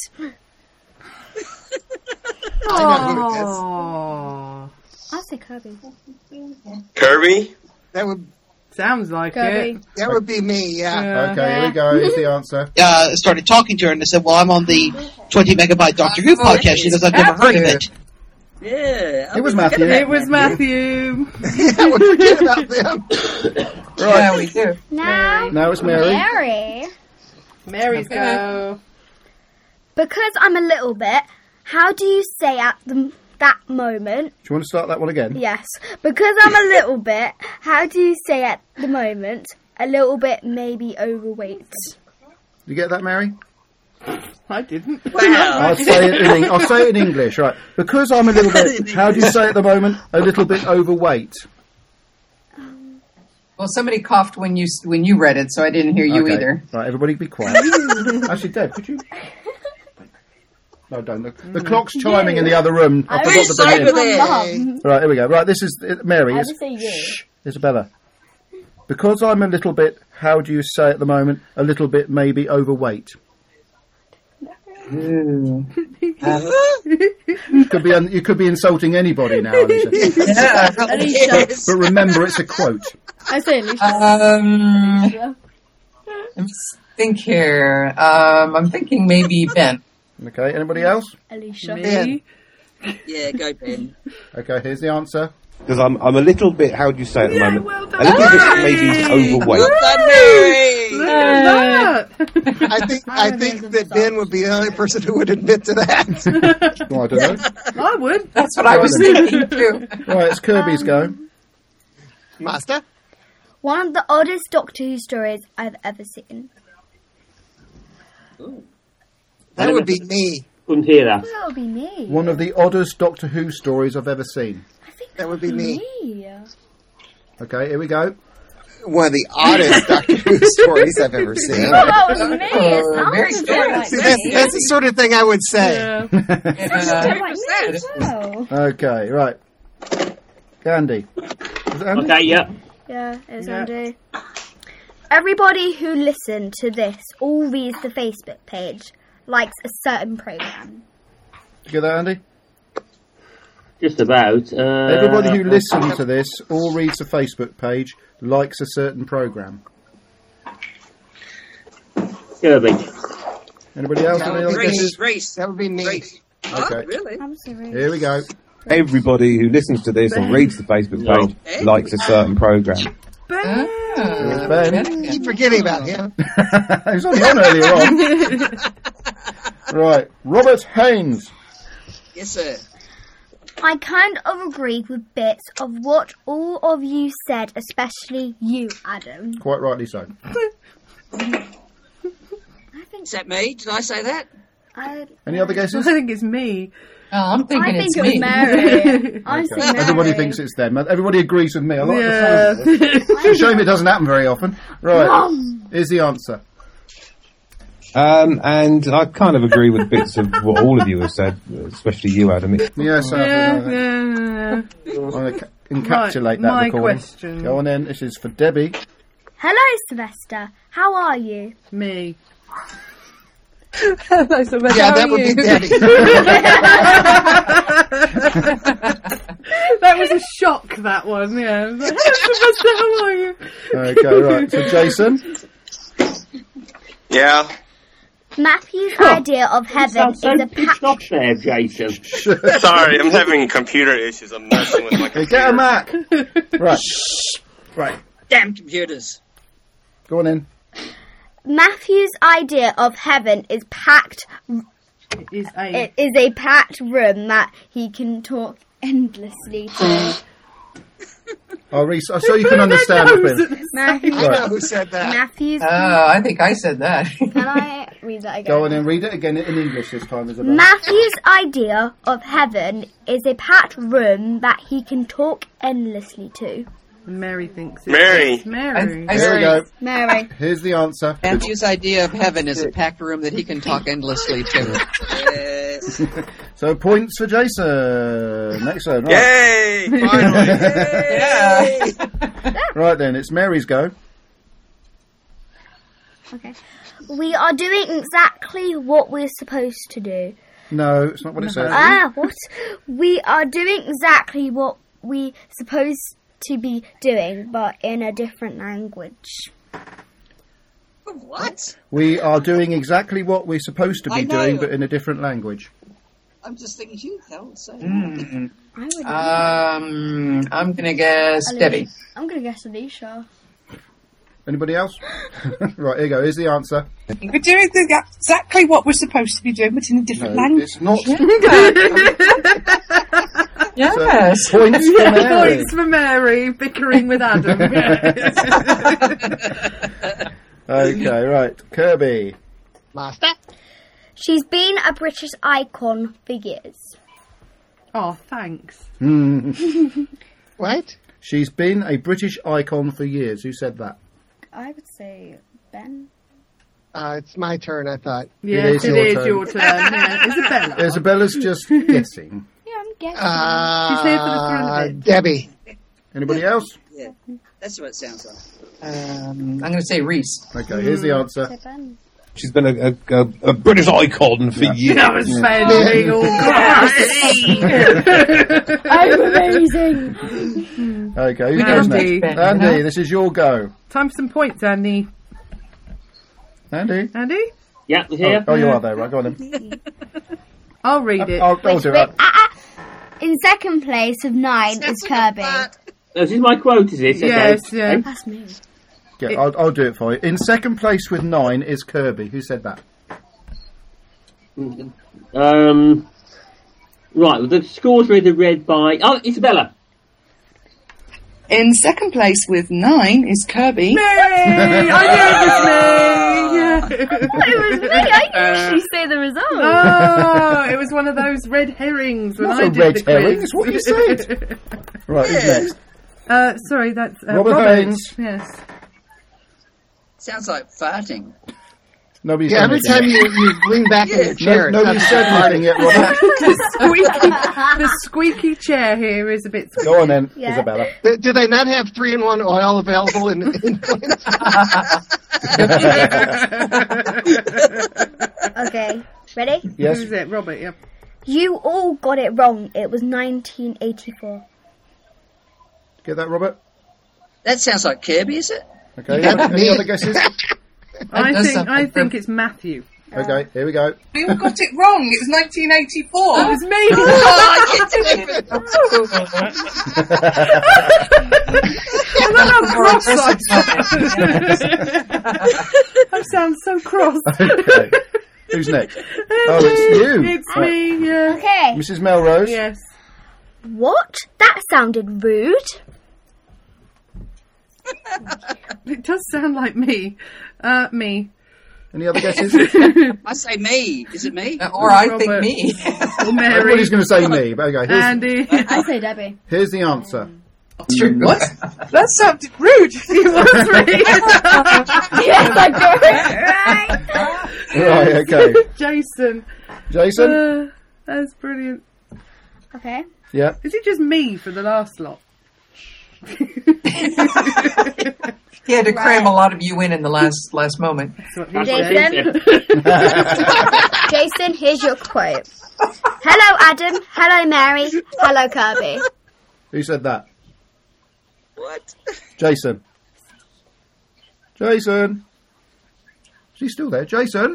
I know who it is. Aww. I'll say Kirby. Kirby? That would Sounds like Kirby. it. that would be me. Yeah. Yeah. Okay, here we go. Here's the answer. uh, started talking to her and I said, well, I'm on the twenty megabyte Doctor Who podcast. She goes, I've never heard of it. Yeah. It was Matthew. It was Matthew. Yeah, we forget about them. Yeah, we do. Now, Now it's Mary. Mary. Mary's go. Because I'm a little bit, how do you say at the, that moment? Do you want to start that one again? Yes. Because I'm a little bit, how do you say at the moment? A little bit maybe overweight. You get that, Mary? I didn't. I'll say it in Eng- I'll say it in English, right? Because I'm a little bit. How do you say it at the moment? A little bit overweight. Well, somebody coughed when you when you read it, so I didn't hear you Okay. either. Right, everybody be quiet. Actually, Deb, could you? No, don't. The, the clock's chiming in the other room. I, I forgot was to bring it over in. there. Right, here we go. Right, this is uh, Mary. I Is, would say you. shh, Isabella. Because I'm a little bit. How do you say at the moment? A little bit, maybe overweight. Ooh. You could be. Un- you could be insulting anybody now, Alicia. Yeah. Alicia. But remember, it's a quote. I say Alicia. Um, let me think here. Um, I'm thinking maybe Ben. Okay. Anybody else? Alicia. Me. Yeah, go Ben. Okay. Here's the answer. Because I'm, I'm a little bit, how do you say it at the Yeah, moment? well a done. little bit maybe overweight. Well done, Mary. Look at that. I think I think that Ben would be the only person who would admit to that. Well, I don't know. I would. That's what I was thinking too. Right, it's Kirby's go. Master? One of the oddest Doctor Who stories I've ever seen. That would be me. Couldn't hear that. That would be me. One of the oddest Doctor Who stories I've ever seen. That would be me. Me. Okay, here we go. One of the oddest Doctor Who stories I've ever seen. Oh, that was me. It Oh, sounds very just good. like See, me. that's, that's the sort of thing I would say. Yeah. Uh, Like me as well. Okay, right. Andy. Is it Andy? Okay, yeah. Yeah, it's Yeah. Andy. Everybody who listened to this all reads the Facebook page, likes a certain program. Did you get that, Andy? Just about. Uh, Everybody who listens to this all reads the Facebook page, likes a certain programme. Kirby. Anybody else? Any other Race, guesses? race. That would be me. Race. Okay. Oh, really? I'm sorry. Here we go. Everybody who listens to this or reads the Facebook page Ben? likes a certain program. Ben. Here's Ben. Keep forgetting about him. He was only on earlier on. Right. Robert Haynes. Yes, sir. I kind of agree with bits of what all of you said, especially you, Adam. Quite rightly so. Is that me? Did I say that? I, Any other I guesses? think it's me. Oh, I'm thinking I think it's it was me. Mary. I'm Okay. saying Mary. Everybody thinks it's them. Everybody agrees with me. I like Yeah. the sound of it. It's a shame it doesn't happen very often. Right. Here's the answer. Um, and I kind of agree with bits of what all of you have said, especially you, Adam. It- Yes, I Yeah, have to know yeah. that. I'm going to encapsulate Right, that my recording. question. Go on then. This is for Debbie. Hello, Sylvester. How are you? Me. Yeah, that would be Debbie. That was a shock, that one, yeah. I was like, "Hello, Sylvester, how are you?" Okay, right. So, Jason. Yeah. Matthew's idea of heaven Sounds is so a pitched pact. off there, Jason. Sorry, I'm having computer issues. I'm messing with my Hey, computer. get a Mac. Right. Right. Damn computers. Go on in. Matthew's idea of heaven is packed. It is a. It is a packed room that he can talk endlessly to. I'll re- so you can understand the film. Matthew, I know who said that. Matthew's. Oh, I think I said that. Can I read that again? Go on and read it again in English this time, Isabel. Matthew's idea of heaven is a packed room that he can talk endlessly to. Mary thinks it's Mary. Mary. I- I- Here we go. Mary. Here's the answer. Matthew's idea of heaven is a packed room that he can talk endlessly to. Yes. So points for Jason. Next one. Right. Yay! Finally. Yeah. Right then, it's Mary's go. Okay. We are doing exactly what we're supposed to do. No, it's not what it says. Ah, what? We are doing exactly what we supposed to be doing, but in a different language. What? We are doing exactly what we're supposed to I be know. doing, but in a different language. I'm just thinking, you hell, say. Mm. I would. Um, I'm gonna guess Alicia. Debbie. I'm gonna guess Alicia. Anybody else? Right, here you go. Here's the answer. We're doing the, exactly what we're supposed to be doing, but in a different No, language. it's not. Yes. So, points for Yeah, Mary. points for Mary bickering with Adam. Okay, right. Kirby. Master? She's been a British icon for years. Oh, thanks. What? She's been a British icon for years. Who said that? I would say Ben. Uh, it's my turn, I thought. Yes, it is, it your, is turn. your turn. Yeah. Isabella. Isabella's just guessing. Yeah, I'm guessing. Uh, She's here for the thrill of it. Debbie. Anybody else? Yeah, that's what it sounds like. Um, I'm going to say Reese. Okay, here's the answer. Say Ben. She's been a, a, a, a British icon for years. That was spending all crazy. I'm amazing. Okay, who Andy. goes next? Ben, Andy, you know? this is your go. Time for some points, Andy. Andy? Andy? Yeah, Oh, here. oh, you are there, right? Go on then. I'll read it. I'll, I'll do it. Wait, ah, ah. In second place with nine is Kirby. Oh, this is my quote, is it? Okay. Yes, yeah. Okay. That's me. Yeah, I'll, I'll do it for you. In second place with nine is Kirby. Who said that? Um, right, well, the scores were either read by... Oh, Isabella. In second place with nine is Kirby. Me! I knew it was me! Yeah. It was me. I usually say the result. Oh, it was one of those red herrings when Not I a did red the herring, quiz. it's what you said. Right, who's next? Uh, sorry, that's uh, Robert Robert. Haynes. Yes. Sounds like farting. Nobody's Yeah, done every anything time yet. you, you lean back in your No, chair. nobody it's said not anything yet, Robert. the, squeaky, the squeaky chair here is a bit squeaky. Go on then, Yeah. Isabella. Do do they not have three in one oil available in, in plants? Okay, ready? Yes. Who's it? Robert, yeah. You all got it wrong. It was nineteen eighty-four. Get that, Robert? That sounds like Kirby, is it? Okay, Yeah, any me. other guesses? I does think sound I like think it's Matthew. Okay, here we go. We all got it wrong. It was nineteen eighty-four. It was me! I love how cross I sound. I sound so cross. Okay. Who's next? Oh, it's you. It's Right. me, yeah. Okay. Missus Melrose. Yes. What? That sounded rude. It does sound like me. Uh, me. Any other guesses? I say me. Is it me? Or I think Robert. me. Or Mary. Everybody's going to say me, but okay. Here's, Andy. I say Debbie. here's the answer. Sure. What? That sounded rude. It was me. Yes, I got it right. Right, okay. Jason. Jason? Uh, that's brilliant. Okay. Yeah. Is it just me for the last lot? He had to cram a lot of you in in the last last moment. That's what he Jason. said. Jason, here's your quote. Hello, Adam. Hello, Mary. Hello, Kirby. Who said that? What? Jason. Jason. Is he still there? Jason?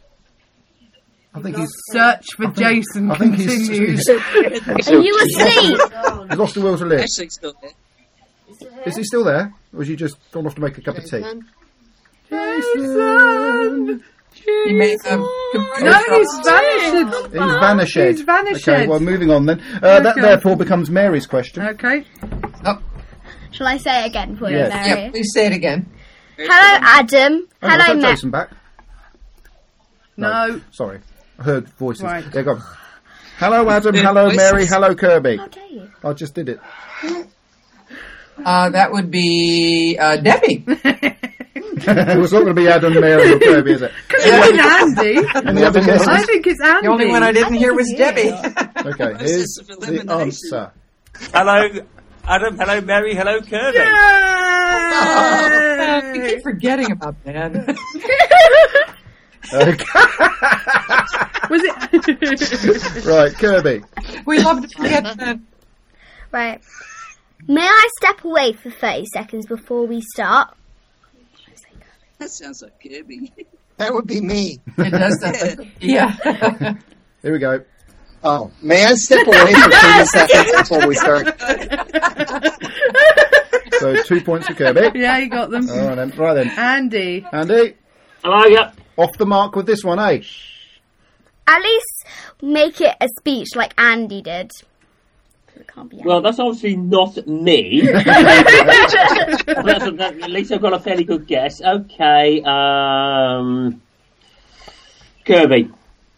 I think he's... Search for Jason I think he's... continues. he's Are you asleep? he's lost the will to live. Actually, still there. Is he still there? Or has he just gone off to make a cup of tea? Jason! He may have No, he's vanished. He's vanished. He's vanished. Okay, well, moving on then. Uh, That Okay. therefore becomes Mary's question. Okay. Shall I say it again for Yes. you, Mary? Yeah, please say it again. Hello, Adam. Oh, Hello, was that Mary. Jason back? No. Sorry. I heard voices. Right. There you go. Hello, Adam. Hello, Mary. Hello, Kirby. How dare you? I just did it. Uh, that would be uh, Debbie. It was not going to be Adam, Mary, or Kirby, is it? Because it's Andy. Any other guesses? I think it's Andy. The only one I didn't hear was Debbie. Okay, here's the answer. Hello, Adam. Hello, Mary. Hello, Kirby. I keep forgetting about that. Okay. Was it? Right, Kirby. We love to forget that. Right. May I step away for thirty seconds before we start? That sounds like Kirby. That would be me. It does that. Yeah. Here we go. Oh, may I step away for thirty seconds before we start? So two points for Kirby. Yeah, you got them. All right then. Right then. Andy. Andy. Hello, yeah. Off the mark with this one, eh? At least make it a speech like Andy did. It can't be Andy. Well, that's obviously not me. That's- that- at least I've got a fairly good guess. Okay, um... Kirby.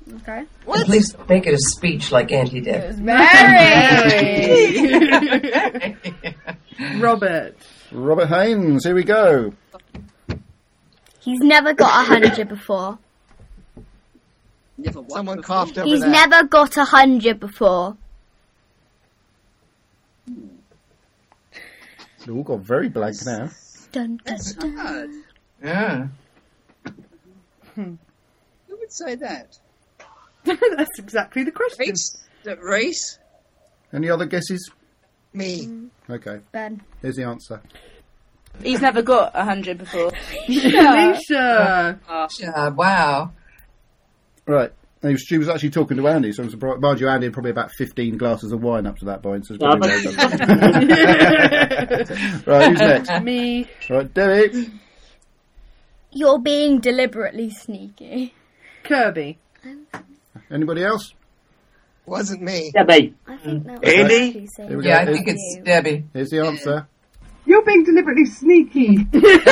Okay. Please make it a speech like Auntie did. Mary! Robert. Robert Haynes, here we go. He's never got a hundred before. Never what Someone before? coughed over He's that. never got a hundred before. They all got very blank now. Dun, dun, That's dun. hard. Yeah. Who would say that? That's exactly the question. Reese? That Reese? Any other guesses? Me. Okay, Ben. here's the answer. He's never got a hundred before. Alicia. Uh, wow. Right. He was, she was actually talking to Andy, so I'm surprised. Mind you, Andy had probably about fifteen glasses of wine up to that point. So it's probably right, who's next? Me. Right, Debbie. You're being deliberately sneaky. Kirby. Anybody else? Wasn't me. Debbie. I think that was Andy? actually saying Here we go. Yeah, I Here's- think it's Debbie. Here's the answer. You're being deliberately sneaky.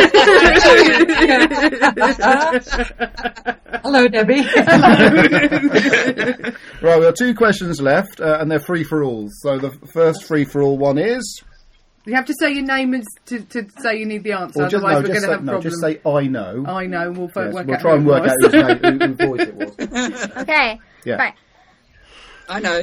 Hello, Debbie. Right, we have two questions left, uh, and they're free for all. So the first free for all one is. You have to say your name is to, to say you need the answer, Or just, otherwise no, we're just going to say, have no, problems. just say I know. I know, we'll fo- Yes, work we'll out try who and it work was. out whose, name, who, whose voice it was. Okay. Yeah. Right. I know.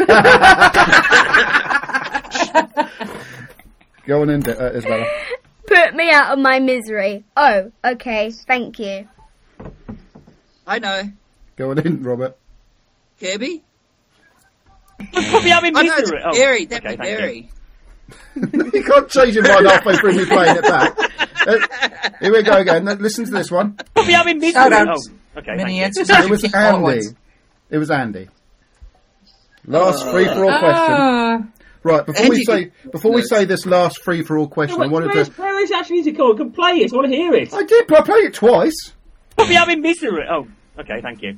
Go on in, De- uh, Isabella. Put me out of my misery. Oh, okay. Thank you. I know. Go on in, Robert. Kirby? Put me out in I know, it's misery. Oh, Barry. That'd okay, be thank Barry. You can't change your mind halfway through me playing it back. Uh, here we go again. Now, listen to this one. Put me out in misery. Shout out. Oh, okay, Many thank you. answers. It was You keep all at Andy. once. It was Andy. Last free for all question. Ah. Right, before Andy we say before we say this last free for all question, I wanted Where's, to. where is actually music called? Can play it. I want to hear it. I did, but I played it twice. Put me out in misery. Oh, okay, thank you.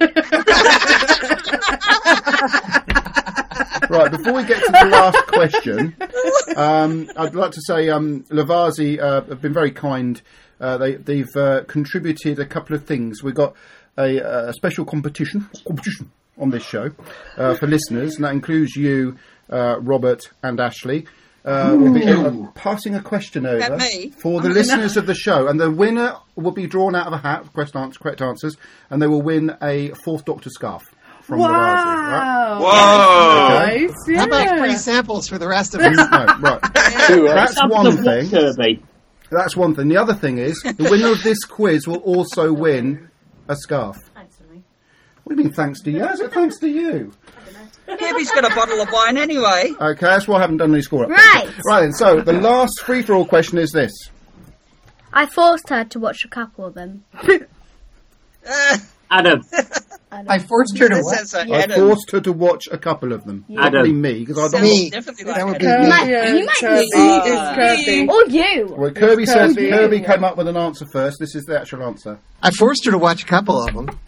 Right, before we get to the last question, um, I'd like to say um, Lavazi uh, have been very kind. Uh, they, they've uh, contributed a couple of things. We've got a, a special competition competition on this show uh, for listeners, and that includes you, uh, Robert and Ashley. Uh, we'll be uh, passing a question over At me? for the Oh, listeners no. of the show, and the winner will be drawn out of a hat, correct, answer, correct answers, and they will win a Fourth Doctor scarf. From Wow. Lavazi, right? Whoa! Nice, yeah. How about free samples for the rest of No, us? right. That's Samples one of what, thing. Kirby? That's one thing. The other thing is, the winner of this quiz will also win a scarf. Thanks, Louis. What do you mean, thanks to you? How's it thanks to you? Kirby's got a bottle of wine anyway. Okay, that's why I haven't done any score up. Right. Right then, so the last free-for-all question is this. I forced her to watch a couple of them. Uh, Adam. I forced her to that what? sounds like I Adam. forced her to watch a couple of them. Yeah. Probably Adam. me, because I don't Me. Definitely That like would be Adam. me. might- Yeah, you might Kirby. be- It's Kirby. Or you. Well, Kirby It's says Kirby. Kirby came up with an answer first. This is the actual answer. I forced her to watch a couple of them.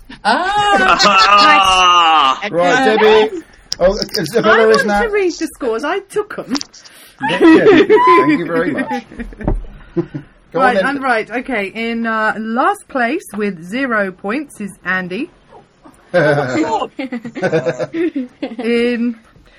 Ah. Right, Debbie. Oh, I Isabella is want now. to read the scores. I took them. Thank you very much. Go Right, on I'm then. right. Okay, in uh, last place with zero points is Andy. in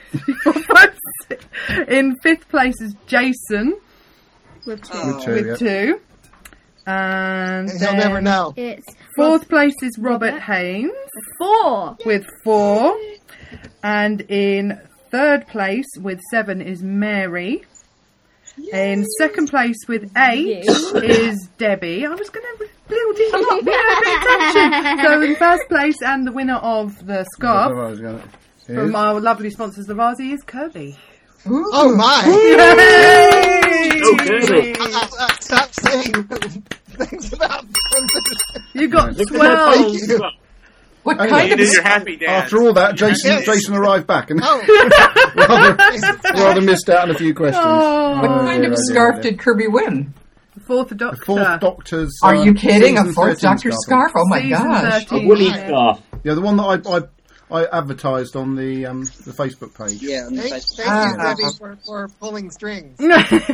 in fifth place is Jason with two. Oh. With two, with yep. two. And He'll then never know. It's fourth place is Robert Haynes four. with four. And in third place with seven is Mary. In second place with eight is Debbie. I was going to build it up. Yeah, pay attention. So in first place and the winner of the scarf from our lovely sponsors Lavazi is Kirby. Oh my! Yay! Oh, Kirby. Uh, uh, stop saying things about You got Look at twelve. her face. What Hang kind You of do your happy dance. After all that, Jason Yes. Jason arrived back and Oh. rather, rather missed out on a few questions. Oh. what Oh, kind dear, of oh, dear, scarf oh, dear. did Kirby win? Fourth Doctor. The Fourth Doctor's. Are uh, you kidding? A season fourth thirteen Doctor scarf? Oh my Season gosh! A thirteen. woolly Yeah. scarf. Yeah, the one that I I, I advertised on the um the Facebook page. Yeah, on the Thank, Facebook. thank Ah. you, Debbie, for, for pulling strings. he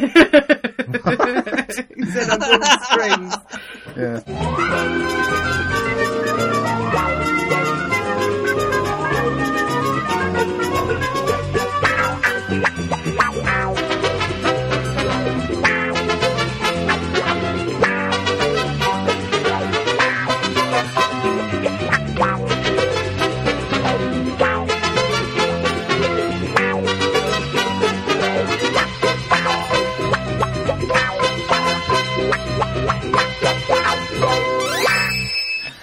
said I'm pulling strings. Yeah.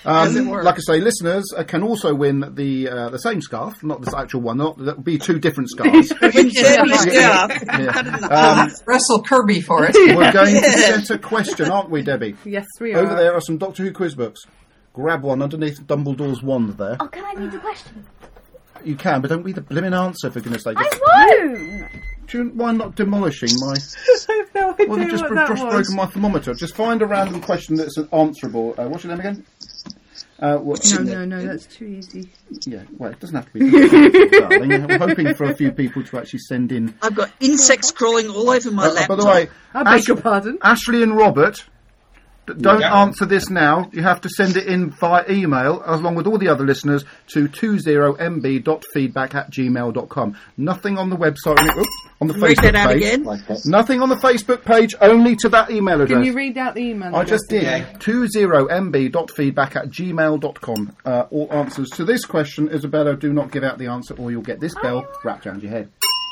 As it Um, were. like I say, listeners uh, can also win the uh, the same scarf, not this actual one. Not, that would be two different scarves. Yeah. Um, Wrestle Kirby for it. we're going to get a question, aren't we, Debbie? Yes, we are. Over there are some Doctor Who quiz books. Grab one underneath Dumbledore's wand there. Oh, can I read the question? You can, but don't read the blimmin' answer, for goodness sake. I won't! Do you, why not demolishing my... I have no idea Well, they've just, what bro- that just was. broken my thermometer. Just find a random question that's answerable. Uh, what's your name again? Uh, what, No, no, no, that's too easy. Yeah, well, it doesn't have to be difficult, darling. I'm hoping for a few people to actually send in... I've got insects crawling all over my Uh, laptop. by the way, I beg Ash- your pardon. Ashley and Robert, d- don't Yeah. answer this now. You have to send it in via email, along with all the other listeners, to twenty m b dot feedback at gmail dot com. Nothing on the website, oops, on the Read Facebook that out page. again. Nothing on the Facebook page, only to that email address. Can you read out the email? I just did. address? twenty m b dot feedback at gmail dot com. Uh, all answers to this question, Isabella, do not give out the answer or you'll get this bell wrapped around your head.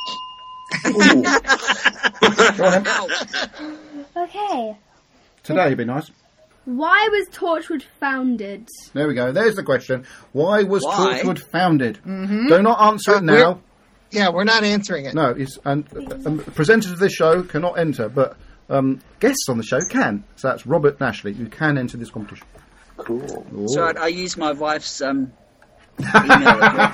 Go on then. Okay. Today would be nice. Why was Torchwood founded? There we go. There's the question. Why was Why? Torchwood founded? Mm-hmm. Do not answer Uh, it we're- now. Yeah, we're not answering it. No, it's, and uh, um, presenters of this show cannot enter, but um, guests on the show can. So that's Robert and Ashley who can enter this competition. Cool. So I, I use my wife's um, email address.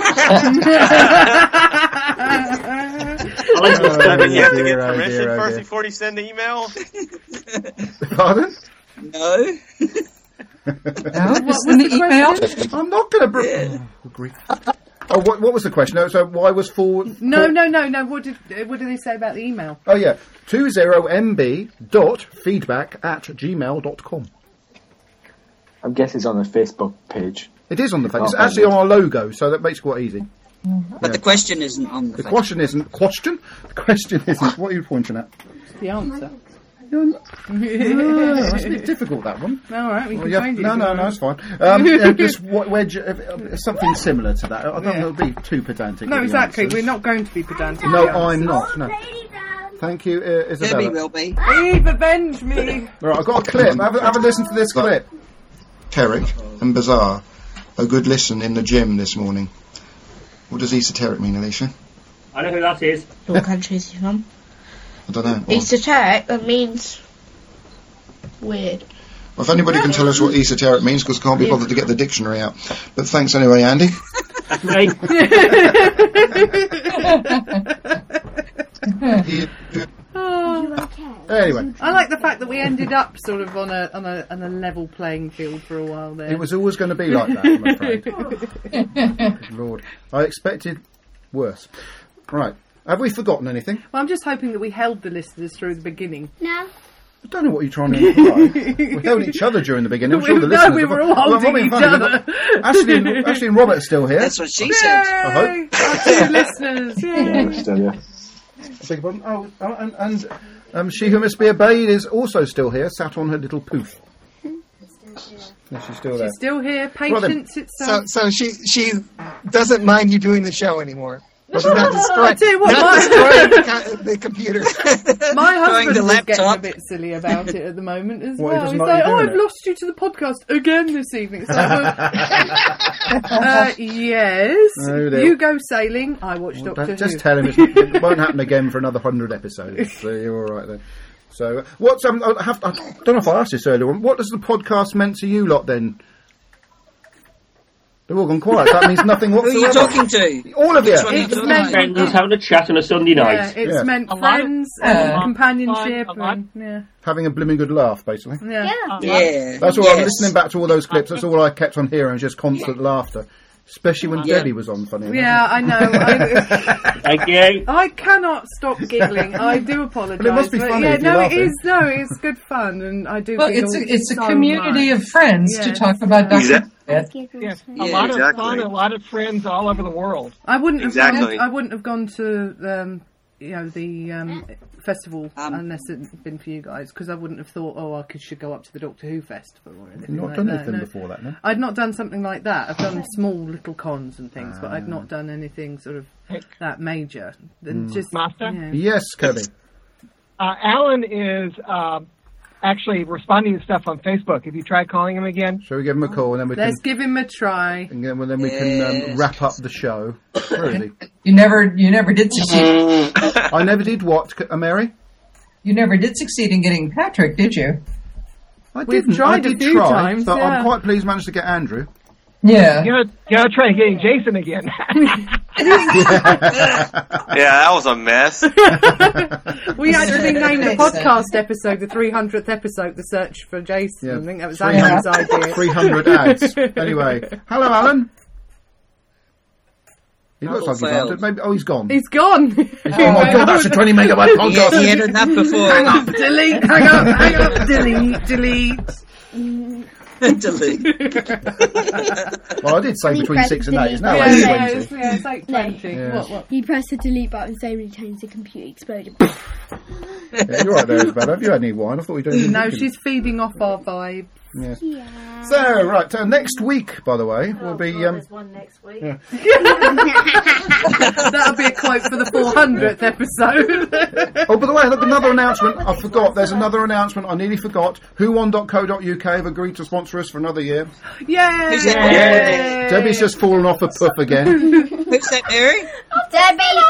I like this Oh, stuff. You have to get dear, oh, permission dear, oh, first dear. before you send the email. Pardon? No. No, just in the email. I'm not going to... Br- oh, grief. Oh, what, what was the question? No, so why was forward... No, no, no, no. What did uh, what did they say about the email? Oh, yeah. twenty m b dot feedback at gmail dot com. I'm guessing it's on the Facebook page. It is on the face. Oh, It's actually on our logo, so that makes it quite easy. But the question isn't on the, The face. question isn't... Question? The question isn't... What are you pointing at? The answer. Oh, that's a bit difficult, that one. All right, we can Well, yeah, change it. no, if no, you no, want. it's fine. Um, yeah, just what, where, do you- uh, something similar to that. I don't Yeah. know it'll be too pedantic. No, with the exactly. answers. We're not going to be pedantic. No, with the I'm answers. not. No. Thank you, uh, Isabella. Debbie will be. Eve, avenge me! All right, I've got a clip. Have, a- have a listen to this clip. Esoteric and bizarre. A good listen in the gym this morning. What does esoteric mean, Alicia? I know who that is. What country is he from? I don't know. Well, Esoteric, that means weird. if anybody can tell us what esoteric means, because I can't be bothered to get the dictionary out. But thanks anyway, Andy. That's me. Oh. Anyway, I like the fact that we ended up sort of on a on a on a level playing field for a while there. it was always going to be like that, I'm afraid. Good Lord. I expected worse. Right. Have we forgotten anything? Well, I'm just hoping that we held the listeners through the beginning. No. I don't know what you're trying to imply. We held each other during the beginning. I'm sure the No, listeners... we have- were all Well, I'm holding not being each funny, other. but Ashley and, Ashley and Robert are still here. That's what she said. I hope. Our two listeners. Yay. Still, yeah. Beg your pardon? Oh, oh, and, and um, she who must be obeyed is also still here, sat on her little poof. No, she's still there. She's still here. Well then. Patience So, itself. so she she doesn't mind you doing the show anymore. She's Oh, not destroying, I tell you what, not my- destroying the, co- the computer. My Throwing husband the is getting a laptop. bit silly about it at the moment as What, he well. doesn't He's like like, you "Oh, doing I've it?" lost you to the podcast again this evening." It's like, well, uh, yes, Oh, dear. you go sailing. I watch Well, Doctor don't- just Who. tell him it's, it won't happen again for another hundred episodes. So you're all right then. So, what's um? I, have, I don't know if I asked this earlier on. What does the podcast meant to you lot then? They've all gone quiet. That means nothing Who are whatsoever. you talking to? All of you. Which one are you It's talking meant- to? Friends having a chat on a Sunday Yeah, night. it's Yeah. meant A lot of- friends uh, and companionship a lot- and yeah, Having a blooming good laugh, basically. yeah. Yeah. That's all. I'm Yes. listening back to all those clips. That's all I kept on hearing. Just constant laughter, especially when Yeah. Debbie was on. Funny enough. Yeah, I know. I, Thank you. I cannot stop giggling. I do apologise. But it must be funny yeah, if you're no, laughing. it is. No, it's good fun, and I do. Well, giggle it's a, it's a so community much. of friends to Yes. talk about Doctor Exactly. Death. Yes, a Yeah, lot of exactly. fun, a lot of friends all over the world. I wouldn't have Exactly. gone, I wouldn't have gone to um, you know the um, festival Um, unless it had been for you guys, because I wouldn't have thought, oh, I could, should go up to the Doctor Who festival or anything. You've not like done that, anything no. before that, no? I'd not done something like that. I've done small little cons and things, but I'd Ah. not done anything sort of that major. And Mm. just Master? yeah. Yes, Kirby. Uh, Alan is uh, actually responding to stuff on Facebook. Have you tried calling him again? Shall we give him a call and then we Let's can... give him a try. And then, well, then we can um, wrap up the show. Where is he? You never, you never did succeed. I never did what, uh, Mary? You never did succeed in getting Patrick, did you? I We've didn't. tried I a did few try, times, but yeah. I'm quite pleased managed to get Andrew. Yeah. You gotta, you gotta try getting Jason again. Yeah, that was a mess. We actually named the podcast episode the three hundredth episode, the search for Jason. Yeah. I think that was Alan's idea. three hundred ads. Anyway, hello, Alan. He looks like he's answered. Maybe. Oh, he's gone. He's gone. Oh my God, that's a twenty megabyte podcast. He had enough before. Hang up, delete, hang up, hang up, delete, delete. Delete. Well, I did say He between pressed six and eight. It's now delete. eight Yeah, yeah, twenty. it's, yeah, it's like twenty. Yeah. What, what? He pressed the delete button so many times the computer exploded. Yeah, you're right there, Isabella. Have you had any wine? I thought we were doing. No, she's feeding off our vibe. Yeah. So, right, uh, next week, by the way, will be. Um, There's one next week. Yeah. That'll be a quote for the four hundredth episode. Oh, by the way, look, another announcement. I forgot. There's another announcement. I nearly forgot. who on dot co dot uk have agreed to sponsor us for another year. Yay! Who's that, Mary? Debbie's just fallen off a puff again. Who's that, Mary? Debbie!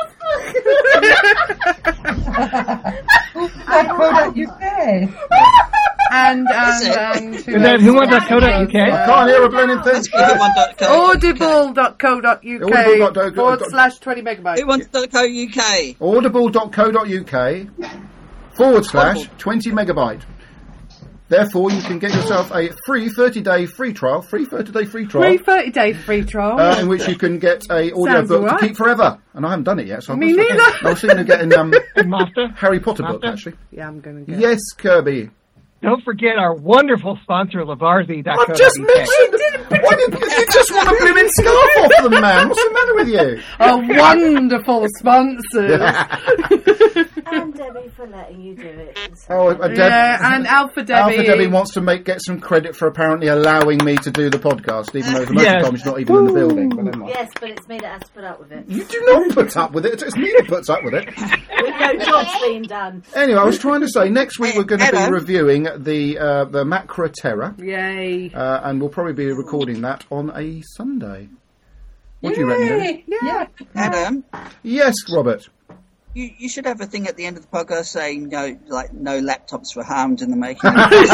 .co.uk. And, and, and... Is that who won dot co dot uk? I can't hear a blooming thing. Audible dot co dot uk Audible dot co dot uk. forward slash twenty megabytes. Who wants dot co dot uk? audible dot co dot uk forward slash twenty megabyte. Therefore, you can get yourself a free thirty day free trial, free thirty day free trial, Free thirty day free trial. uh, in which you can get a audio Sounds book alright. to keep forever. And I haven't done it yet, so I'm Me just- neither. I was thinking of getting um, Master? Harry Potter book, Master? actually. Yeah, I'm going to get Yes, Kirby. Don't forget our wonderful sponsor, Lavarzi dot co dot uk. I've just mentioned it. Why did you just want a blooming scarf off them, man? What's the matter with you? a wonderful sponsor. And Debbie for letting you do it. Oh, uh, Deb, Yeah, and Alpha Debbie. Alpha Debbie wants to make get some credit for apparently allowing me to do the podcast, even though the most of Yes. the time she's not even in the building. But never mind. Yes, but it's me that has to put up with it. You do not put up with it. It's me that puts up with it. With no jobs being done. Anyway, I was trying to say next week we're going to be Hello. reviewing the uh, the Macra Terra, Yay. uh, and we'll probably be recording that on a Sunday. What do you reckon? Debbie? Yeah. Adam, Yes, Robert. you, you should have a thing at the end of the podcast saying no, like no laptops were harmed in the making.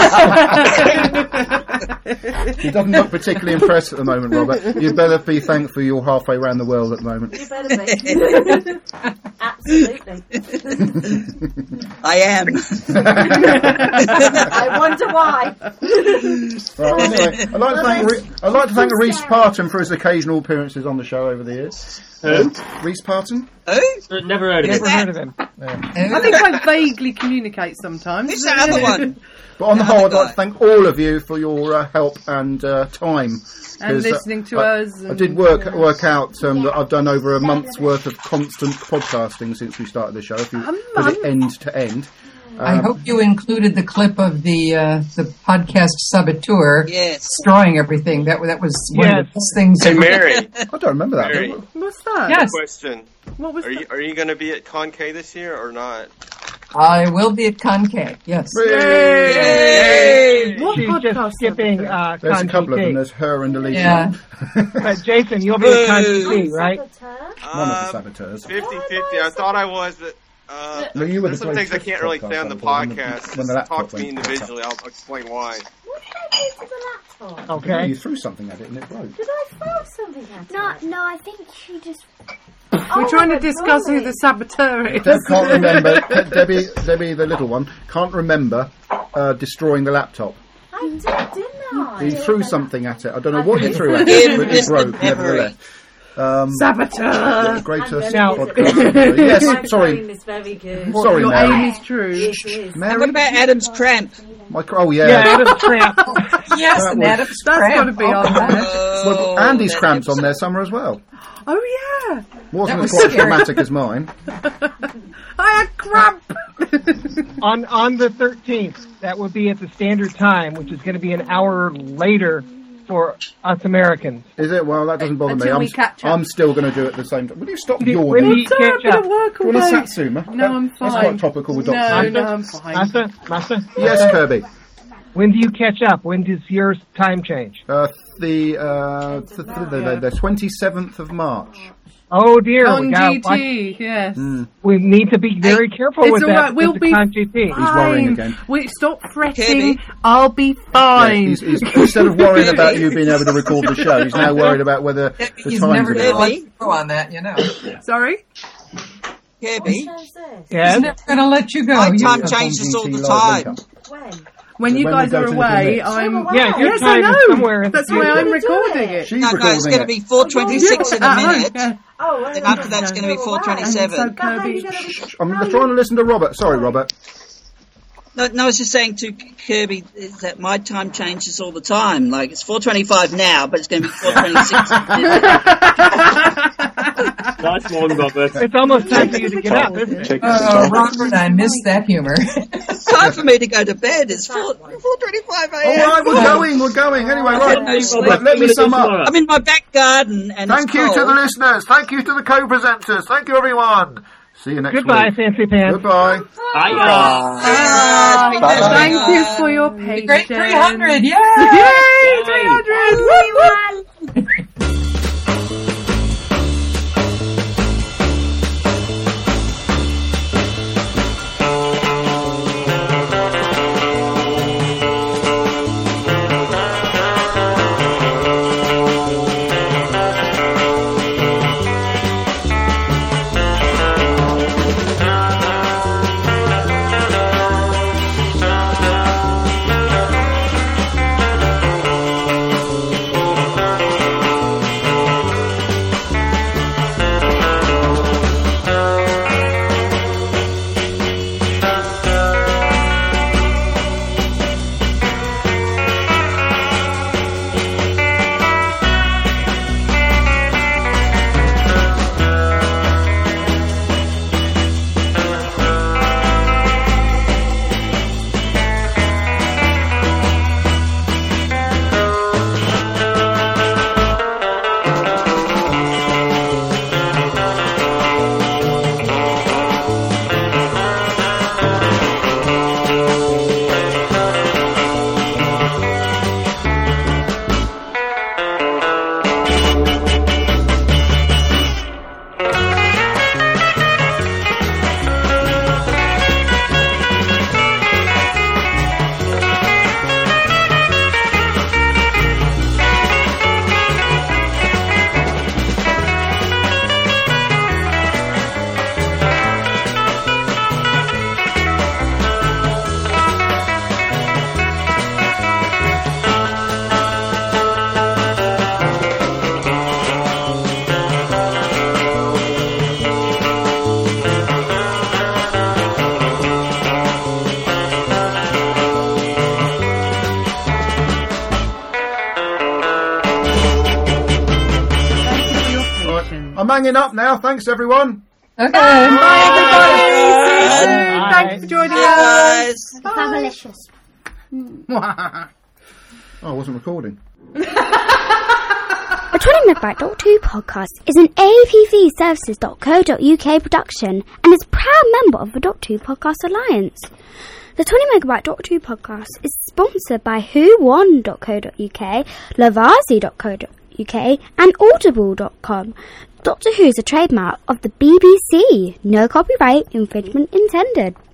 He doesn't look particularly impressed at the moment, Robert. You'd better be thankful you're halfway around the world at the moment. You better be. Absolutely. I am. I wonder why. Right, anyway, I'd like to thank Re- I'd like to thank Reese Parton for his occasional appearances on the show over the years. Who? Reese Parton. Who? Never heard of Never it. heard of him. I think I vaguely communicate sometimes. Who's that other one? But on the The whole, I'd other like to guy. thank all of you for your uh, help and uh, time. And 'Cause, uh, listening to I, us. I and- did work work out um, that I've done over a month's worth of constant podcasting since we started the show. If you put it end to end. I Um, hope you included the clip of the uh, the podcast saboteur Yes. destroying everything. That that was one of the Yes. best things. Hey, ever. Mary. I don't remember that. Mary. What's that? Yes, Question. What was Are you are you going to be at Concay this year or not? I will be at Concay. Yes. Yay! What She's podcast just is skipping that? uh, There's a couple of them. Con T T. There's her and Alicia. Yeah. But Jason, you'll be at Con T T, right? One of the Um, saboteurs. fifty fifty. I thought I was, but uh, No, you were there's the some things I greatest can't really podcast say on the when the- podcast. when the Just laptop talk to me went individually. I'll explain why. What did I do to the laptop? Okay. You threw something at it and it broke. Did I throw something at No, it? no, I think she just. We're trying to discuss who the saboteur is. Deb can't remember. De- Debbie, Debbie, the little one, can't remember uh, destroying the laptop. I did, didn't I? He threw something at it. I don't know what you threw at it, but it broke nevertheless. Um, Saboteur. Greatest Now- podcast. Yes, My sorry. phone is very good. Sorry, Your Mary. aim is true. It is. Mary? And what about Adam's cramp? My, oh, yeah. Yeah, Adam's Tramp. Yes, That and was- Adam's That's Cramp. got to be on there. Well, Andy's cramps on there somewhere as well. Oh, yeah. Wasn't That as was quite scary. dramatic as mine. I had cramp. on on the thirteenth. That would be at the standard time, which is going to be an hour later for us Americans. Is it? Well, that doesn't bother Until me. I'm, we catch up. I'm still going to do it at the same time. Will you stop When do yawning? you catch up? Work You want a away. Satsuma? No, I'm fine. That's quite topical with No, Doctor Who. no, I'm fine. Master, Master? Yes, Master? Kirby. When do you catch up? When does your time change? Uh, the, uh, th- th- the, the twenty-seventh of March. Oh dear, On we, gotta G watch- T, yes. Mm. we need to be very careful It's with all that. right, we'll with be the G T. He's worrying fine. again. We stop fretting. Kirby? I'll be Yeah, fine. he's, he's, instead of worrying about you being able to record the show, he's now worried about whether the He's times never are going to right. let you go on that, you know. Sorry. Kirby, He's never going to let you go. my You time know. changes all the Live time. When? When you When guys we go are to the away, mix. I'm. Oh, wow. Yeah, your Yes, I time know. is somewhere in That's the why future. I'm You're gonna do recording it. it. She's No, no, recording it's going to it. be four twenty-six in a At home, minute. yeah. Oh, well, Then after that, it's going to be four twenty-seven. So But how are Kirby. you going to be... Shh, I'm trying to listen to Robert. Sorry, Robert. No, no, I was just saying to Kirby is that my time changes all the time. Like, it's four twenty-five now, but it's going to be four twenty-six in a minute. Nice one, Robert. It's almost time for you to get up, isn't it? Oh, Robert, I missed that humor. It's time for me to go to bed. It's four twenty-five a m. All right, we're going, we're going. Anyway, right. No sleep. Robert, let me sum up. I'm in my back garden and Thank it's you cold. to the listeners. Thank you to the co-presenters. Thank you, everyone. See you next Goodbye, week. Fancy Pants. Goodbye. Ah, it's been Bye. nice. Thank you for your patience. Great three hundred, yay! Yay, three hundred! Woo, woo. I'm hanging up now. Thanks, everyone. Okay. Bye, everybody. See you soon. Thanks for joining us. Fabalicious. Oh, I wasn't recording. The twenty Megabyte Doctor Who podcast is an A P V services dot co dot U K production and is a proud member of the Doctor Who Podcast Alliance. The twenty Megabyte Doctor Who podcast is sponsored by who won dot co dot U K, Lovarzi dot co dot U K and Audible dot com. Doctor Who is a trademark of the B B C. No copyright infringement intended.